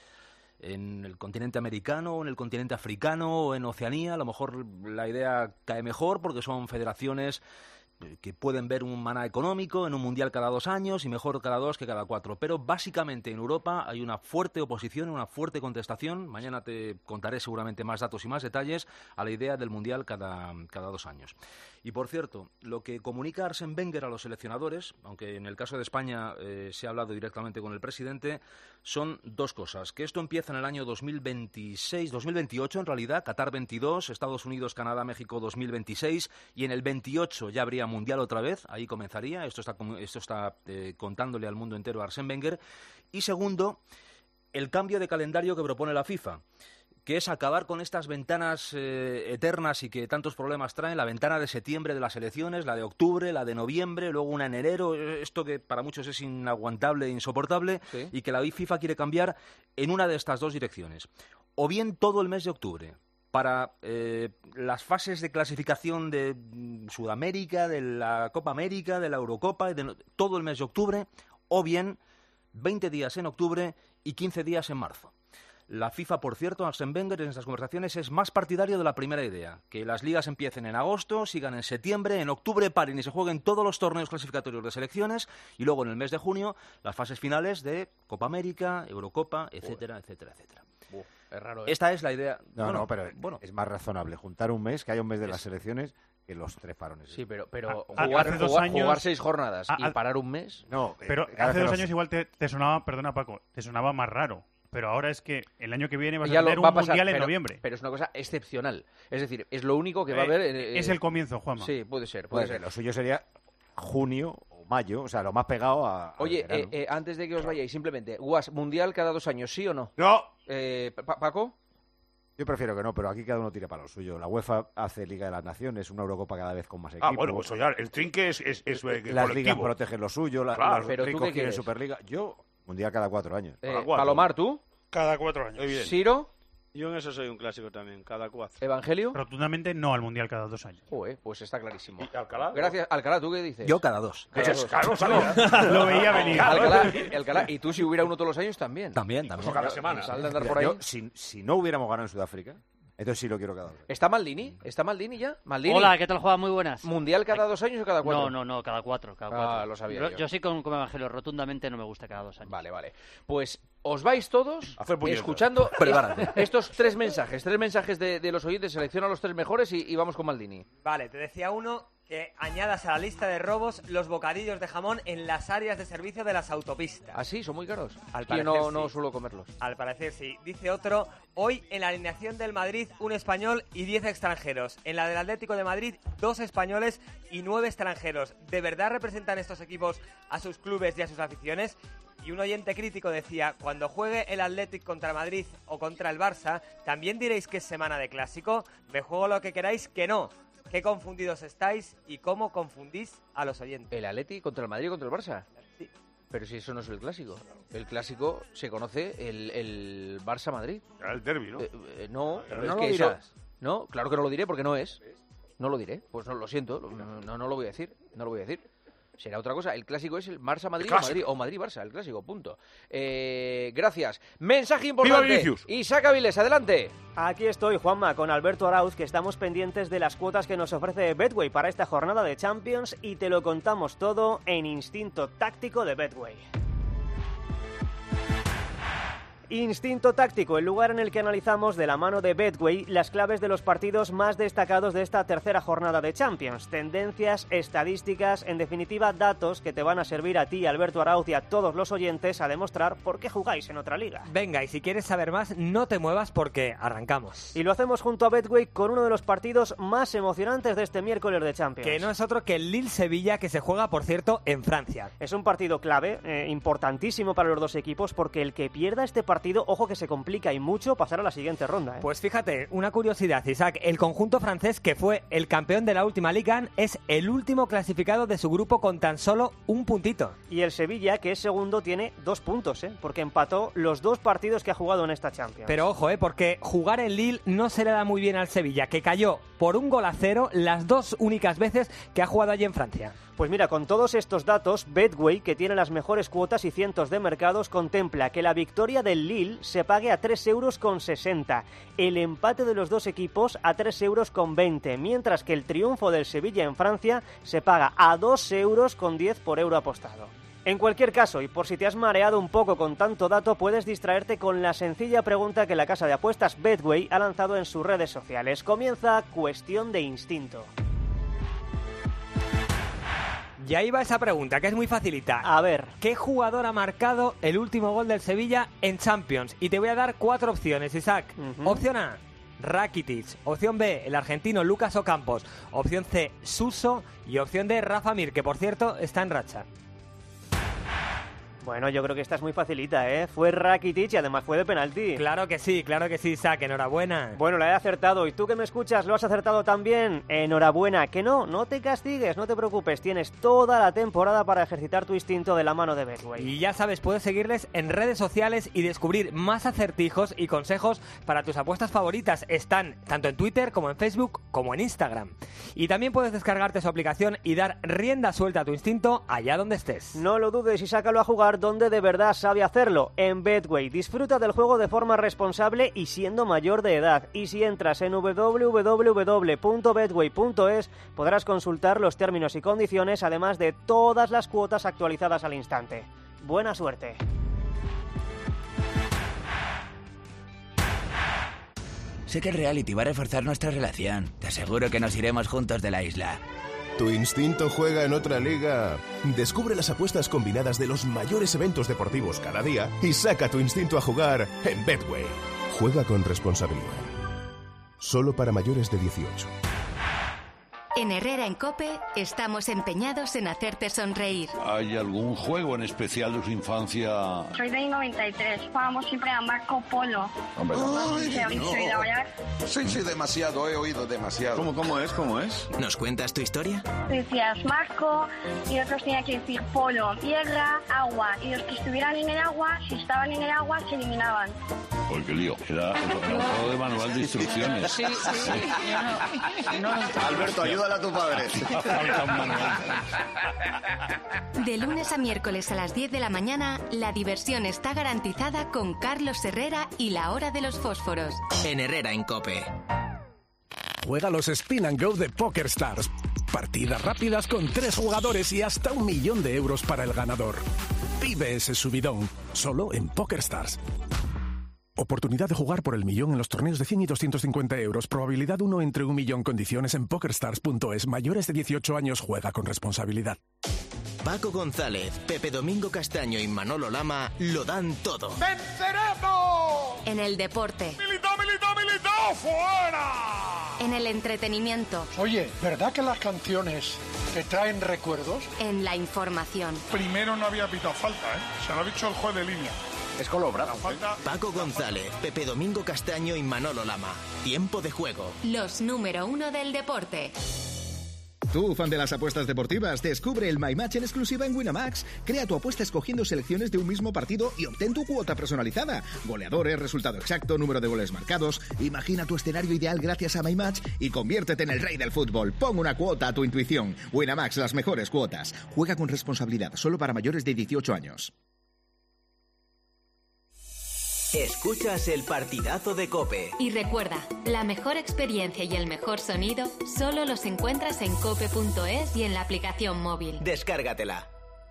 En el continente americano, en el continente africano o en Oceanía, a lo mejor la idea cae mejor porque son federaciones que pueden ver un maná económico en un mundial cada dos años y mejor cada dos que cada cuatro. Pero básicamente en Europa hay una fuerte oposición, una fuerte contestación. Mañana te contaré seguramente más datos y más detalles a la idea del mundial cada, cada dos años. Y por cierto, lo que comunica Arsène Wenger a los seleccionadores, aunque en el caso de España eh, se ha hablado directamente con el presidente, son dos cosas. Que esto empieza en el año dos mil veintiséis, dos mil veintiocho en realidad, Qatar veintidós, Estados Unidos, Canadá, México dos mil veintiséis, y en el veintiocho ya habría mundial otra vez, ahí comenzaría. Esto está, esto está eh, contándole al mundo entero a Arsène Wenger. Y segundo, el cambio de calendario que propone la FIFA, que es acabar con estas ventanas eh, eternas y que tantos problemas traen, la ventana de septiembre de las elecciones, la de octubre, la de noviembre, luego una en enero, esto que para muchos es inaguantable e insoportable, sí. Y que la FIFA quiere cambiar en una de estas dos direcciones. O bien todo el mes de octubre, para eh, las fases de clasificación de Sudamérica, de la Copa América, de la Eurocopa, de todo el mes de octubre, o bien veinte días en octubre y quince días en marzo. La FIFA, por cierto, Arsène Wenger en estas conversaciones es más partidario de la primera idea, que las ligas empiecen en agosto, sigan en septiembre, en octubre paren y se jueguen todos los torneos clasificatorios de selecciones y luego en el mes de junio las fases finales de Copa América, Eurocopa, etcétera, etcétera, etcétera.
Uf, es raro, ¿eh?
Esta es la idea.
No,
bueno,
no, pero bueno, es más razonable juntar un mes, que haya un mes de las selecciones, que los tres parones.
Sí, pero, pero
a,
jugar,
hace dos
jugar,
años,
jugar seis jornadas
a,
y parar un mes.
No,
pero
eh,
hace dos
los...
años igual te, te sonaba, perdona Paco, te sonaba más raro. Pero ahora es que el año que viene vas
ya
a tener
va
un
a pasar,
mundial en
pero,
noviembre.
Pero es una cosa excepcional. Es decir, es lo único que va a
Eh,
haber. Eh,
es el comienzo, Juanma.
Sí, puede ser. Puede
Puede
ser.
Lo suyo sería junio o mayo, o sea, lo más pegado a.
Oye, eh, eh, antes de que os vayáis, simplemente, Guas, ¿mundial cada dos años, sí o no?
No.
Eh, Pa- ¿Paco?
Yo prefiero que no, pero aquí cada uno tira para lo suyo. La UEFA hace Liga de las Naciones, una Eurocopa cada vez con más equipos.
Ah, bueno, pues ya, el trinque es, es, es, eh,
Las
colectivo.
ligas protegen lo suyo, la,
Claro,
los
pero ¿tú
ricos
qué
quieren
quieres?
Superliga. Yo, mundial cada cuatro años.
Eh,
Cada cuatro.
Palomar, ¿tú?
Cada cuatro años.
Muy bien.
¿Ciro?
Yo en eso soy un clásico también, cada cuatro.
¿Evangelio?
Rotundamente no al mundial cada dos años.
Joder, pues está clarísimo.
¿Y Alcalá?
Gracias. Alcalá, ¿tú qué dices?
Yo cada dos.
Cada
Es
dos.
caro, sabía.
Lo veía venir.
Alcalá, Alcalá, y tú si hubiera uno todos los años también.
También, también.
Cada semana.
Sal de andar por ahí.
Yo, si, si no hubiéramos ganado en Sudáfrica, entonces sí lo quiero cada dos.
¿Está Maldini? ¿Está Maldini ya? ¿Maldini?
Hola, ¿qué tal, Juan? Muy buenas.
¿Mundial cada dos años o cada cuatro?
No, no, no, cada cuatro. Cada
Ah,
cuatro.
lo sabía
Yo,
yo.
yo sí con, con Evangelio, rotundamente no me gusta cada dos años.
Vale, vale. Pues os vais todos
Hacer puñetas.
escuchando
Prepárate.
estos tres mensajes. Tres mensajes de, de los oyentes. Selecciona los tres mejores y, y vamos con Maldini.
Vale, te decía uno que añadas a la lista de robos los bocadillos de jamón en las áreas de servicio de las autopistas.
¿Ah, sí? ¿Son muy caros?
Al
Yo
parecer,
no,
sí.
no suelo comerlos.
Al parecer sí. Dice otro, hoy en la alineación del Madrid un español y diez extranjeros. En la del Atlético de Madrid dos españoles y nueve extranjeros. ¿De verdad representan estos equipos a sus clubes y a sus aficiones? Y un oyente crítico decía, cuando juegue el Athletic contra Madrid o contra el Barça, ¿también diréis que es semana de clásico? Me juego lo que queráis, que no. ¿Qué confundidos estáis y cómo confundís a los oyentes?
¿El Atleti contra el Madrid y contra el Barça?
Sí.
Pero si eso no es el clásico. El clásico se conoce el, el Barça-Madrid.
Era el derbi, ¿no?
Eh, eh, no,
Pero
es
no
que
lo
eso...
dirás.
No, claro que no lo diré porque no es. No lo diré. Pues no, lo siento. No, no, no lo voy a decir. No lo voy a decir. Será otra cosa. El clásico es el Barça-Madrid o Madrid, o Madrid-Barça. El clásico, punto. Eh, gracias. Mensaje importante.
Vinicius!
Isaac Avilés, adelante.
Aquí estoy, Juanma, con Alberto Arauz, que estamos pendientes de las cuotas que nos ofrece Betway para esta jornada de Champions y te lo contamos todo en Instinto Táctico de Betway. Instinto Táctico, el lugar en el que analizamos de la mano de Betway las claves de los partidos más destacados de esta tercera jornada de Champions. Tendencias, estadísticas, en definitiva datos que te van a servir a ti, Alberto Arauz, y a todos los oyentes a demostrar por qué jugáis en otra liga.
Venga, y si quieres saber más, no te muevas porque arrancamos.
Y lo hacemos junto a Betway con uno de los partidos más emocionantes de este miércoles de Champions.
Que no es otro que el Lille-Sevilla, que se juega, por cierto, en Francia.
Es un partido clave, eh, importantísimo para los dos equipos, porque el que pierda este partido partido, ojo que se complica y mucho pasar a la siguiente ronda. ¿eh?
Pues fíjate, una curiosidad, Isaac, el conjunto francés que fue el campeón de la última Liga es el último clasificado de su grupo con tan solo un puntito.
Y el Sevilla, que es segundo, tiene dos puntos, ¿eh? porque empató los dos partidos que ha jugado en esta Champions.
Pero ojo, ¿eh? porque jugar en Lille no se le da muy bien al Sevilla, que cayó por un gol a cero las dos únicas veces que ha jugado allí en Francia.
Pues mira, con todos estos datos, Betway, que tiene las mejores cuotas y cientos de mercados, contempla que la victoria del Lille se pague a tres euros con sesenta, el empate de los dos equipos a tres euros con veinte, mientras que el triunfo del Sevilla en Francia se paga a dos euros con diez por euro apostado. En cualquier caso, y por si te has mareado un poco con tanto dato, puedes distraerte con la sencilla pregunta que la casa de apuestas Betway ha lanzado en sus redes sociales. Comienza Cuestión de Instinto.
Ya iba esa pregunta, que es muy facilita.
A ver.
¿Qué jugador ha marcado el último gol del Sevilla en Champions? Y te voy a dar cuatro opciones, Isaac. Uh-huh. Opción A, Rakitic. Opción B, el argentino Lucas Ocampos. Opción C, Suso. Y opción D, Rafa Mir, que por cierto está en racha.
Bueno, yo creo que esta es muy facilita, ¿eh? Fue Rakitic y además fue de penalti.
Claro que sí, claro que sí, Isaac, enhorabuena.
Bueno, la he acertado. ¿Y tú que me escuchas, lo has acertado también? Enhorabuena. Que no, no te castigues, no te preocupes. Tienes toda la temporada para ejercitar tu instinto de la mano de Betway.
Y ya sabes, puedes seguirles en redes sociales y descubrir más acertijos y consejos para tus apuestas favoritas. Están tanto en Twitter como en Facebook como en Instagram. Y también puedes descargarte su aplicación y dar rienda suelta a tu instinto allá donde estés.
No lo dudes y sácalo a jugar donde de verdad sabe hacerlo, en Betway. Disfruta del juego de forma responsable y siendo mayor de edad. Y si entras en doble u doble u doble u punto betway punto es podrás consultar los términos y condiciones, además de todas las cuotas actualizadas al instante. Buena suerte.
Sé que el reality va a reforzar nuestra relación. Te aseguro que nos iremos juntos de la isla.
¿Tu instinto juega en otra liga? Descubre las apuestas combinadas de los mayores eventos deportivos cada día y saca tu instinto a jugar en Betway. Juega con responsabilidad. Solo para mayores de dieciocho.
En Herrera en COPE estamos empeñados en hacerte sonreír.
¿Hay algún juego en especial de su infancia?
Soy del noventa y tres, jugábamos siempre a Marco Polo.
Hombre,
Ay, ¿Se habéis
no.
oído hablar?
Sí, sí, demasiado, he oído demasiado. ¿Cómo, cómo es, cómo es?
¿Nos cuentas tu historia?
Decías Marco y otros tenían que decir polo, tierra, agua. Y los que estuvieran en el agua, si estaban en el agua, se eliminaban.
Porque lío, era un juego de manual de instrucciones.
Sí, sí, yo no, no lo
Alberto, ayúdale a tu padre.
De lunes a miércoles a las diez de la mañana, la diversión está garantizada con Carlos Herrera y la hora de los fósforos.
En Herrera en COPE.
Juega los Spin and Go de PokerStars. Partidas rápidas con tres jugadores y hasta un millón de euros para el ganador. Vive ese subidón, solo en PokerStars. Oportunidad de jugar por el millón en los torneos de cien y doscientos cincuenta euros. Probabilidad uno entre un millón. Condiciones en pokerstars punto es. Mayores de dieciocho años, juega con responsabilidad.
Paco González, Pepe Domingo Castaño y Manolo Lama lo dan todo.
¡Venceremos! En el deporte.
¡Militao, militao, militao! ¡Fuera!
En el entretenimiento.
Oye, ¿verdad que las canciones te traen recuerdos?
En la información.
Primero no había pitado falta, ¿eh? Se lo ha dicho el juez de línea.
Es colobrado. Paco González, Pepe Domingo Castaño y Manolo Lama. Tiempo de juego.
Los número uno del deporte.
Tú, fan de las apuestas deportivas, descubre el My Match en exclusiva en Winamax. Crea tu apuesta escogiendo selecciones de un mismo partido y obtén tu cuota personalizada. Goleadores, resultado exacto, número de goles marcados. Imagina tu escenario ideal gracias a My Match y conviértete en el rey del fútbol. Pon una cuota a tu intuición. Winamax, las mejores cuotas. Juega con responsabilidad, solo para mayores de dieciocho años.
Escuchas el partidazo de COPE.
Y recuerda, la mejor experiencia y el mejor sonido solo los encuentras en cope punto es y en la aplicación móvil.
Descárgatela.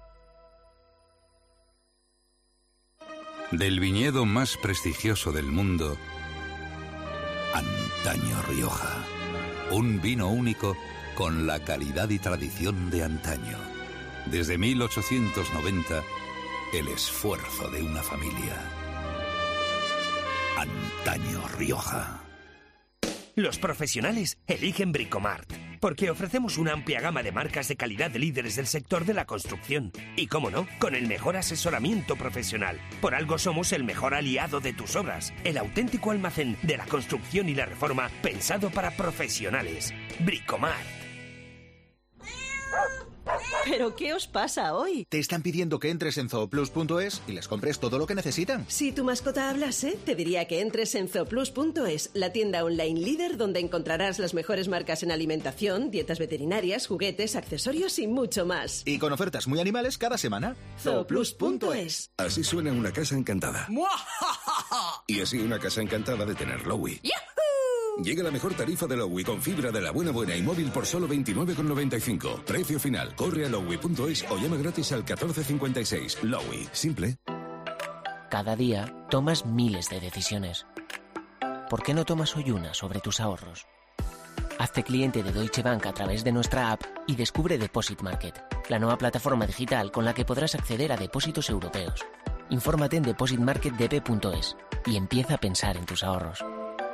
Del viñedo más prestigioso del mundo, Antaño Rioja. Un vino único con la calidad y tradición de antaño. Desde mil ochocientos noventa, el esfuerzo de una familia. Antaño Rioja.
Los profesionales eligen Bricomart.
porque ofrecemos una amplia gama de marcas de calidad de líderes del sector de la construcción. Y cómo no, con el mejor asesoramiento profesional. Por algo somos el mejor aliado de tus obras. El auténtico almacén de la construcción y la reforma pensado para profesionales. Bricomar.
¿Pero qué os pasa hoy?
Te están pidiendo que entres en zooplus punto es y les compres todo lo que necesitan.
Si tu mascota hablase, te diría que entres en zooplus punto es, la tienda online líder donde encontrarás las mejores marcas en alimentación, dietas veterinarias, juguetes, accesorios y mucho más.
Y con ofertas muy animales cada semana.
zooplus punto es.
Así suena una casa encantada. Y así una casa encantada de tener Lowy. Llega la mejor tarifa de Lowy con fibra de la buena buena y móvil por solo veintinueve con noventa y cinco. Precio final. Corre a lowy punto es o llama gratis al catorce cincuenta y seis. Lowy. Simple.
Cada día tomas miles de decisiones. ¿Por qué no tomas hoy una sobre tus ahorros? Hazte cliente de Deutsche Bank a través de nuestra app y descubre Deposit Market, la nueva plataforma digital con la que podrás acceder a depósitos europeos. Infórmate en deposit market d b punto es y empieza a pensar en tus ahorros.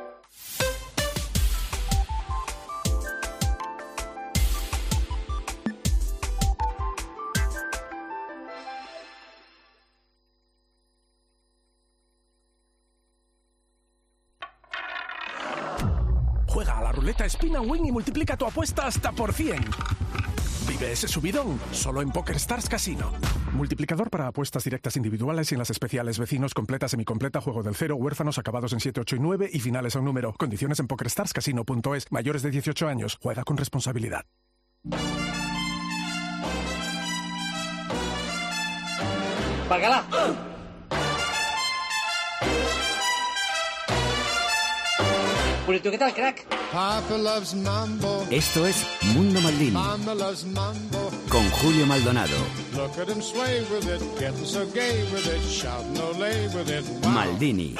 Juega a la ruleta Spin and Win y multiplica tu apuesta hasta por cien. Vive ese subidón solo en PokerStars Casino. Multiplicador para apuestas directas individuales y en las especiales vecinos, completa, semicompleta, juego del cero, huérfanos, acabados en siete, ocho y nueve y finales a un número. Condiciones en pokerstars casino punto es. Mayores de dieciocho años. Juega con responsabilidad.
¡Bacala! ¿Qué tal, crack?
Esto es Mundo Maldini con Julio Maldonado. Maldini.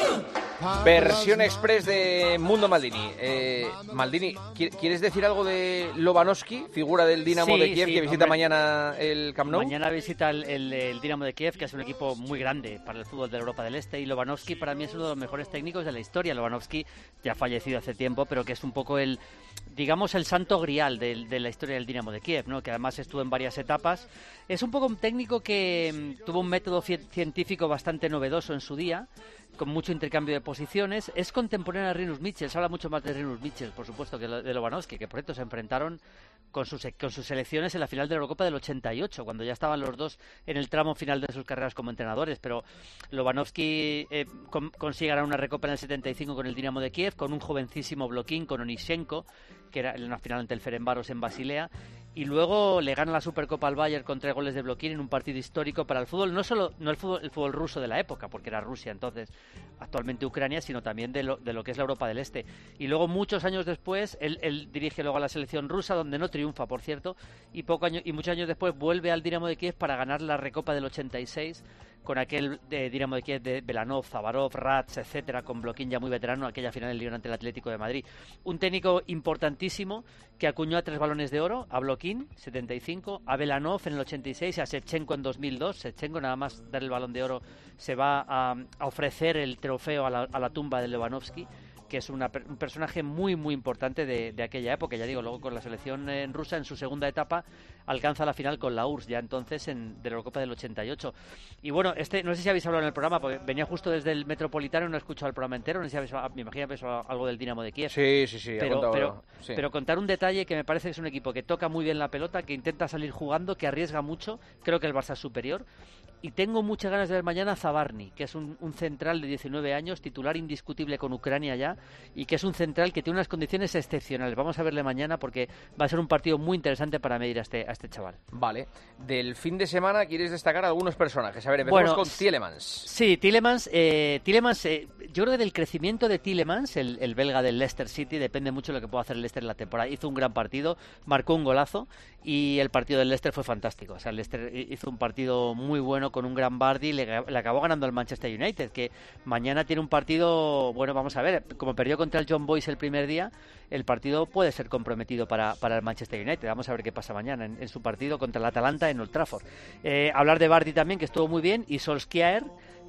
Versión express de Mundo Maldini. Eh, Maldini, ¿quieres decir algo de Lobanovsky, figura del Dinamo
sí,
de Kiev,
sí,
que visita
hombre,
mañana el Camp Nou?
Mañana visita el, el, el Dinamo de Kiev, que es un equipo muy grande para el fútbol de Europa del Este, y Lobanovsky para mí es uno de los mejores técnicos de la historia. Lobanovsky ya ha fallecido hace tiempo, pero que es un poco el, digamos, el santo grial de, de la historia del Dinamo de Kiev, ¿no? Que además estuvo en varias etapas. Es un poco un técnico que mm, tuvo un método científico bastante novedoso en su día, con mucho intercambio de posiciones. Es contemporáneo a Rinus Michels. Se habla mucho más de Rinus Michels, por supuesto, que de Lobanovsky, que por cierto se enfrentaron con sus, con sus selecciones en la final de la Eurocopa del ochenta y ocho, cuando ya estaban los dos en el tramo final de sus carreras como entrenadores. Pero Lobanovsky eh, con, consigue ganar una Recopa en el setenta y cinco con el Dinamo de Kiev, con un jovencísimo Bloquín, con Onishenko, que era en una final ante el Ferencváros en Basilea, y luego le gana la Supercopa al Bayern con tres goles de Bloquín en un partido histórico para el fútbol, no solo no el fútbol, el fútbol ruso de la época, porque era Rusia entonces, actualmente Ucrania, sino también de lo, de lo que es la Europa del Este. Y luego, muchos años después, él, él dirige luego a la selección rusa, donde no triunfa, por cierto, y poco año, y muchos años después vuelve al Dinamo de Kiev para ganar la Recopa del ochenta y seis, con aquel de Dinamo de Kiev de Belanov, Zavarov, Rats, etcétera, con Bloquín ya muy veterano, aquella final en Lyon ante el Atlético de Madrid. Un técnico importantísimo que acuñó a tres balones de oro, a Bloquín, setenta y cinco, a Belanov en el ochenta y seis, a Shevchenko en dos mil dos. Shevchenko, nada más dar el balón de oro, se va a, a ofrecer el trofeo a la, a la tumba de Lobanovsky, que es una, un personaje muy muy importante de, de aquella época. Ya digo, luego con la selección en rusa, en su segunda etapa, alcanza la final con la U R S S, ya entonces en, de la Eurocopa del ochenta y ocho. Y bueno, este no sé si habéis hablado en el programa, porque venía justo desde el Metropolitano y no he escuchado el programa entero, no sé si habéis, me imagino que habéis hablado algo del Dinamo de Kiev.
Sí, sí, sí.
Pero,
contado,
pero,
sí.
pero contar un detalle que me parece que es un equipo que toca muy bien la pelota, que intenta salir jugando, que arriesga mucho. Creo que el Barça es superior. Y tengo muchas ganas de ver mañana a Zabarny, que es un, un central de diecinueve años, titular indiscutible con Ucrania ya, y que es un central que tiene unas condiciones excepcionales. Vamos a verle mañana porque va a ser un partido muy interesante para medir a este, a este chaval.
Vale. Del fin de semana, ¿quieres destacar algunos personajes? A ver, empezamos
bueno,
con Tielemans.
Sí, Tielemans. Eh, Tielemans eh, yo creo que del crecimiento de Tielemans, el, el belga del Leicester City, depende mucho de lo que pueda hacer el Leicester en la temporada. Hizo un gran partido, marcó un golazo y el partido del Leicester fue fantástico. O sea, el Leicester hizo un partido muy bueno con un gran Vardy, le, le acabó ganando al Manchester United, que mañana tiene un partido, bueno, vamos a ver, como perdió contra el John Boyce el primer día, el partido puede ser comprometido para, para el Manchester United. Vamos a ver qué pasa mañana en, en su partido contra el Atalanta en Old Trafford. Eh, hablar de Vardy también, que estuvo muy bien, y Solskjaer,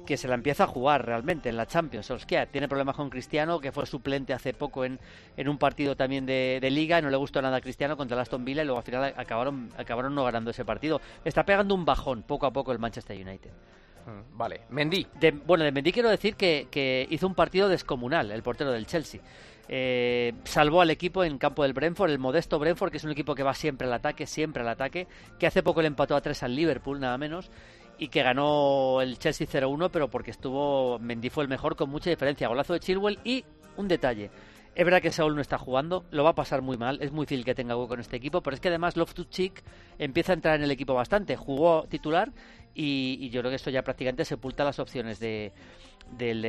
que se la empieza a jugar realmente en la Champions. Solskjaer tiene problemas con Cristiano, que fue suplente hace poco en, en un partido también de, de Liga, y no le gustó nada a Cristiano contra el Aston Villa, y luego al final acabaron, acabaron no ganando ese partido. Está pegando un bajón poco a poco el Manchester United.
Mm, vale, Mendy.
De, bueno, de Mendy quiero decir que, que hizo un partido descomunal, el portero del Chelsea. Eh, salvó al equipo en campo del Brentford, el modesto Brentford, que es un equipo que va siempre al ataque, siempre al ataque, que hace poco le empató a tres al Liverpool, nada menos, y que ganó el Chelsea cero uno, pero porque estuvo, Mendy fue el mejor con mucha diferencia. Golazo de Chilwell. Y un detalle, es verdad que Saúl no está jugando, lo va a pasar muy mal, es muy difícil que tenga hueco en este equipo, pero es que además Loftus-Cheek empieza a entrar en el equipo bastante, jugó titular, y, y yo creo que esto ya prácticamente sepulta las opciones de del,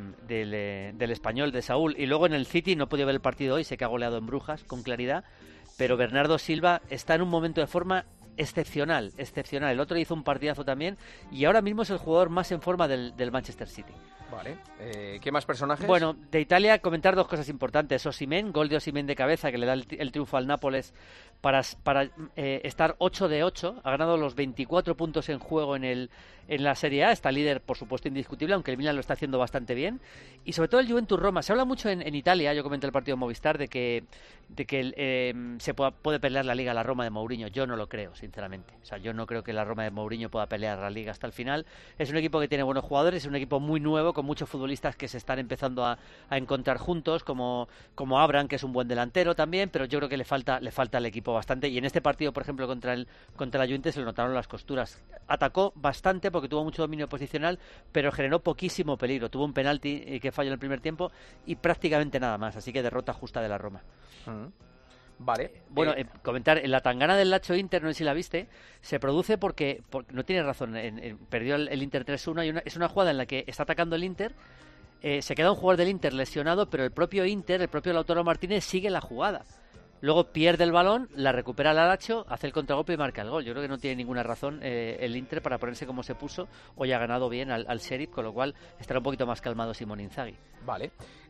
del, del español, de Saúl. Y luego en el City no he podido ver el partido hoy, sé que ha goleado en Brujas con claridad, pero Bernardo Silva está en un momento de forma excepcional, excepcional. El otro hizo un partidazo también, y ahora mismo es el jugador más en forma del, del Manchester City.
Vale, eh, ¿qué más personajes?
Bueno, de Italia comentar dos cosas importantes. Osimhen, gol de Osimhen de cabeza que le da el, el triunfo al Nápoles para, para eh, estar ocho de ocho. Ha ganado los veinticuatro puntos en juego en el en la Serie A. Está líder, por supuesto, indiscutible, aunque el Milan lo está haciendo bastante bien. Y sobre todo el Juventus-Roma. Se habla mucho en, en Italia, yo comenté el partido de Movistar, de que de que eh, se pueda, puede pelear la Liga la Roma de Mourinho. Yo no lo creo, sinceramente. O sea, yo no creo que la Roma de Mourinho pueda pelear la Liga hasta el final. Es un equipo que tiene buenos jugadores, es un equipo muy nuevo, con muchos futbolistas que se están empezando a, a encontrar juntos, como, como Abraham, que es un buen delantero también, pero yo creo que le falta le falta al equipo bastante. Y en este partido, por ejemplo, contra el contra la Juventus se le notaron las costuras. Atacó bastante porque tuvo mucho dominio posicional, pero generó poquísimo peligro. Tuvo un penalti que falló en el primer tiempo y prácticamente nada más, así que derrota justa de la Roma.
Uh-huh. Vale.
Bueno,
eh...
eh, comentar, en la tangana del Lazio Inter, no sé si la viste, se produce porque, porque no tiene razón, en, en, perdió el, el Inter tres uno, y una, es una jugada en la que está atacando el Inter, eh, se queda un jugador del Inter lesionado, pero el propio Inter, el propio Lautaro Martínez sigue la jugada. Luego pierde el balón, la recupera el Lazio, hace el contragolpe y marca el gol. Yo creo que no tiene ninguna razón eh, el Inter para ponerse como se puso. Hoy ha ganado bien al, al Sheriff, con lo cual estará un poquito más calmado Simón Inzaghi.
Vale.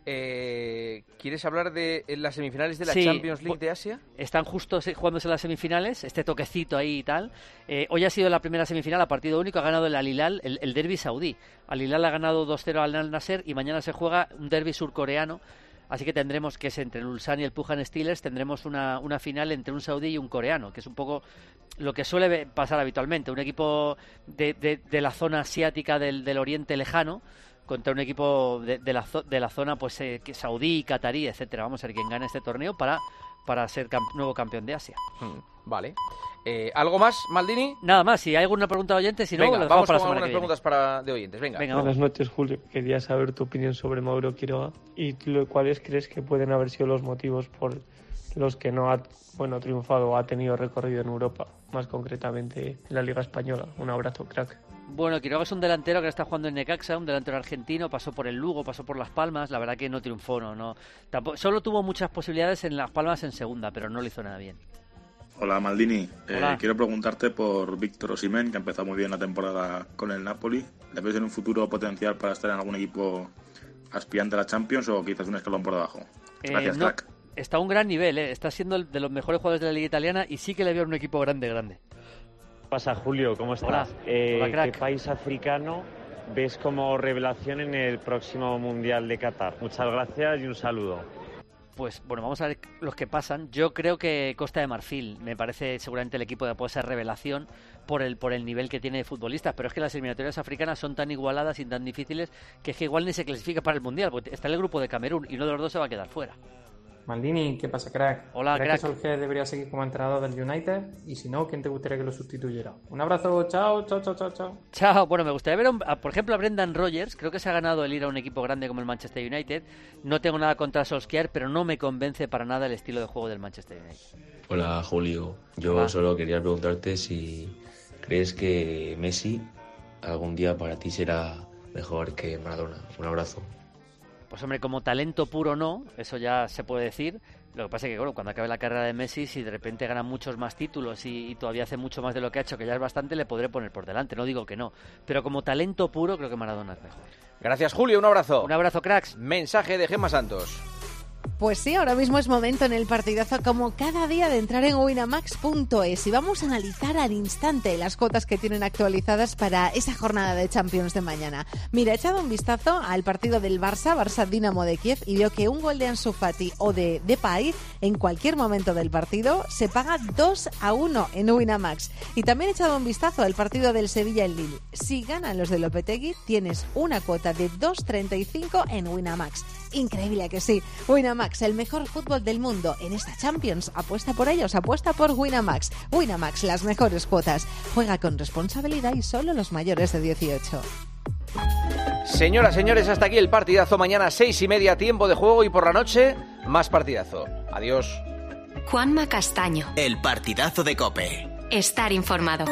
Eh, ¿Quieres hablar de las semifinales de la
sí,
Champions League de Asia?
Están justo jugándose las semifinales, este toquecito ahí y tal. Eh, hoy ha sido la primera semifinal a partido único, ha ganado el Al Hilal, el, el derbi saudí. Al Hilal ha ganado dos cero al Al Nasser, y mañana se juega un derbi surcoreano. Así que tendremos, que es entre el Ulsan y el Pujan Steelers, tendremos una, una final entre un saudí y un coreano, que es un poco lo que suele pasar habitualmente. Un equipo de, de, de la zona asiática del, del Oriente Lejano contra un equipo de, de, la, de la zona pues eh, saudí, catarí, etcétera. Vamos a ver quién gana este torneo para, para ser camp- nuevo campeón de Asia.
Hmm, vale. Eh, ¿Algo más, Maldini?
Nada más, si hay alguna pregunta de oyentes, si no,
Venga,
lo
vamos
para
con
la
algunas
que
preguntas para, de oyentes. Venga.
Venga,
Buenas
vamos.
noches, Julio. Quería saber tu opinión sobre Mauro Quiroga y lo, cuáles crees que pueden haber sido los motivos por los que no ha bueno, triunfado o ha tenido recorrido en Europa, más concretamente en la Liga Española. Un abrazo, crack.
Bueno, Quiroga es un delantero que está jugando en Necaxa, un delantero argentino, pasó por el Lugo, pasó por Las Palmas, la verdad que no triunfó, no, no. Tampoco, solo tuvo muchas posibilidades en Las Palmas en segunda, pero no lo hizo nada bien.
Hola Maldini,
Hola.
Eh, quiero preguntarte por Víctor Osimhen, que ha empezado muy bien la temporada con el Napoli. ¿Le ves en un futuro potencial para estar en algún equipo aspirante a la Champions o quizás un escalón por debajo? Gracias,
eh, no,
crack.
Está a un gran nivel, eh. Está siendo el de los mejores jugadores de la Liga Italiana y sí que le veo en un equipo grande, grande.
¿Qué pasa, Julio? ¿Cómo estás?
Hola.
Eh,
Hola, crack.
¿Qué país africano ves como revelación en el próximo Mundial de Qatar? Muchas gracias y un saludo.
Pues bueno, vamos a ver los que pasan. Yo creo que Costa de Marfil me parece seguramente el equipo que puede ser revelación por el por el nivel que tiene de futbolistas, pero es que las eliminatorias africanas son tan igualadas y tan difíciles que es que igual ni se clasifica para el Mundial, porque está en el grupo de Camerún y uno de los dos se va a quedar fuera.
Maldini, ¿qué pasa, crack?
Hola,
¿Crees
crack.
que Solskjaer debería seguir como entrenador del United? Y si no, ¿quién te gustaría que lo sustituyera? Un abrazo, chao, chao, chao, chao, chao.
Chao. Bueno, me gustaría ver, a, a, por ejemplo, a Brendan Rodgers. Creo que se ha ganado el ir a un equipo grande como el Manchester United. No tengo nada contra Solskjaer, pero no me convence para nada el estilo de juego del Manchester United.
Hola, Julio. Yo
Hola.
solo quería preguntarte si crees que Messi algún día para ti será mejor que Maradona. Un abrazo.
Pues hombre, como talento puro no, eso ya se puede decir. Lo que pasa es que bueno, cuando acabe la carrera de Messi, si de repente gana muchos más títulos y, y todavía hace mucho más de lo que ha hecho, que ya es bastante, le podré poner por delante, no digo que no. Pero como talento puro, creo que Maradona es mejor.
Gracias, Julio, un abrazo.
Un abrazo, cracks.
Mensaje de Gemma Santos.
Pues sí, ahora mismo es momento en el partidazo, como cada día, de entrar en winamax punto es y vamos a analizar al instante las cuotas que tienen actualizadas para esa jornada de Champions de mañana. Mira, he echado un vistazo al partido del Barça, Barça-Dinamo de Kiev, y veo que un gol de Ansu Fati o de Depay en cualquier momento del partido se paga dos a uno en Winamax. Y también he echado un vistazo al partido del Sevilla-Lille. Si ganan los de Lopetegui, tienes una cuota de dos treinta y cinco en Winamax. Increíble que sí. Winamax, el mejor fútbol del mundo en esta Champions. Apuesta por ellos, apuesta por Winamax. Winamax, las mejores cuotas. Juega con responsabilidad y solo los mayores de dieciocho.
Señoras, señores, hasta aquí el partidazo. Mañana seis y media, tiempo de juego, y por la noche más partidazo. Adiós.
Juanma Castaño.
El partidazo de COPE.
Estar informado.